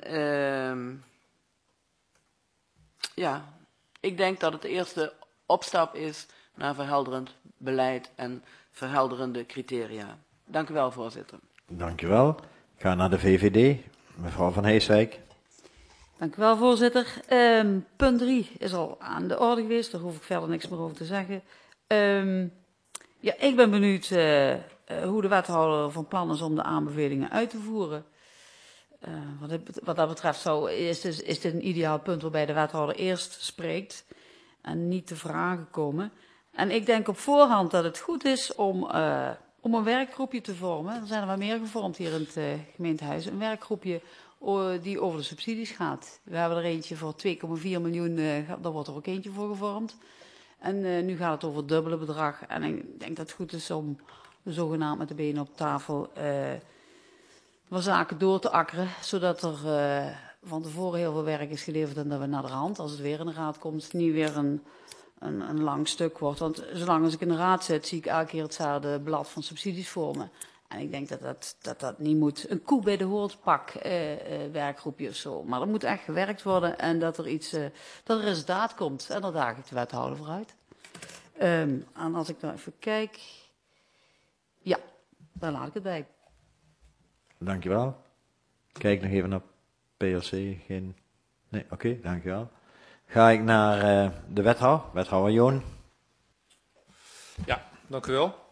ja, ik denk dat het de eerste opstap is naar verhelderend beleid en verhelderende criteria. Dank u wel, voorzitter. Dank u wel. Ik ga naar de VVD. Mevrouw Van Heeswijk. Dank u wel, voorzitter. Punt 3 is al aan de orde geweest, daar hoef ik verder niks meer over te zeggen. Ja, ik ben benieuwd hoe de wethouder van plan is om de aanbevelingen uit te voeren. Wat dat betreft is dit een ideaal punt waarbij de wethouder eerst spreekt en niet de vragen komen. En ik denk op voorhand dat het goed is om een werkgroepje te vormen. Er zijn er wel meer gevormd hier in het gemeentehuis. Een werkgroepje die over de subsidies gaat. We hebben er eentje voor 2,4 miljoen, daar wordt er ook eentje voor gevormd. En nu gaat het over het dubbele bedrag. En ik denk dat het goed is om zogenaamd met de benen op tafel wat zaken door te akkeren. Zodat er van tevoren heel veel werk is geleverd en dat we naar de hand, als het weer in de raad komt, niet weer een lang stuk wordt. Want zolang als ik in de raad zit, zie ik elke keer hetzelfde blad van subsidies voor me. En ik denk dat niet moet. Een koe bij de hoortpak werkgroepje of zo. Maar er moet echt gewerkt worden en dat er resultaat komt. En daar daag ik de wethouder voor uit. En als ik nou even kijk. Ja, daar laat ik het bij. Dankjewel. Kijk nog even naar PLC. Nee, oké, dankjewel. Ga ik naar de wethouder Joon. Ja, dank u wel.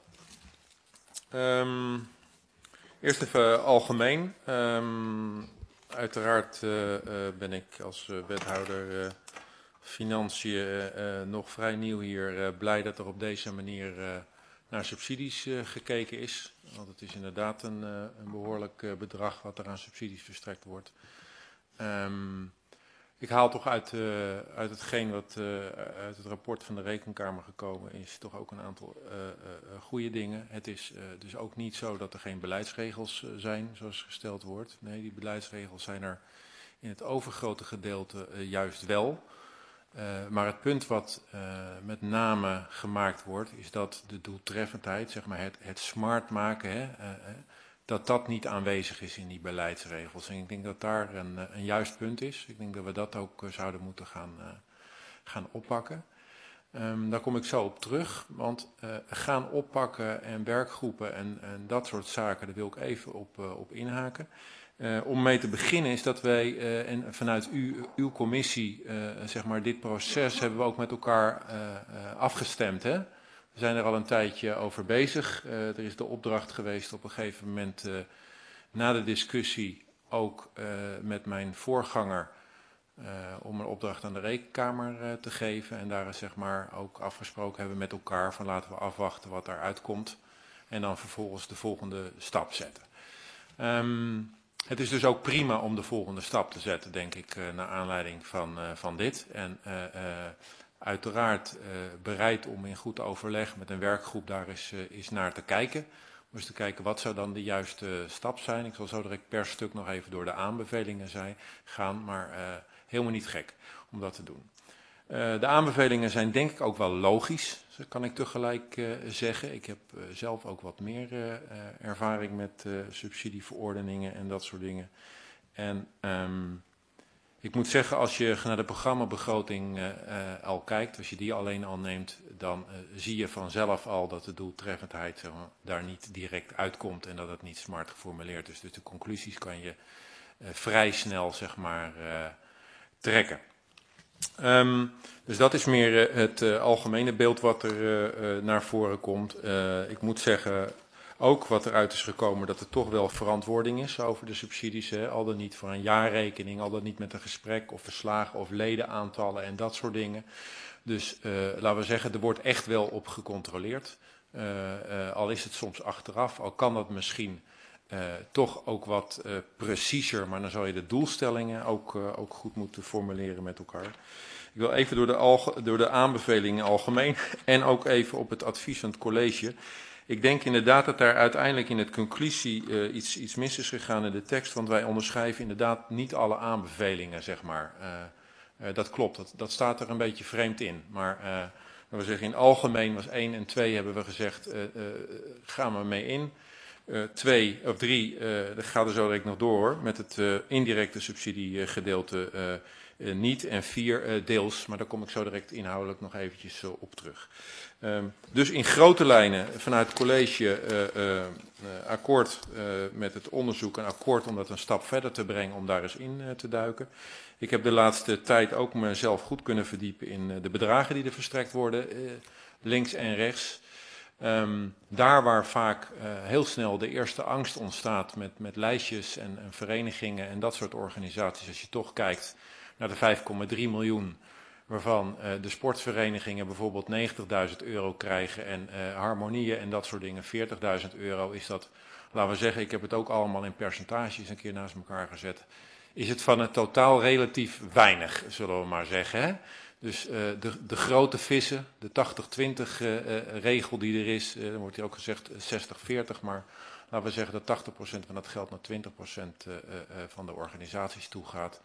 Eerst even algemeen. Uiteraard ben ik als wethouder Financiën nog vrij nieuw hier. Blij dat er op deze manier naar subsidies gekeken is. Want het is inderdaad een behoorlijk bedrag wat er aan subsidies verstrekt wordt. Ik haal toch uit hetgeen wat uit het rapport van de Rekenkamer gekomen is, toch ook een aantal goede dingen. Het is dus ook niet zo dat er geen beleidsregels zijn, zoals gesteld wordt. Nee, die beleidsregels zijn er in het overgrote gedeelte juist wel. Maar het punt wat met name gemaakt wordt, is dat de doeltreffendheid, zeg maar het smart maken, dat niet aanwezig is in die beleidsregels. En ik denk dat daar een juist punt is. Ik denk dat we dat ook zouden moeten gaan oppakken. Daar kom ik zo op terug, want gaan oppakken en werkgroepen en dat soort zaken, daar wil ik even op inhaken. Om mee te beginnen is dat wij, en vanuit uw commissie, zeg maar dit proces hebben we ook met elkaar afgestemd, hè? We zijn er al een tijdje over bezig. Er is de opdracht geweest op een gegeven moment na de discussie ook met mijn voorganger om een opdracht aan de Rekenkamer te geven. En daar is zeg maar ook afgesproken hebben met elkaar van laten we afwachten wat daaruit komt. En dan vervolgens de volgende stap zetten. Het is dus ook prima om de volgende stap te zetten, denk ik, naar aanleiding van dit. En uiteraard bereid om in goed overleg met een werkgroep daar eens naar te kijken. Om eens te kijken wat zou dan de juiste stap zijn. Ik zal zo direct per stuk nog even door de aanbevelingen gaan, maar helemaal niet gek om dat te doen. De aanbevelingen zijn denk ik ook wel logisch, kan ik tegelijk zeggen. Ik heb zelf ook wat meer ervaring met subsidieverordeningen en dat soort dingen. En ik moet zeggen, als je naar de programmabegroting al kijkt, als je die alleen al neemt, dan zie je vanzelf al dat de doeltreffendheid zeg maar, daar niet direct uitkomt en dat het niet smart geformuleerd is. Dus de conclusies kan je vrij snel zeg maar, trekken. Dus dat is meer het algemene beeld wat er naar voren komt. Ik moet zeggen, ook wat eruit is gekomen, dat er toch wel verantwoording is over de subsidies. Al dan niet voor een jaarrekening, al dan niet met een gesprek of verslagen of ledenaantallen en dat soort dingen. Dus laten we zeggen, er wordt echt wel op gecontroleerd. Al is het soms achteraf, al kan dat misschien toch ook wat preciezer, maar dan zou je de doelstellingen ook goed moeten formuleren met elkaar. Ik wil even door de aanbevelingen algemeen en ook even op het advies van het college. Ik denk inderdaad dat daar uiteindelijk in het conclusie iets mis is gegaan in de tekst, want wij onderschrijven inderdaad niet alle aanbevelingen, zeg maar. Dat klopt, dat staat er een beetje vreemd in. Maar we zeggen in algemeen was 1 en 2 hebben we gezegd, gaan we mee in. 2 of 3, dat gaat er zo direct nog door, met het indirecte subsidiegedeelte niet. En 4 deels, maar daar kom ik zo direct inhoudelijk nog eventjes op terug. Dus in grote lijnen vanuit het college akkoord met het onderzoek, een akkoord om dat een stap verder te brengen, om daar eens in te duiken. Ik heb de laatste tijd ook mezelf goed kunnen verdiepen in de bedragen die er verstrekt worden, links en rechts. Daar waar vaak heel snel de eerste angst ontstaat met lijstjes en verenigingen en dat soort organisaties, als je toch kijkt naar de 5,3 miljoen, waarvan de sportverenigingen bijvoorbeeld €90.000 krijgen en harmonieën en dat soort dingen €40.000, is dat, laten we zeggen, ik heb het ook allemaal in percentages een keer naast elkaar gezet, is het van het totaal relatief weinig, zullen we maar zeggen. Hè? Dus de grote vissen, de 80-20 regel die er is, dan wordt hier ook gezegd 60-40, maar laten we zeggen dat 80% van dat geld naar 20% van de organisaties toe gaat.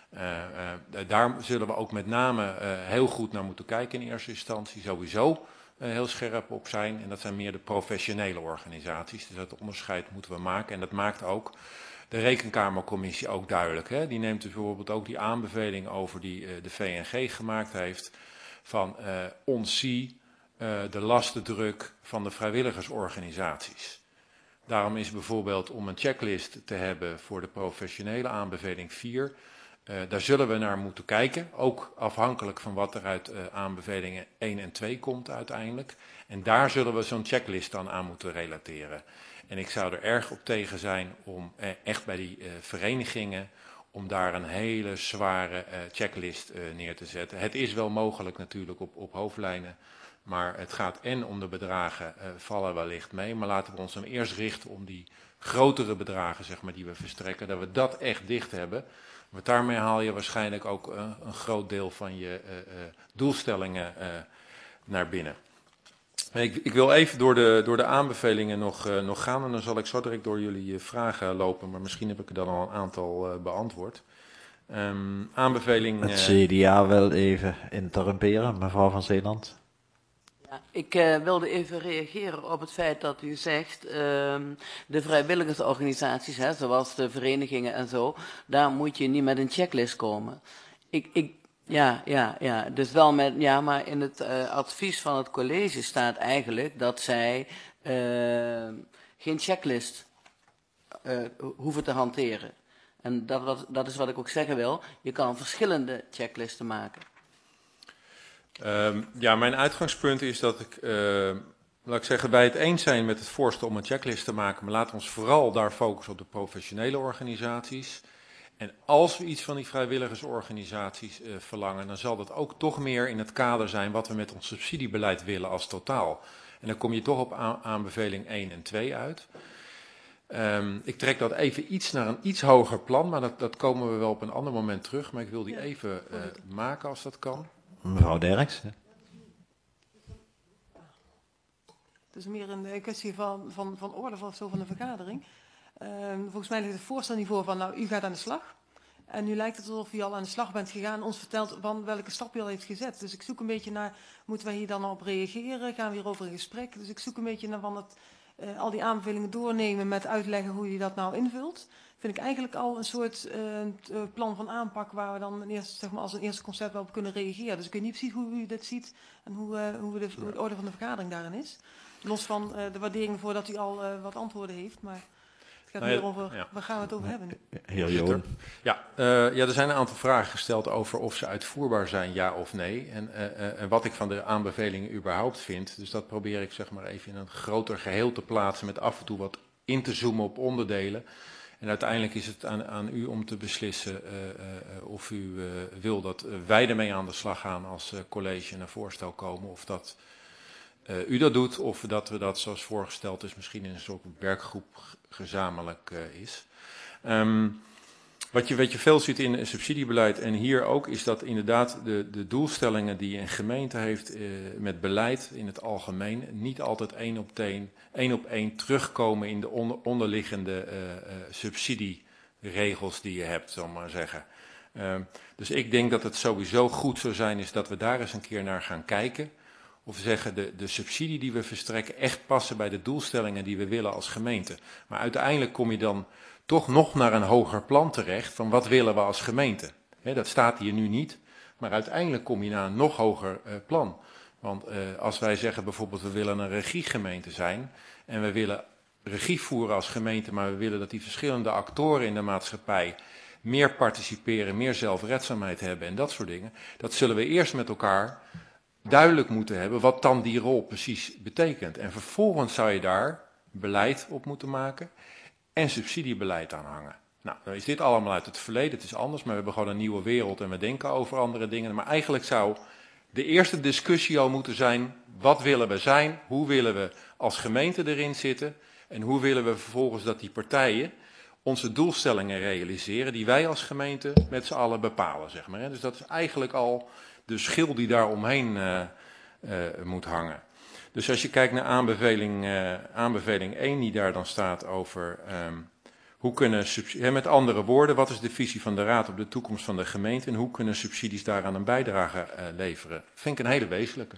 Daar zullen we ook met name heel goed naar moeten kijken in eerste instantie, sowieso heel scherp op zijn. En dat zijn meer de professionele organisaties, dus dat onderscheid moeten we maken. En dat maakt ook de Rekenkamercommissie ook duidelijk. Hè? Die neemt dus bijvoorbeeld ook die aanbeveling over die de VNG gemaakt heeft van ontzie de lastendruk van de vrijwilligersorganisaties. Daarom is bijvoorbeeld om een checklist te hebben voor de professionele aanbeveling 4... daar zullen we naar moeten kijken, ook afhankelijk van wat er uit aanbevelingen 1 en 2 komt uiteindelijk. En daar zullen we zo'n checklist dan aan moeten relateren. En ik zou er erg op tegen zijn om echt bij die verenigingen, om daar een hele zware checklist neer te zetten. Het is wel mogelijk natuurlijk op hoofdlijnen, maar het gaat en om de bedragen vallen wellicht mee. Maar laten we ons dan eerst richten om die grotere bedragen, zeg maar, die we verstrekken, dat we dat echt dicht hebben. Want daarmee haal je waarschijnlijk ook een groot deel van je doelstellingen naar binnen. Ik wil even door de aanbevelingen nog gaan en dan zal ik zo direct door jullie vragen lopen, maar misschien heb ik er dan al een aantal beantwoord. Aanbeveling... Het CDA wil even interrumperen, mevrouw van Zeeland. Ja, ik wilde even reageren op het feit dat u zegt, de vrijwilligersorganisaties, hè, zoals de verenigingen en zo, daar moet je niet met een checklist komen. Ja, dus wel met, ja, maar in het advies van het college staat eigenlijk dat zij geen checklist hoeven te hanteren. En dat is wat ik ook zeggen wil, je kan verschillende checklisten maken. Ja, mijn uitgangspunt is dat ik, laat ik zeggen, bij het eens zijn met het voorstel om een checklist te maken, maar laten we ons vooral daar focussen op de professionele organisaties. En als we iets van die vrijwilligersorganisaties verlangen, dan zal dat ook toch meer in het kader zijn wat we met ons subsidiebeleid willen als totaal. En dan kom je toch op aanbeveling 1 en 2 uit. Ik trek dat even iets naar een iets hoger plan, maar dat komen we wel op een ander moment terug. Maar ik wil die even maken als dat kan. Mevrouw Derks. Het is meer een kwestie van orde of zo van de vergadering. Volgens mij ligt het voorstelniveau van, nou, u gaat aan de slag. En nu lijkt het alsof u al aan de slag bent gegaan en ons vertelt van welke stap u al heeft gezet. Dus ik zoek een beetje naar, moeten wij hier dan op reageren? Gaan we hierover in gesprek? Dus ik zoek een beetje naar van het, al die aanbevelingen doornemen met uitleggen hoe je dat nou invult. Vind ik eigenlijk al een soort plan van aanpak waar we dan eerst, zeg maar, als een eerste concept wel op kunnen reageren. Dus ik weet niet precies hoe u dit ziet en hoe de orde van de vergadering daarin is. Los van de waardering voordat u al wat antwoorden heeft, maar... Het gaat meer over, waar gaan we het over hebben? Heer Johan. Ja, er zijn een aantal vragen gesteld over of ze uitvoerbaar zijn, ja of nee. En wat ik van de aanbevelingen überhaupt vind. Dus dat probeer ik, zeg maar, even in een groter geheel te plaatsen met af en toe wat in te zoomen op onderdelen. En uiteindelijk is het aan u om te beslissen of u wil dat wij ermee aan de slag gaan als college en een voorstel komen. Of dat u dat doet of dat we dat zoals voorgesteld is misschien in een soort werkgroep gezamenlijk is. Wat je veel ziet in het subsidiebeleid en hier ook is dat inderdaad de doelstellingen die een gemeente heeft met beleid in het algemeen niet altijd één op één terugkomen in de onderliggende subsidieregels die je hebt, zal ik maar zeggen. Dus ik denk dat het sowieso goed zou zijn is dat we daar eens een keer naar gaan kijken. Of we zeggen de subsidie die we verstrekken echt passen bij de doelstellingen die we willen als gemeente. Maar uiteindelijk kom je dan toch nog naar een hoger plan terecht van wat willen we als gemeente. Dat staat hier nu niet, maar uiteindelijk kom je naar een nog hoger plan. Want als wij zeggen bijvoorbeeld we willen een regiegemeente zijn en we willen regie voeren als gemeente, maar we willen dat die verschillende actoren in de maatschappij meer participeren, meer zelfredzaamheid hebben en dat soort dingen. Dat zullen we eerst met elkaar duidelijk moeten hebben wat dan die rol precies betekent. En vervolgens zou je daar beleid op moeten maken en subsidiebeleid aan hangen. Nou, dan is dit allemaal uit het verleden, het is anders, maar we hebben gewoon een nieuwe wereld en we denken over andere dingen. Maar eigenlijk zou de eerste discussie al moeten zijn, wat willen we zijn, hoe willen we als gemeente erin zitten en hoe willen we vervolgens dat die partijen onze doelstellingen realiseren die wij als gemeente met z'n allen bepalen, zeg maar. Dus dat is eigenlijk al de schil die daar omheen moet hangen. Dus als je kijkt naar aanbeveling 1 die daar dan staat over hoe kunnen subsidies, met andere woorden, wat is de visie van de Raad op de toekomst van de gemeente en hoe kunnen subsidies daaraan een bijdrage leveren, vind ik een hele wezenlijke.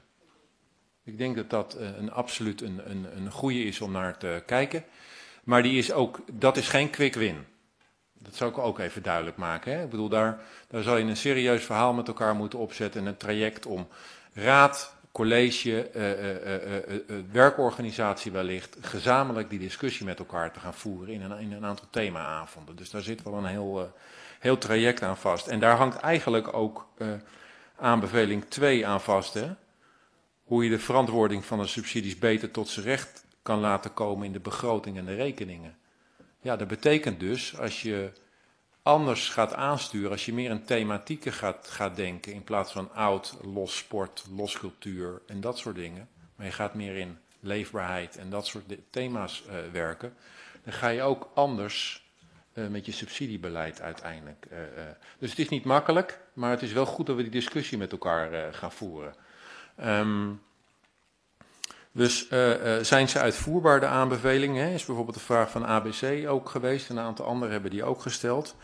Ik denk dat dat absoluut een goede is om naar te kijken. Maar dat is geen quick win. Dat zou ik ook even duidelijk maken. Hè? Ik bedoel, daar zal je een serieus verhaal met elkaar moeten opzetten en een traject om raad, college, werkorganisatie wellicht, gezamenlijk die discussie met elkaar te gaan voeren in een aantal themaavonden. Dus daar zit wel een heel traject aan vast. En daar hangt eigenlijk ook aanbeveling 2 aan vast. Hè? Hoe je de verantwoording van de subsidies beter tot zijn recht kan laten komen in de begroting en de rekeningen. Ja, dat betekent dus, als je anders gaat aansturen, als je meer in thematieken gaat denken, in plaats van oud, los sport, los cultuur en dat soort dingen, maar je gaat meer in leefbaarheid en dat soort thema's werken, dan ga je ook anders met je subsidiebeleid uiteindelijk. Dus het is niet makkelijk, maar het is wel goed dat we die discussie met elkaar gaan voeren. Dus zijn ze uitvoerbaar, de aanbevelingen? Is bijvoorbeeld de vraag van ABC ook geweest. Een aantal anderen hebben die ook gesteld.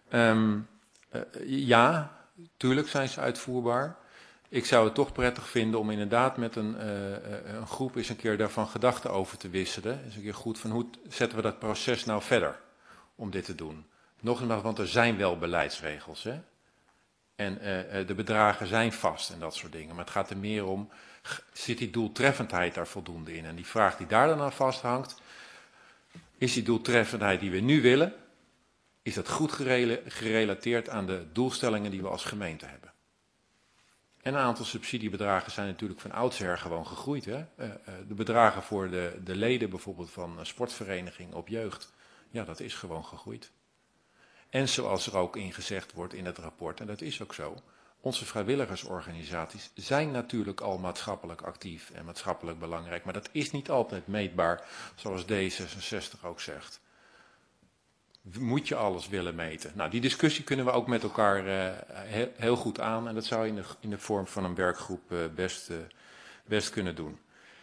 Ja, tuurlijk zijn ze uitvoerbaar. Ik zou het toch prettig vinden om inderdaad met een groep eens een keer daarvan gedachten over te wisselen. Eens een keer goed van hoe zetten we dat proces nou verder om dit te doen. Nogmaals, want er zijn wel beleidsregels. Hè? En de bedragen zijn vast en dat soort dingen. Maar het gaat er meer om, zit die doeltreffendheid daar voldoende in? En die vraag die daar dan aan vasthangt, is die doeltreffendheid die we nu willen, is dat goed gerelateerd aan de doelstellingen die we als gemeente hebben? En een aantal subsidiebedragen zijn natuurlijk van oudsher gewoon gegroeid. Hè? De bedragen voor de leden bijvoorbeeld van sportvereniging op jeugd, ja, dat is gewoon gegroeid. En zoals er ook in gezegd wordt in het rapport, en dat is ook zo, onze vrijwilligersorganisaties zijn natuurlijk al maatschappelijk actief en maatschappelijk belangrijk, maar dat is niet altijd meetbaar, zoals D66 ook zegt. Moet je alles willen meten? Nou, die discussie kunnen we ook met elkaar heel goed aan en dat zou je in de vorm van een werkgroep best kunnen doen.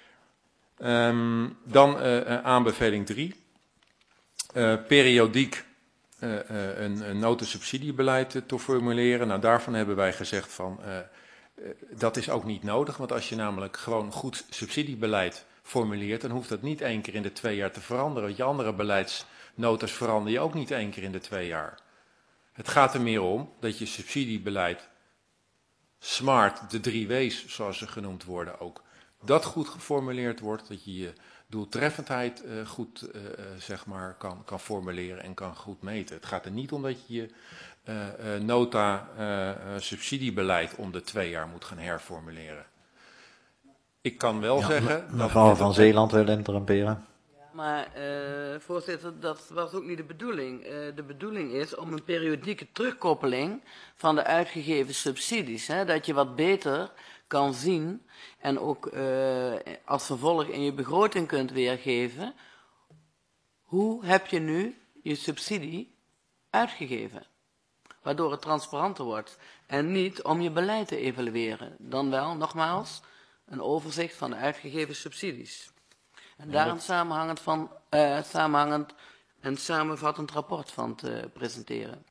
Dan aanbeveling 3. Periodiek een notensubsidiebeleid te formuleren. Nou, daarvan hebben wij gezegd van, dat is ook niet nodig, want als je namelijk gewoon goed subsidiebeleid formuleert, dan hoeft dat niet 1 keer in de 2 jaar te veranderen, want je andere beleidsnotas verander je ook niet 1 keer in de 2 jaar. Het gaat er meer om dat je subsidiebeleid smart, de 3 W's zoals ze genoemd worden ook, dat goed geformuleerd wordt, dat je je doeltreffendheid goed zeg maar kan formuleren en kan goed meten. Het gaat er niet om dat je nota subsidiebeleid om de 2 jaar moet gaan herformuleren. Ik kan wel zeggen... Mevrouw van Zeeland wil interrumperen. Maar voorzitter, dat was ook niet de bedoeling. De bedoeling is om een periodieke terugkoppeling van de uitgegeven subsidies. Hè, dat je wat beter kan zien en ook als vervolg in je begroting kunt weergeven. Hoe heb je nu je subsidie uitgegeven? Waardoor het transparanter wordt. En niet om je beleid te evalueren. Dan wel, nogmaals, een overzicht van de uitgegeven subsidies. En daar een samenhangend en samenvattend rapport van te presenteren.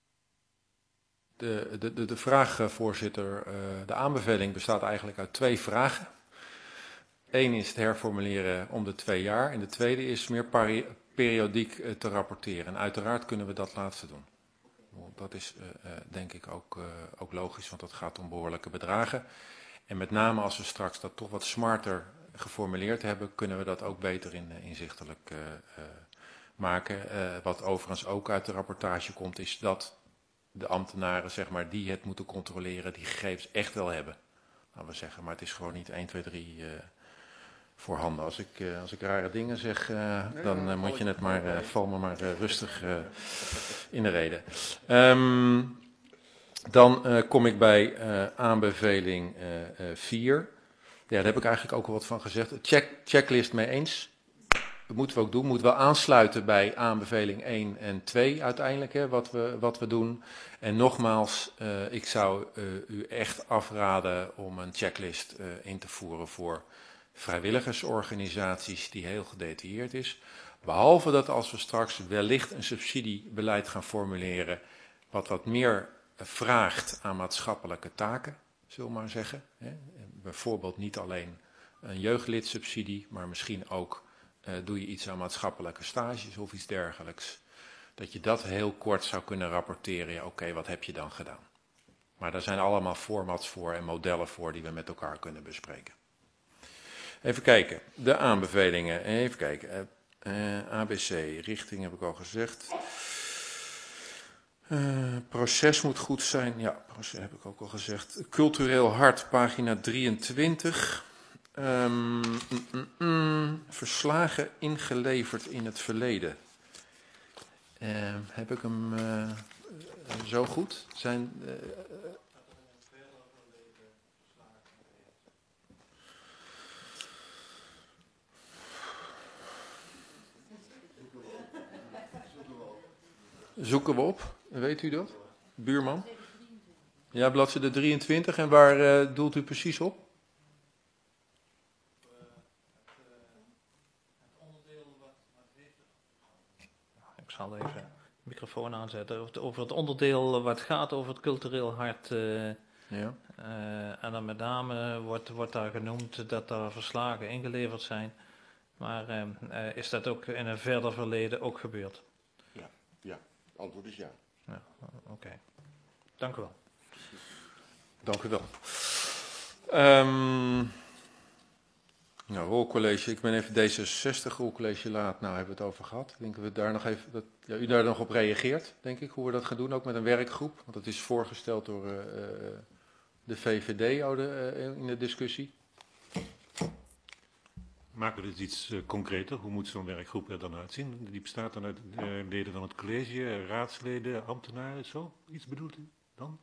De vraag, voorzitter, de aanbeveling bestaat eigenlijk uit 2 vragen. Eén is het herformuleren om de 2 jaar en de tweede is meer periodiek te rapporteren. En uiteraard kunnen we dat laatste doen. Dat is denk ik ook logisch, want dat gaat om behoorlijke bedragen. En met name als we straks dat toch wat smarter geformuleerd hebben, kunnen we dat ook beter inzichtelijk maken. Wat overigens ook uit de rapportage komt, is dat de ambtenaren, zeg maar, die het moeten controleren, die gegevens echt wel hebben. Laten we zeggen, maar het is gewoon niet 1, 2, 3 voorhanden. Als ik rare dingen zeg, dan moet je het maar, val me maar rustig in de rede. Dan kom ik bij aanbeveling 4. Ja, daar heb ik eigenlijk ook al wat van gezegd. Checklist mee eens. Dat moeten we ook doen. Moeten we aansluiten bij aanbeveling 1 en 2 uiteindelijk, hè, wat we doen. En nogmaals, ik zou u echt afraden om een checklist in te voeren voor vrijwilligersorganisaties die heel gedetailleerd is. Behalve dat als we straks wellicht een subsidiebeleid gaan formuleren wat meer vraagt aan maatschappelijke taken, zullen we maar zeggen. Hè. Bijvoorbeeld niet alleen een jeugdlidsubsidie, maar misschien ook doe je iets aan maatschappelijke stages of iets dergelijks. Dat je dat heel kort zou kunnen rapporteren. Ja, oké, wat heb je dan gedaan? Maar daar zijn allemaal formats voor en modellen voor die we met elkaar kunnen bespreken. Even kijken, de aanbevelingen. Even kijken, ABC, richting heb ik al gezegd. Proces moet goed zijn, ja, proces heb ik ook al gezegd. Cultureel hart, pagina 23. Verslagen ingeleverd in het verleden. Heb ik hem zo goed? Zoeken we op, weet u dat? Buurman? Ja, bladzijde 23. En waar doelt u precies op? Ik zal even de microfoon aanzetten. Over het onderdeel wat gaat over het cultureel hart. Ja. En dan met name wordt daar genoemd dat er verslagen ingeleverd zijn. Maar is dat ook in een verder verleden ook gebeurd? Ja. Antwoord is ja. Ja, oké. Dank u wel. Dank u wel. Nou, rolcollege, ik ben even D66, rolcollege laat, nou hebben we het over gehad. Ik denk dat we daar nog even, dat u daar nog op reageert, denk ik, hoe we dat gaan doen, ook met een werkgroep. Want dat is voorgesteld door de VVD in de discussie. Maken we dit iets concreter? Hoe moet zo'n werkgroep er dan uitzien? Die bestaat dan uit leden van het college, raadsleden, ambtenaren, zo? Iets bedoelt u dan?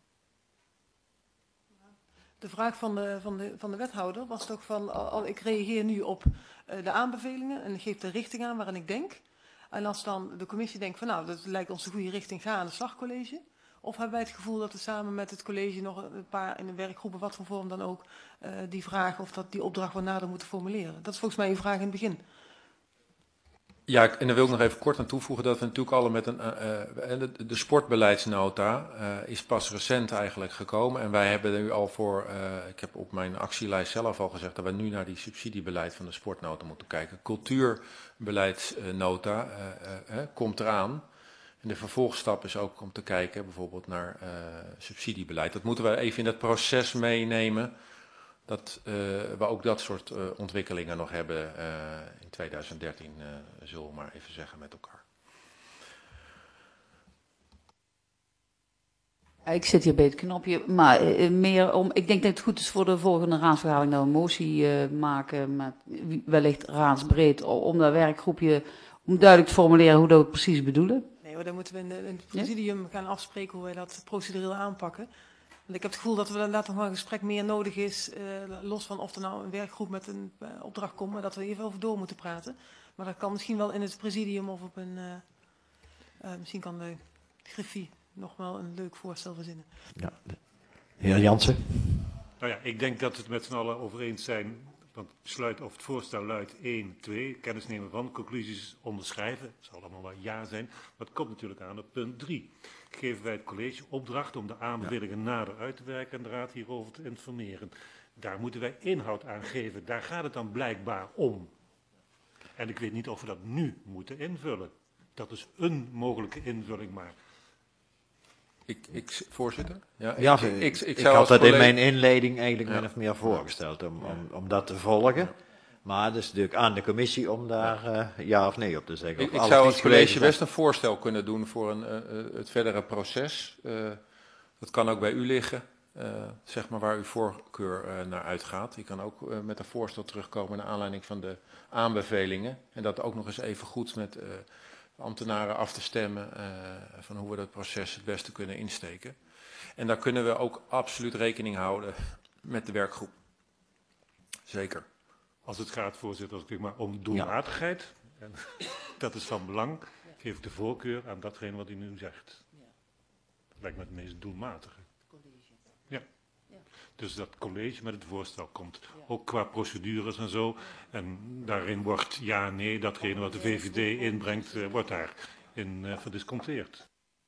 De vraag van de wethouder was toch van, ik reageer nu op de aanbevelingen en ik geef de richting aan waarin ik denk. En als dan de commissie denkt van nou, dat lijkt ons de goede richting, ga aan de slag college. Of hebben wij het gevoel dat we samen met het college nog een paar in de werkgroepen, wat voor vorm dan ook, die vraag of die opdracht wat nader moeten formuleren? Dat is volgens mij uw vraag in het begin. Ja, en dan wil ik nog even kort aan toevoegen dat we natuurlijk alle met de sportbeleidsnota is pas recent eigenlijk gekomen. En wij hebben er nu al voor, ik heb op mijn actielijst zelf al gezegd dat we nu naar die subsidiebeleid van de sportnota moeten kijken. Cultuurbeleidsnota komt eraan. En de vervolgstap is ook om te kijken bijvoorbeeld naar subsidiebeleid. Dat moeten we even in dat proces meenemen. Dat we ook dat soort ontwikkelingen nog hebben in 2013, zullen we maar even zeggen met elkaar. Ik zit hier bij het knopje, maar meer om. Ik denk dat het goed is voor de volgende raadsvergadering dat we een motie maken met wellicht raadsbreed om dat werkgroepje om duidelijk te formuleren hoe dat we precies bedoelen. Nee hoor, dan moeten we in het presidium gaan afspreken hoe wij dat procedureel aanpakken. Want ik heb het gevoel dat we inderdaad nog wel een gesprek meer nodig is, los van of er nou een werkgroep met een opdracht komt, maar dat we even over door moeten praten. Maar dat kan misschien wel in het presidium of op een, misschien kan de Griffie nog wel een leuk voorstel verzinnen. Ja. Heer Jansen. Nou ja, ik denk dat we het met z'n allen over eens zijn. Want het besluit of het voorstel luidt 1, 2, kennis nemen van, conclusies onderschrijven. Het zal allemaal wel ja zijn. Maar het komt natuurlijk aan op punt 3. Geven wij het college opdracht om de aanbevelingen nader uit te werken en de raad hierover te informeren. Daar moeten wij inhoud aan geven. Daar gaat het dan blijkbaar om. En ik weet niet of we dat nu moeten invullen. Dat is een mogelijke invulling maar. Voorzitter? Ik had dat in mijn inleiding eigenlijk min of meer voorgesteld, om dat te volgen. Maar het is natuurlijk aan de commissie om daar ja of nee op te zeggen. Ik zou als college best een voorstel kunnen doen voor het verdere proces. Dat kan ook bij u liggen, zeg maar waar uw voorkeur naar uitgaat. Je kan ook met een voorstel terugkomen naar aanleiding van de aanbevelingen. En dat ook nog eens even goed met ambtenaren af te stemmen van hoe we dat proces het beste kunnen insteken. En daar kunnen we ook absoluut rekening houden met de werkgroep. Zeker. Als het gaat, voorzitter, om doelmatigheid, en dat is van belang, geef ik de voorkeur aan datgene wat u nu zegt. Dat lijkt me het meest doelmatige. Ja. Dus dat college met het voorstel komt, ook qua procedures en zo. En daarin wordt ja, nee, datgene wat de VVD inbrengt, wordt daarin verdisconteerd.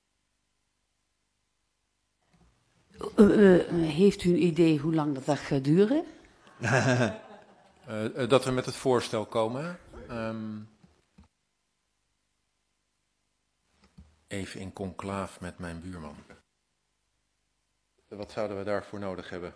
Heeft u een idee hoe lang dat gaat duren? Dat we met het voorstel komen. Even in conclaaf met mijn buurman. Wat zouden we daarvoor nodig hebben?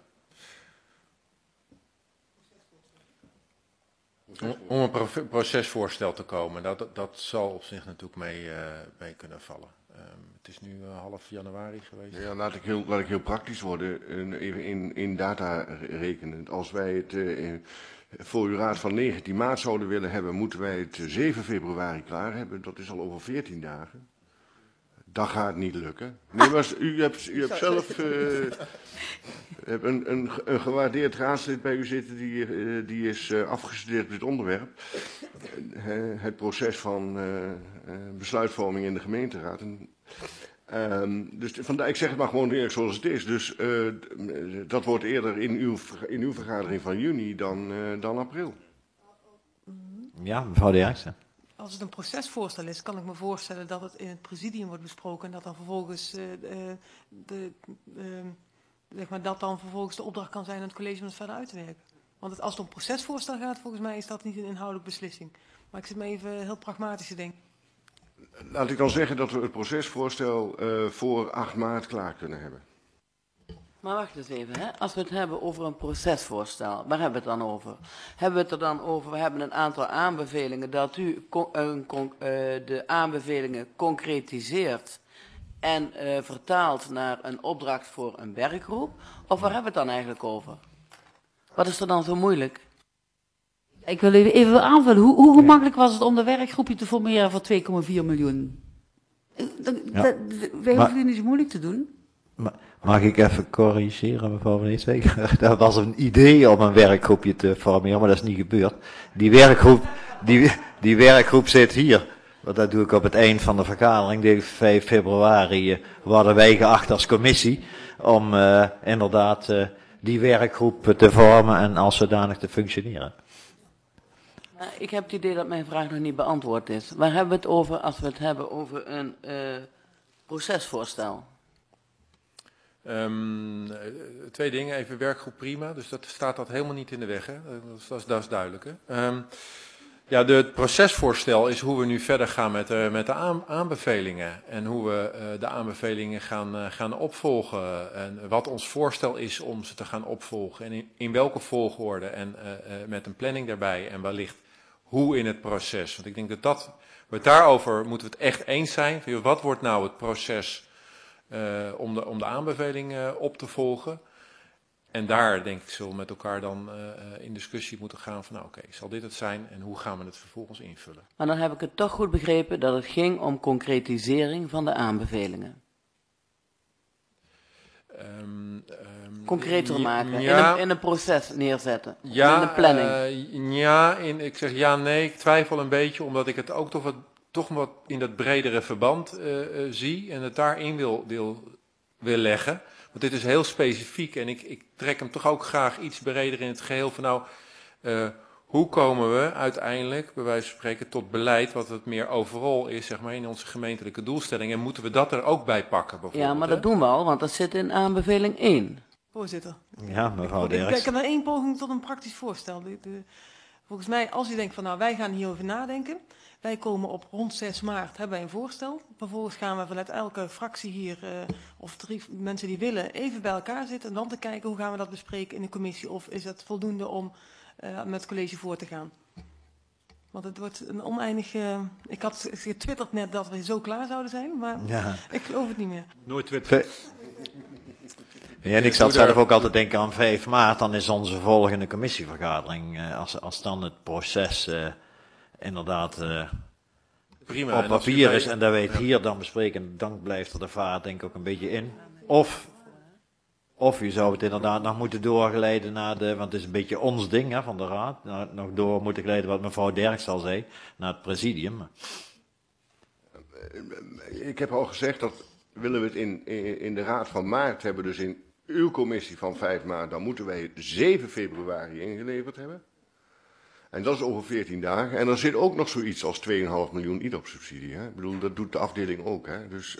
Om een procesvoorstel te komen. Dat zal op zich natuurlijk mee kunnen vallen. Het is nu half januari geweest. Ja, laat ik heel praktisch worden. Even in data rekenen. Als wij het voor uw raad van 19 maart zouden willen hebben, moeten wij het 7 februari klaar hebben. Dat is al over 14 dagen. Dat gaat niet lukken. Nee, maar u hebt zelf een gewaardeerd raadslid bij u zitten die is afgestudeerd op dit onderwerp. Het proces van besluitvorming in de gemeenteraad. Dus vandaar, ik zeg het maar gewoon eerlijk zoals het is. Dus dat wordt eerder in uw vergadering van juni dan april. Ja, mevrouw de Jaakse. Als het een procesvoorstel is, kan ik me voorstellen dat het in het presidium wordt besproken en dat dan vervolgens dat dan vervolgens de opdracht kan zijn aan het college om het verder uit te werken. Want als het om procesvoorstel gaat, volgens mij is dat niet een inhoudelijke beslissing. Maar ik zit me even heel pragmatisch te denken. Laat ik dan zeggen dat we het procesvoorstel voor 8 maart klaar kunnen hebben. Maar wacht eens even, hè? Als we het hebben over een procesvoorstel, waar hebben we het dan over? Hebben we het er dan over, we hebben een aantal aanbevelingen, dat u de aanbevelingen concretiseert en vertaalt naar een opdracht voor een werkgroep? Of waar hebben we het dan eigenlijk over? Wat is er dan zo moeilijk? Ik wil even aanvullen, hoe gemakkelijk was het om de werkgroepje te formeren voor 2,4 miljoen? Wij hoeven het niet zo moeilijk te doen. Mag ik even corrigeren, mevrouw Van Eestwijk? Dat was een idee om een werkgroepje te formeren, maar dat is niet gebeurd. Die werkgroep zit hier. Want dat doe ik op het eind van de vergadering. De 5 februari worden wij geacht als commissie om inderdaad die werkgroep te vormen en als zodanig te functioneren. Ik heb het idee dat mijn vraag nog niet beantwoord is. Waar hebben we het over als we het hebben over een procesvoorstel? 2 dingen, even werkgroep prima, dus dat staat helemaal niet in de weg, hè? Dat is duidelijk. Hè? Het procesvoorstel is hoe we nu verder gaan met de aanbevelingen en hoe we de aanbevelingen gaan opvolgen en wat ons voorstel is om ze te gaan opvolgen en in welke volgorde en met een planning daarbij en wellicht hoe in het proces. Want ik denk dat daarover moeten we het echt eens zijn. Wat wordt nou het proces om de aanbevelingen op te volgen? En daar, denk ik, zullen we met elkaar dan in discussie moeten gaan van, nou oké, zal dit het zijn en hoe gaan we het vervolgens invullen? Maar dan heb ik het toch goed begrepen dat het ging om concretisering van de aanbevelingen. Concreter maken, ja, in een proces neerzetten, ja, in de planning. Ik zeg ja, nee, ik twijfel een beetje, omdat ik het ook toch wat in dat bredere verband zie en het daarin wil leggen. Want dit is heel specifiek en ik trek hem toch ook graag iets breder in het geheel van nou, hoe komen we uiteindelijk, bij wijze van spreken, tot beleid wat het meer overal is, zeg maar, in onze gemeentelijke doelstellingen. En moeten we dat er ook bij pakken, bijvoorbeeld? Ja, maar dat doen we al, want dat zit in aanbeveling 1. Voorzitter. Ja, mevrouw Derks. Ik heb maar 1 poging tot een praktisch voorstel. Volgens mij, als u denkt van nou, wij gaan hierover nadenken. Wij komen op rond 6 maart, hebben wij een voorstel. Vervolgens gaan we vanuit elke fractie hier, of 3 mensen die willen, even bij elkaar zitten. En dan te kijken hoe gaan we dat bespreken in de commissie. Of is het voldoende om met het college voor te gaan. Want het wordt een oneindig... ik had getwitterd net dat we zo klaar zouden zijn, maar ja. Ik geloof het niet meer. Nooit twitteren. Ja, en ik zat zelf ook altijd denken aan 5 maart, dan is onze volgende commissievergadering. Als dan het proces inderdaad prima, op papier is en dat wij het hier dan bespreken, dan blijft er de vaart denk ik ook een beetje in. Of je zou het inderdaad nog moeten doorgeleiden naar want het is een beetje ons ding hè, van de raad, nog door moeten geleiden wat mevrouw Derks al zei, naar het presidium. Ik heb al gezegd dat willen we het in de raad van maart hebben, dus in uw commissie van 5 maart, dan moeten wij het 7 februari ingeleverd hebben. En dat is over 14 dagen. En er zit ook nog zoiets als 2,5 miljoen IDOP-subsidie. Hè? Ik bedoel, dat doet de afdeling ook. Hè? Dus,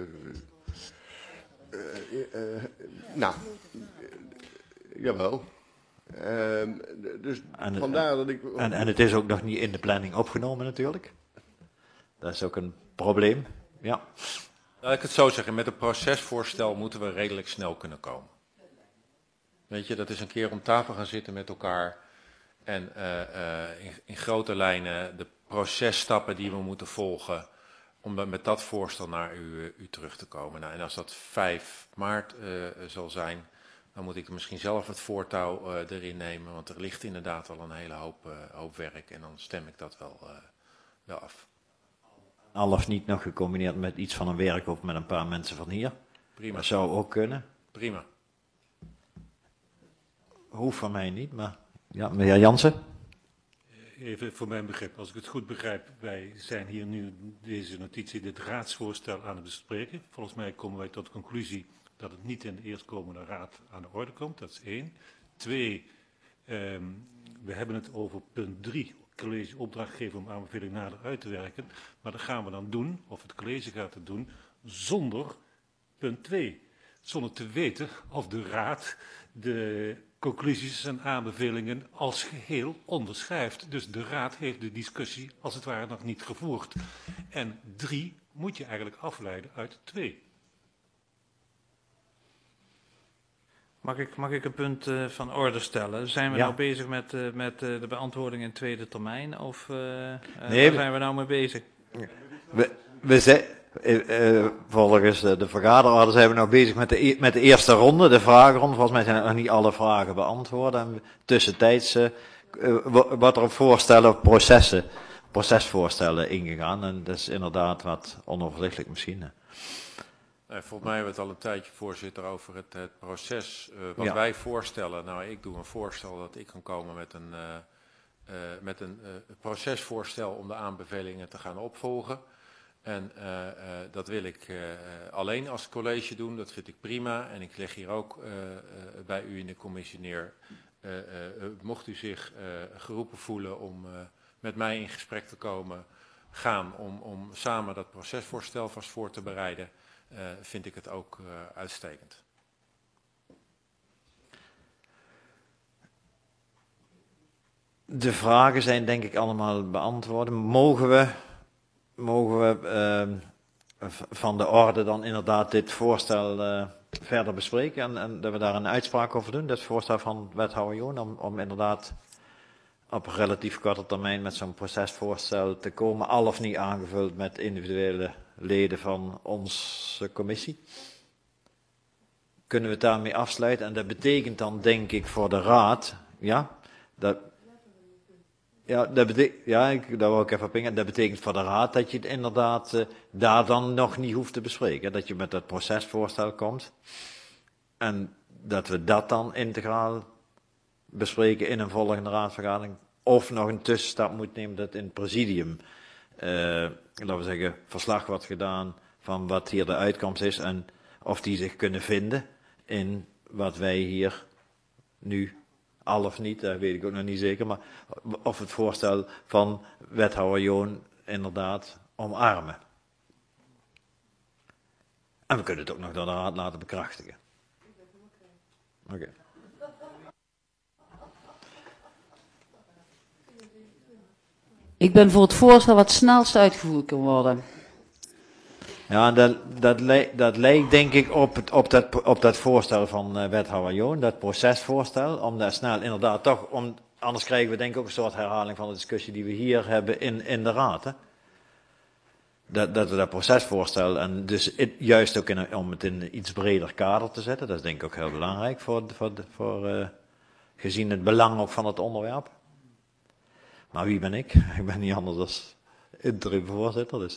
nou, jawel. Dus vandaar dat ik... En het is ook nog niet in de planning opgenomen natuurlijk. Dat is ook een probleem, ja. Laat ik het zo zeggen, met een procesvoorstel moeten we redelijk snel kunnen komen. Weet je, dat is een keer om tafel gaan zitten met elkaar en in grote lijnen de processtappen die we moeten volgen om dan met dat voorstel naar u terug te komen. Nou, en als dat 5 maart zal zijn, dan moet ik misschien zelf het voortouw erin nemen, want er ligt inderdaad al een hele hoop werk en dan stem ik dat wel af. Al of niet nog gecombineerd met iets van een werkgroep met een paar mensen van hier. Prima. Dat zou ook kunnen. Prima. Hoeft van mij niet, maar... Ja, meneer Jansen? Even voor mijn begrip, als ik het goed begrijp, wij zijn hier nu deze notitie, dit raadsvoorstel aan het bespreken. Volgens mij komen wij tot de conclusie dat het niet in de eerstkomende raad aan de orde komt, dat is 1. 2, we hebben het over punt 3. College opdracht geven om aanbeveling nader uit te werken. Maar dat gaan we dan doen, of het college gaat het doen, zonder punt 2. Zonder te weten of de raad de conclusies en aanbevelingen als geheel onderschrijft. Dus de raad heeft de discussie als het ware nog niet gevoerd. En 3 moet je eigenlijk afleiden uit 2. Mag ik een punt van orde stellen? Zijn we nou bezig met de beantwoording in tweede termijn? Of nee, waar zijn we nou mee bezig? We zijn, volgens de vergaderorde zijn we nog bezig met de eerste ronde, de vragenronde. Volgens mij zijn er nog niet alle vragen beantwoord. En tussentijds wordt er op voorstellen, procesvoorstellen ingegaan. En dat is inderdaad wat onoverzichtelijk misschien. Volgens mij hebben we het al een tijdje, voorzitter, over het proces wat wij voorstellen. Nou, ik doe een voorstel dat ik kan komen met een procesvoorstel om de aanbevelingen te gaan opvolgen. En dat wil ik alleen als college doen, dat vind ik prima. En ik leg hier ook bij u in de commissie neer, mocht u zich geroepen voelen om met mij in gesprek te gaan om samen dat procesvoorstel vast voor te bereiden. Vind ik het ook uitstekend. De vragen zijn denk ik allemaal beantwoord. Mogen we van de orde dan inderdaad dit voorstel verder bespreken en dat we daar een uitspraak over doen, dat voorstel van wethouder Joon, om inderdaad op relatief korte termijn met zo'n procesvoorstel te komen, al of niet aangevuld met individuele leden van onze commissie. kunnen we het daarmee afsluiten. En dat betekent dan, denk ik, voor de raad, dat wou ik even opingen. Dat betekent voor de raad dat je het inderdaad daar dan nog niet hoeft te bespreken. Dat je met dat procesvoorstel komt. En dat we dat dan integraal bespreken in een volgende raadsvergadering. Of nog een tussenstap moet nemen dat in het presidium, laten we zeggen, verslag wordt gedaan van wat hier de uitkomst is. En of die zich kunnen vinden in wat wij hier nu, al of niet, dat weet ik ook nog niet zeker, maar of het voorstel van wethouder Joon inderdaad omarmen. En we kunnen het ook nog door de raad laten bekrachtigen. Oké. Ik ben voor het voorstel wat snelst uitgevoerd kan worden. Ja, dat lijkt denk ik op dat voorstel van wethouder Joon, dat procesvoorstel, om daar snel inderdaad toch, anders krijgen we denk ik ook een soort herhaling van de discussie die we hier hebben in de raad. Hè? Dat we dat procesvoorstel, en dus juist ook om het in een iets breder kader te zetten, dat is denk ik ook heel belangrijk gezien het belang ook van het onderwerp. Maar wie ben ik? Ik ben niet anders dan interim voorzitter, dus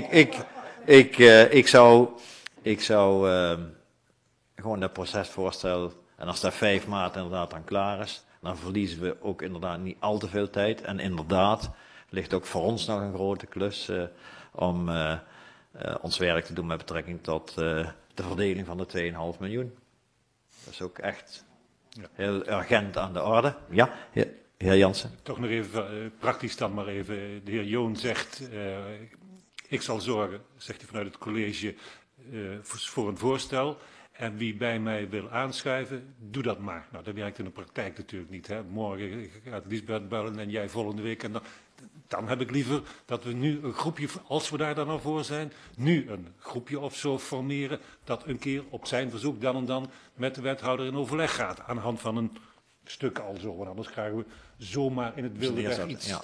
ik zou gewoon dat procesvoorstel, en als dat 5 maart inderdaad dan klaar is, dan verliezen we ook inderdaad niet al te veel tijd. En inderdaad ligt ook voor ons nog een grote klus om ons werk te doen met betrekking tot de verdeling van de 2,5 miljoen. Dat is ook echt heel urgent aan de orde. Ja, heer Jansen. Toch nog even praktisch dan maar even. De heer Joon zegt, ik zal zorgen, zegt hij vanuit het college, voor een voorstel. En wie bij mij wil aanschuiven, doe dat maar. Nou, dat werkt in de praktijk natuurlijk niet. Hè. Morgen gaat Liesbeth bellen en jij volgende week. En dan heb ik liever dat we nu een groepje, als we daar dan al voor zijn, nu een groepje of zo formeren. Dat een keer op zijn verzoek dan en dan met de wethouder in overleg gaat. Aan de hand van een stuk al zo. Want anders krijgen we zomaar in het wilde weg iets.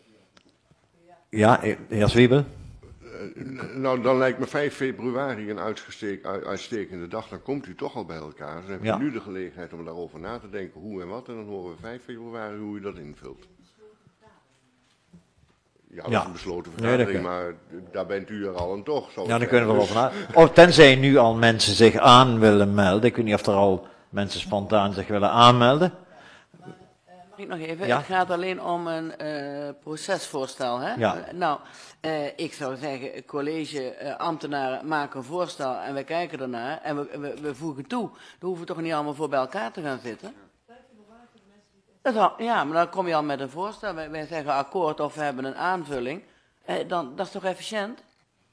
Ja, heer Zwiebel. Nou, dan lijkt me 5 februari een uitstekende dag. Dan komt u toch al bij elkaar. Dan heb je nu de gelegenheid om daarover na te denken hoe en wat. En dan horen we 5 februari hoe u dat invult. Ja, dat is een besloten vergadering, maar daar bent u er al en toch. Ja, dan kunnen we erover na. Tenzij nu al mensen zich aan willen melden. Ik weet niet of er al mensen spontaan zich willen aanmelden. Mag ik nog even? Ja? Het gaat alleen om een procesvoorstel. Hè? Ja. Ik zou zeggen, college, ambtenaren maken een voorstel en we kijken ernaar en we voegen toe. Dan hoeven we toch niet allemaal voor bij elkaar te gaan zitten? Ja, maar dan kom je al met een voorstel. Wij zeggen akkoord of we hebben een aanvulling. Dat is toch efficiënt?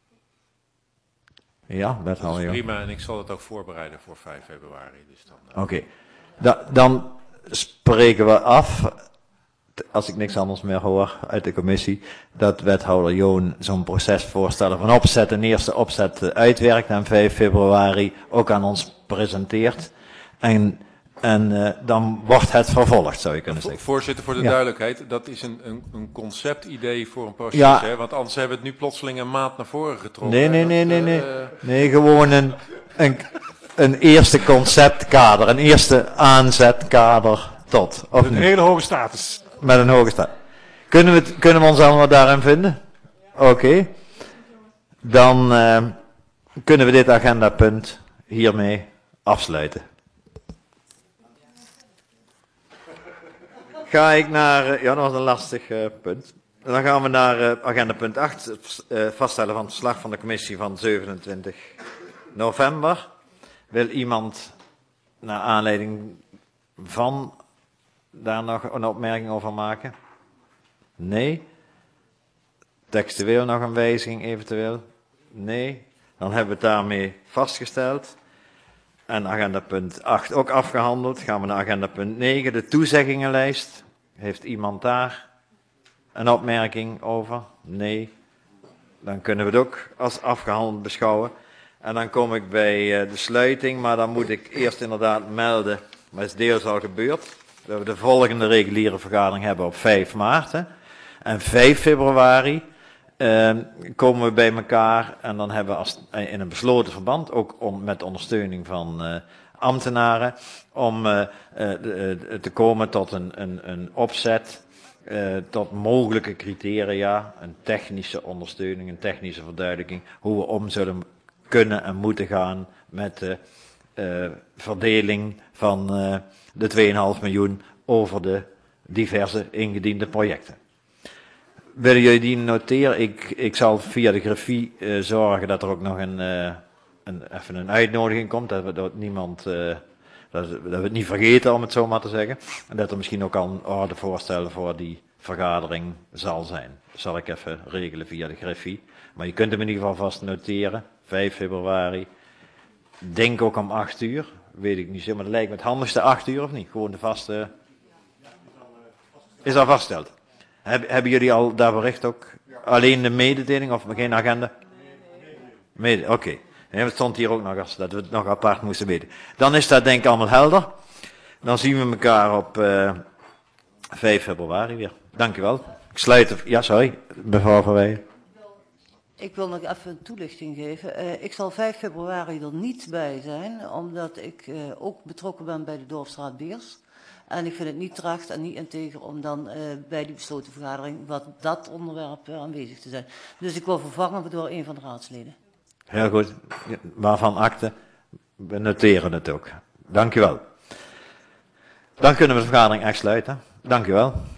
Ja, dat hou je. Prima, en ik zal het ook voorbereiden voor 5 februari. Dus Oké. Dan spreken we af, als ik niks anders meer hoor uit de commissie, dat wethouder Joon zo'n procesvoorstel van opzet, een eerste opzet uitwerkt en 5 februari ook aan ons presenteert. En dan wordt het vervolgd, zou je kunnen zeggen. Voorzitter, voor de duidelijkheid, dat is een conceptidee voor een proces, hè? Want anders hebben we het nu plotseling een maand naar voren getrokken. Nee, gewoon een eerste conceptkader, een eerste aanzetkader tot. Met een hele hoge status. Met een hoge status. Kunnen we ons allemaal daarin vinden? Oké. Dan kunnen we dit agendapunt hiermee afsluiten. Ga ik naar, dat was een lastig punt. Dan gaan we naar agendapunt 8, het vaststellen van het verslag van de commissie van 27 november. Wil iemand, naar aanleiding van, daar nog een opmerking over maken? Nee. Textueel nog een wijziging eventueel? Nee. Dan hebben we het daarmee vastgesteld. En agendapunt 8 ook afgehandeld. Gaan we naar agendapunt 9, de toezeggingenlijst. Heeft iemand daar een opmerking over? Nee. Dan kunnen we het ook als afgehandeld beschouwen. En dan kom ik bij de sluiting, maar dan moet ik eerst inderdaad melden, maar is deels al gebeurd, dat we de volgende reguliere vergadering hebben op 5 maart. Hè. En 5 februari komen we bij elkaar en dan hebben we in een besloten verband, ook met ondersteuning van ambtenaren om te komen tot een opzet, tot mogelijke criteria, een technische ondersteuning, een technische verduidelijking, hoe we om zullen kunnen en moeten gaan met de verdeling van de 2,5 miljoen over de diverse ingediende projecten. Willen jullie die noteren? Ik zal via de grafie zorgen dat er ook nog even een uitnodiging komt, dat we het niet vergeten, om het zo maar te zeggen. En dat er misschien ook al een ordevoorstellen voor die vergadering zal zijn. Dat zal ik even regelen via de grafie. Maar je kunt hem in ieder geval vast noteren. 5 februari. Denk ook om 8 uur. Weet ik niet zo, maar dat lijkt me het handigste 8 uur of niet? Gewoon de vaste... Is al vastgesteld. Hebben jullie al daar bericht ook? Alleen de mededeling of geen agenda? Oké. Het stond hier ook nog als dat we het nog apart moesten weten. Dan is dat denk ik allemaal helder. Dan zien we elkaar op 5 februari weer. Dank u wel. Ik sluit... Ja, sorry. Mevrouw Van Weijen. Ik wil nog even een toelichting geven. Ik zal 5 februari er niet bij zijn, omdat ik ook betrokken ben bij de Dorpsraad Beers. En ik vind het niet terecht en niet integer om dan bij die besloten vergadering wat dat onderwerp aanwezig te zijn. Dus ik wil vervangen door een van de raadsleden. Heel goed. Waarvan akte? We noteren het ook. Dank u wel. Dan kunnen we de vergadering echt sluiten. Dank u wel.